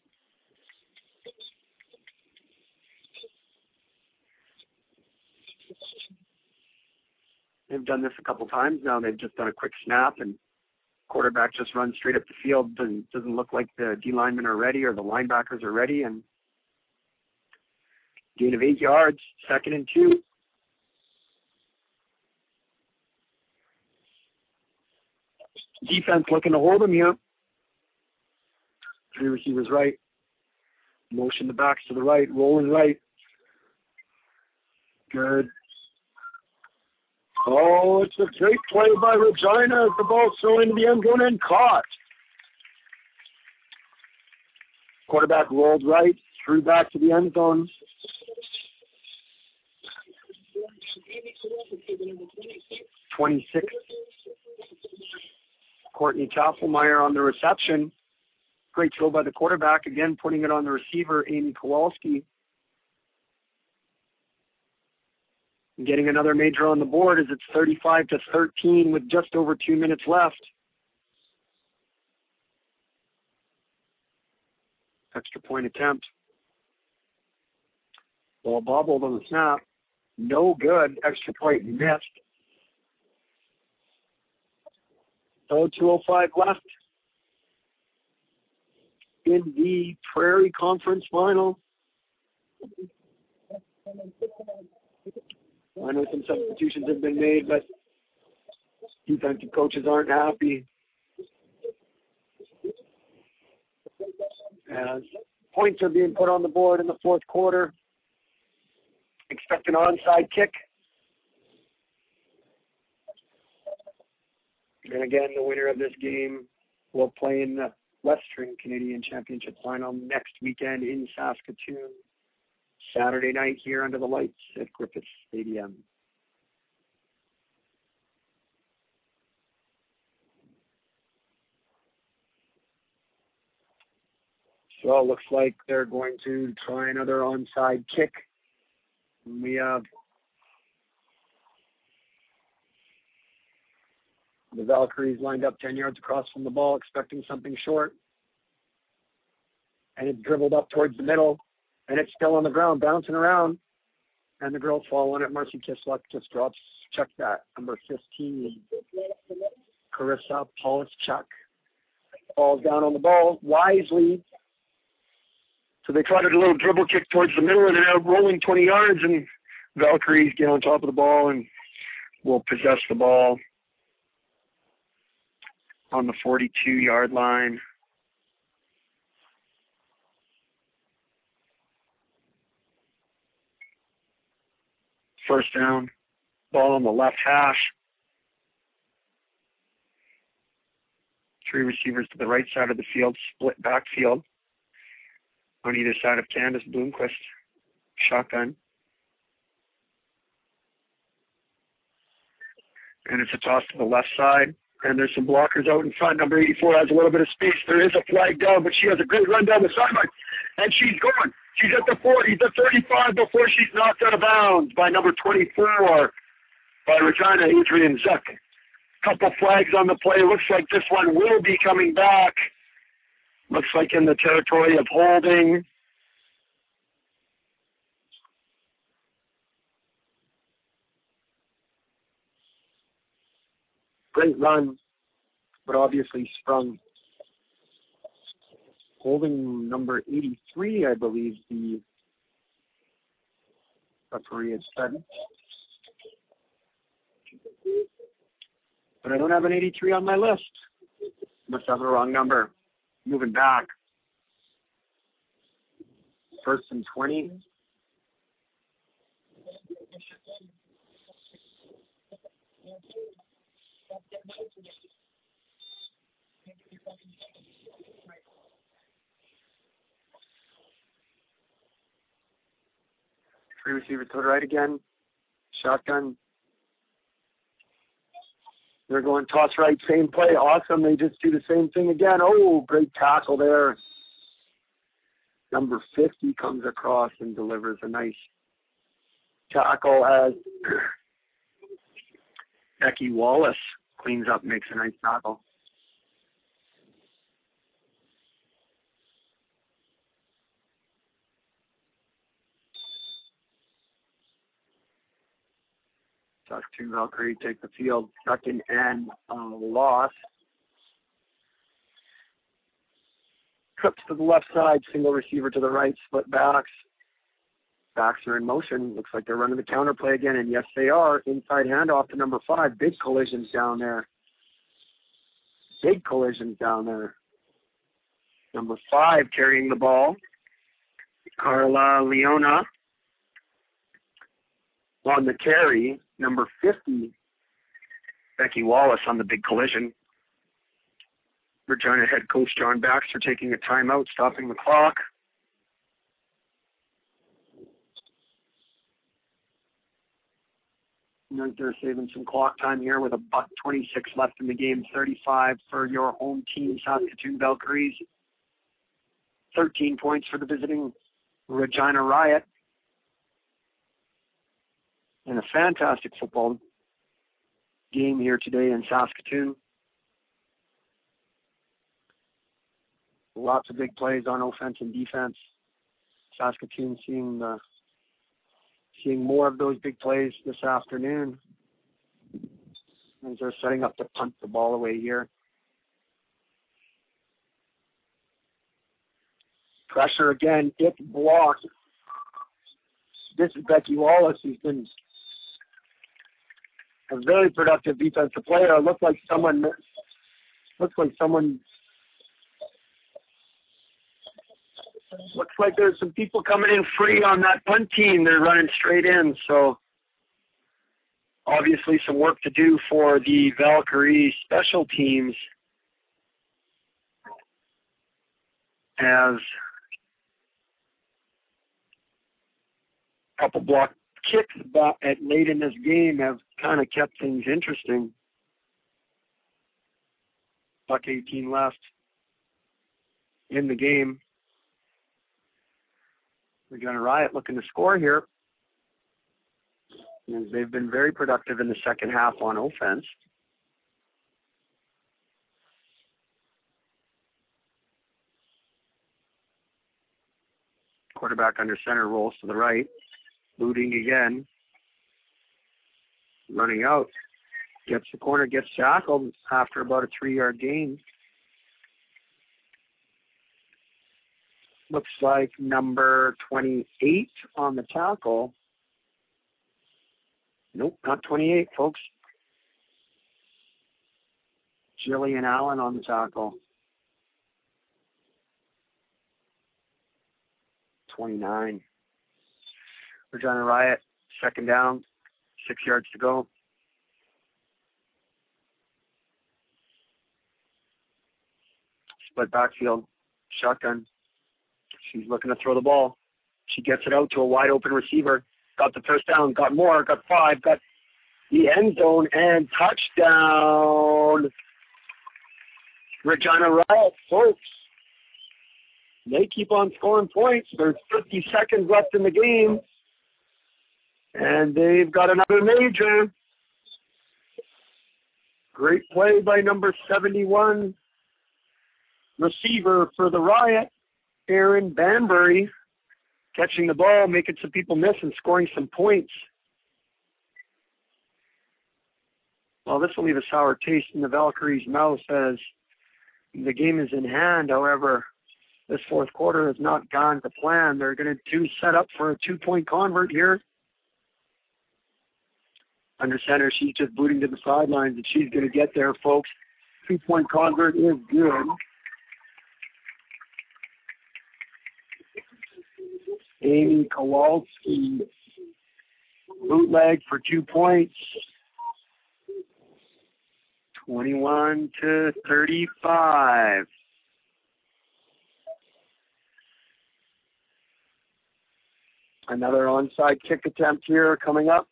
They've done this a couple times now. They've just done a quick snap, and quarterback just runs straight up the field. Doesn't, doesn't look like the D linemen are ready or the linebackers are ready, and gain of eight yards, second and two. Defense looking to hold him here. Three receivers right. Motion the backs to the right, rolling right. Good. Oh, it's a great play by Regina as the ball's thrown into the end zone and caught. Quarterback rolled right, threw back to the end zone. twenty-six. Courtney Taffelmeyer on the reception. Great throw by the quarterback, again putting it on the receiver, Amy Kowalski. Getting another major on the board as it's thirty-five to thirteen with just over two minutes left. Extra point attempt. Ball bobbled on the snap. No good. Extra point missed. So two oh five left in the Prairie Conference Final. I know some substitutions have been made, but defensive coaches aren't happy. As points are being put on the board in the fourth quarter. Expect an onside kick. And again, the winner of this game will play in the Western Canadian Championship Final next weekend in Saskatoon. Saturday night here under the lights at Griffith Stadium. So it looks like they're going to try another onside kick. We have the Valkyries lined up ten yards across from the ball, expecting something short. And it's dribbled up towards the middle. And it's still on the ground, bouncing around. And the girls fall on it. Marcy Kisluk just drops, check that, number fifteen. Carissa Polischuk falls down on the ball wisely. So they tried a little dribble kick towards the middle, and they're now rolling twenty yards, and Valkyries get on top of the ball and will possess the ball on the forty-two-yard line. First down, ball on the left hash. Three receivers to the right side of the field, split backfield on either side of Candace Bloomquist. Shotgun. And it's a toss to the left side. And there's some blockers out in front. Number eighty-four has a little bit of space. There is a flag down, but she has a great run down the sideline. And she's going. She's at the forty, the thirty-five before she's knocked out of bounds by number twenty-four, by Regina Adrian Zuck. Couple flags on the play. Looks like this one will be coming back. Looks like in the territory of holding. Great run, but obviously sprung. Holding number eighty-three, I believe the referee has said. But I don't have an eighty-three on my list. Must have the wrong number. Moving back. First and twenty. Three receivers to the right again. Shotgun. They're going toss right, same play. Awesome. They just do the same thing again. Oh, great tackle there. Number fifty comes across and delivers a nice tackle as Becky Wallace cleans up, makes a nice tackle. Saskatoon Valkyrie take the field, second and uh, loss. Trips to the left side, single receiver to the right, split backs. Backs are in motion. Looks like they're running the counter play again, and yes, they are. Inside handoff to number five. Big collisions down there. Big collisions down there. Number five carrying the ball. Carla Leona. On the carry, number fifty, Becky Wallace on the big collision. Regina head coach John Baxter taking a timeout, stopping the clock. They're saving some clock time here with a buck twenty-six left in the game, thirty-five for your home team, Saskatoon Valkyries. thirteen points for the visiting Regina Riot. And a fantastic football game here today in Saskatoon. Lots of big plays on offense and defense. Saskatoon seeing the, seeing more of those big plays this afternoon as they're setting up to punt the ball away here. Pressure again, it's blocked. This is Becky Wallace, who's been a very productive defensive player. It looks like someone, looks like someone, looks like there's some people coming in free on that punt team. They're running straight in, so obviously some work to do for the Valkyrie special teams as a couple block kicks back at late in this game have kind of kept things interesting. Buck eighteen left in the game. Regina Riot looking to score here, as they've been very productive in the second half on offense. Quarterback under center rolls to the right. Booting again. Running out. Gets the corner, gets tackled after about a three-yard gain. Looks like number twenty-eight on the tackle. Nope, not twenty-eight, folks. Jillian Allen on the tackle. twenty-nine. Regina Riot, second down, six yards to go. Split backfield, shotgun. She's looking to throw the ball. She gets it out to a wide open receiver. Got the first down, got more, got five, got the end zone, and touchdown. Regina Riot, folks. They keep on scoring points. There's fifty seconds left in the game. And they've got another major. Great play by number seventy-one, receiver for the Riot, Aaron Banbury, catching the ball, making some people miss and scoring some points. Well, this will leave a sour taste in the Valkyries' mouth as the game is in hand. However, this fourth quarter has not gone to plan. They're going to do set up for a two-point convert here. Under center, she's just booting to the sidelines, and she's going to get there, folks. Two-point convert is good. Amy Kowalski, bootleg for two points. twenty-one to thirty-five. Another onside kick attempt here coming up.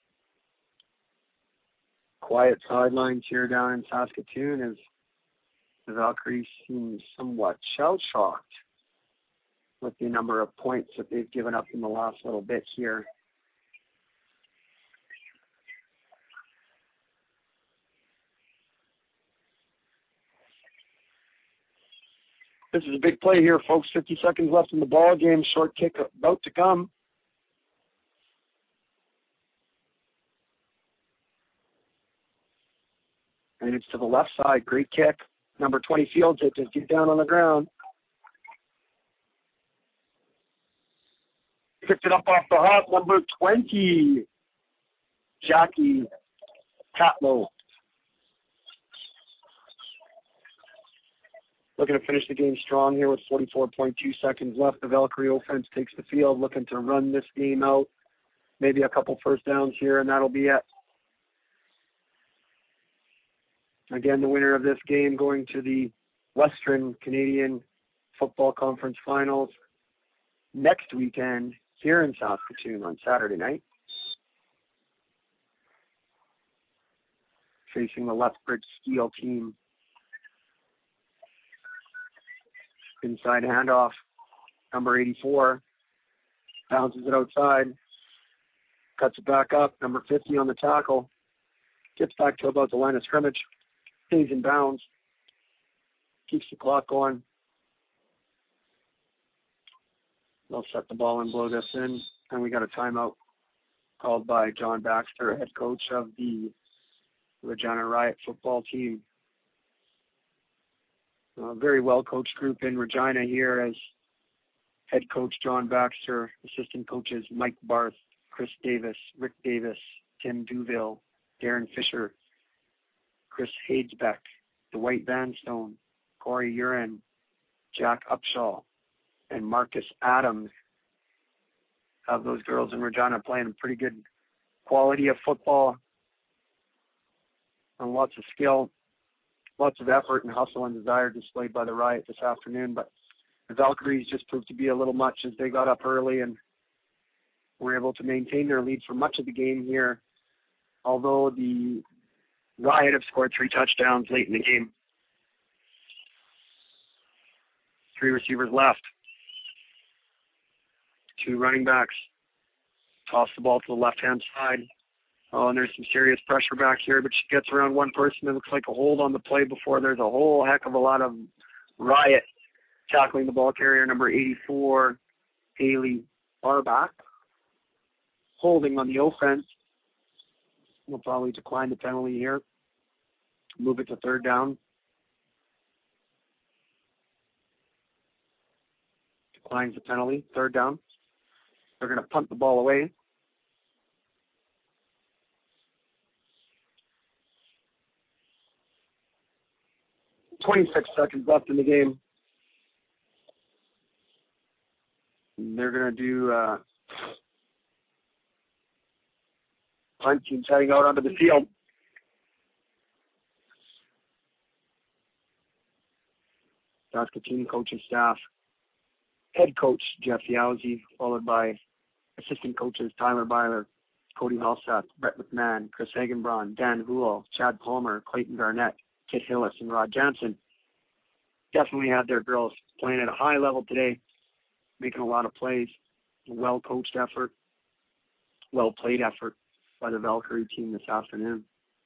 Quiet sidelines here down in Saskatoon as the Valkyries seem somewhat shell-shocked with the number of points that they've given up in the last little bit here. This is a big play here, folks. fifty seconds left in the ball game. Short kick about to come. And it's to the left side. Great kick. Number twenty fields it. Just get down on the ground. Picked it up off the hop. Number twenty. Jackie Catlow. Looking to finish the game strong here with forty-four point two seconds left. The Valkyrie offense takes the field, looking to run this game out. Maybe a couple first downs here, and that'll be it. Again, the winner of this game going to the Western Canadian Football Conference Finals next weekend here in Saskatoon on Saturday night. Facing the Lethbridge Steel team. Inside handoff, number eighty-four, bounces it outside, cuts it back up, number fifty on the tackle, gets back to about the line of scrimmage, stays in bounds, keeps the clock going. They'll set the ball and blow this in, and we got a timeout called by John Baxter, head coach of the Regina Riot football team. A very well-coached group in Regina here as head coach John Baxter, assistant coaches Mike Barth, Chris Davis, Rick Davis, Tim Duville, Darren Fisher, Chris Hadesbeck, Dwight Vanstone, Corey Urin, Jack Upshaw, and Marcus Adams. Have those girls in Regina playing pretty good quality of football and lots of skill. Lots of effort and hustle and desire displayed by the Riot this afternoon, but the Valkyries just proved to be a little much as they got up early and were able to maintain their lead for much of the game here, although the Riot have scored three touchdowns late in the game. Three receivers left. Two running backs. Toss the ball to the left-hand side. Oh, and there's some serious pressure back here, but she gets around one person. It looks like a hold on the play before there's a whole heck of a lot of Riot tackling the ball carrier, number eighty-four, Haley Barbach. Holding on the offense. We'll probably decline the penalty here. Move it to third down. Declines the penalty. Third down. They're going to punt the ball away. twenty-six seconds left in the game. And they're going to do uh, punt teams heading out onto the field. Saskatoon coaching staff. Head coach Jeff Yowzy, followed by assistant coaches Tyler Byler, Cody Halseth, Brett McMahon, Chris Hagenbraun, Dan Houle, Chad Palmer, Clayton Garnett, Kit Hillis, and Rod Jansen. Definitely had their girls playing at a high level today, making a lot of plays. A well-coached effort, well-played effort by the Valkyrie team this afternoon.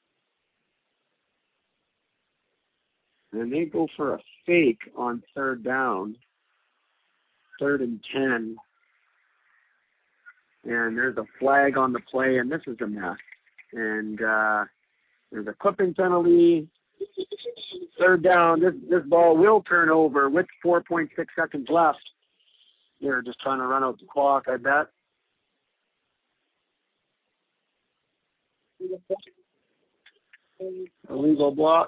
And they go for a fake on third down, third and ten. And there's a flag on the play, and this is a mess. And uh, there's a clipping penalty. Third down, this this ball will turn over with four point six seconds left. They're just trying to run out the clock, I bet. Illegal block.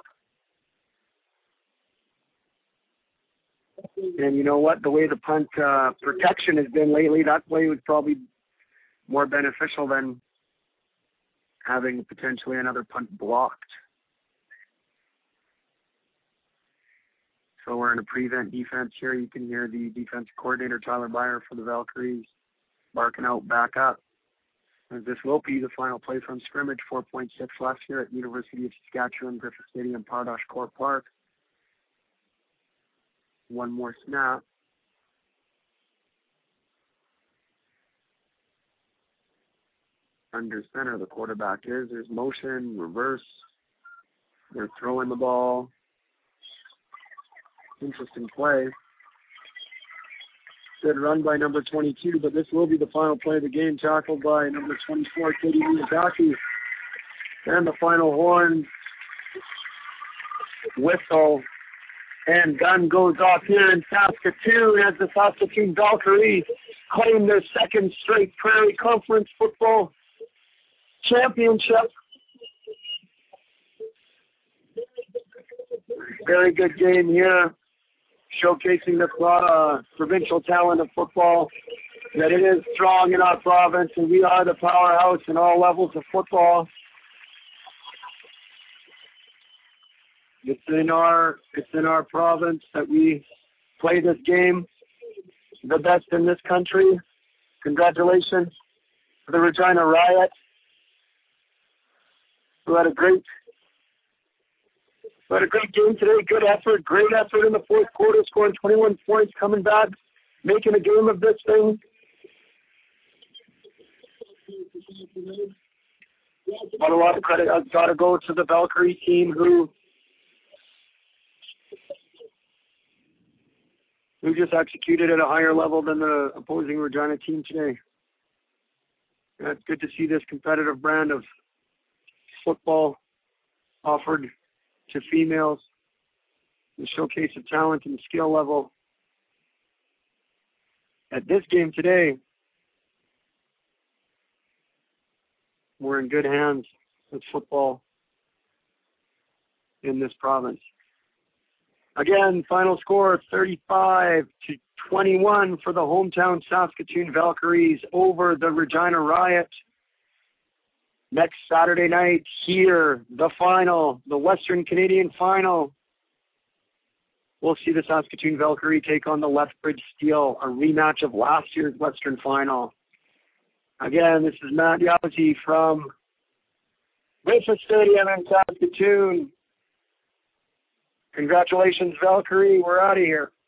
And you know what? The way the punt uh, protection has been lately, that play was probably more beneficial than having potentially another punt blocked. So we're in a prevent defense here. You can hear the defense coordinator, Tyler Byer, for the Valkyries barking out back up. As this will be the final play from scrimmage, four point six left here at University of Saskatchewan, Griffith Stadium, Pardosh Court Park. One more snap. Under center, the quarterback is. There's motion, reverse. They're throwing the ball. Interesting play. Good run by number twenty-two, but this will be the final play of the game, tackled by number twenty-four, Katie Miyazaki. And the final horn whistle and gun goes off here in Saskatoon as the Saskatoon Valkyries claim their second straight Prairie Conference football championship. Very good game here, showcasing the uh, provincial talent of football, that it is strong in our province, and we are the powerhouse in all levels of football. It's in our it's in our province that we play this game, the best in this country. Congratulations to the Regina Riot, who had a great who had a great game today. Good effort, great effort in the fourth quarter, scoring twenty-one points, coming back, making a game of this thing. But a lot of credit has got to go to the Valkyrie team, who who just executed at a higher level than the opposing Regina team today. And it's good to see this competitive brand of football offered to females, the showcase of talent and skill level. At this game today, we're in good hands with football in this province. Again, final score thirty-five to twenty-one for the hometown Saskatoon Valkyries over the Regina Riot. Next Saturday night here, the final, the Western Canadian final. We'll see the Saskatoon Valkyrie take on the Lethbridge Steel, a rematch of last year's Western final. Again, this is Matt Yazzie from Griffith Stadium in Saskatoon. Congratulations, Valkyrie. We're out of here.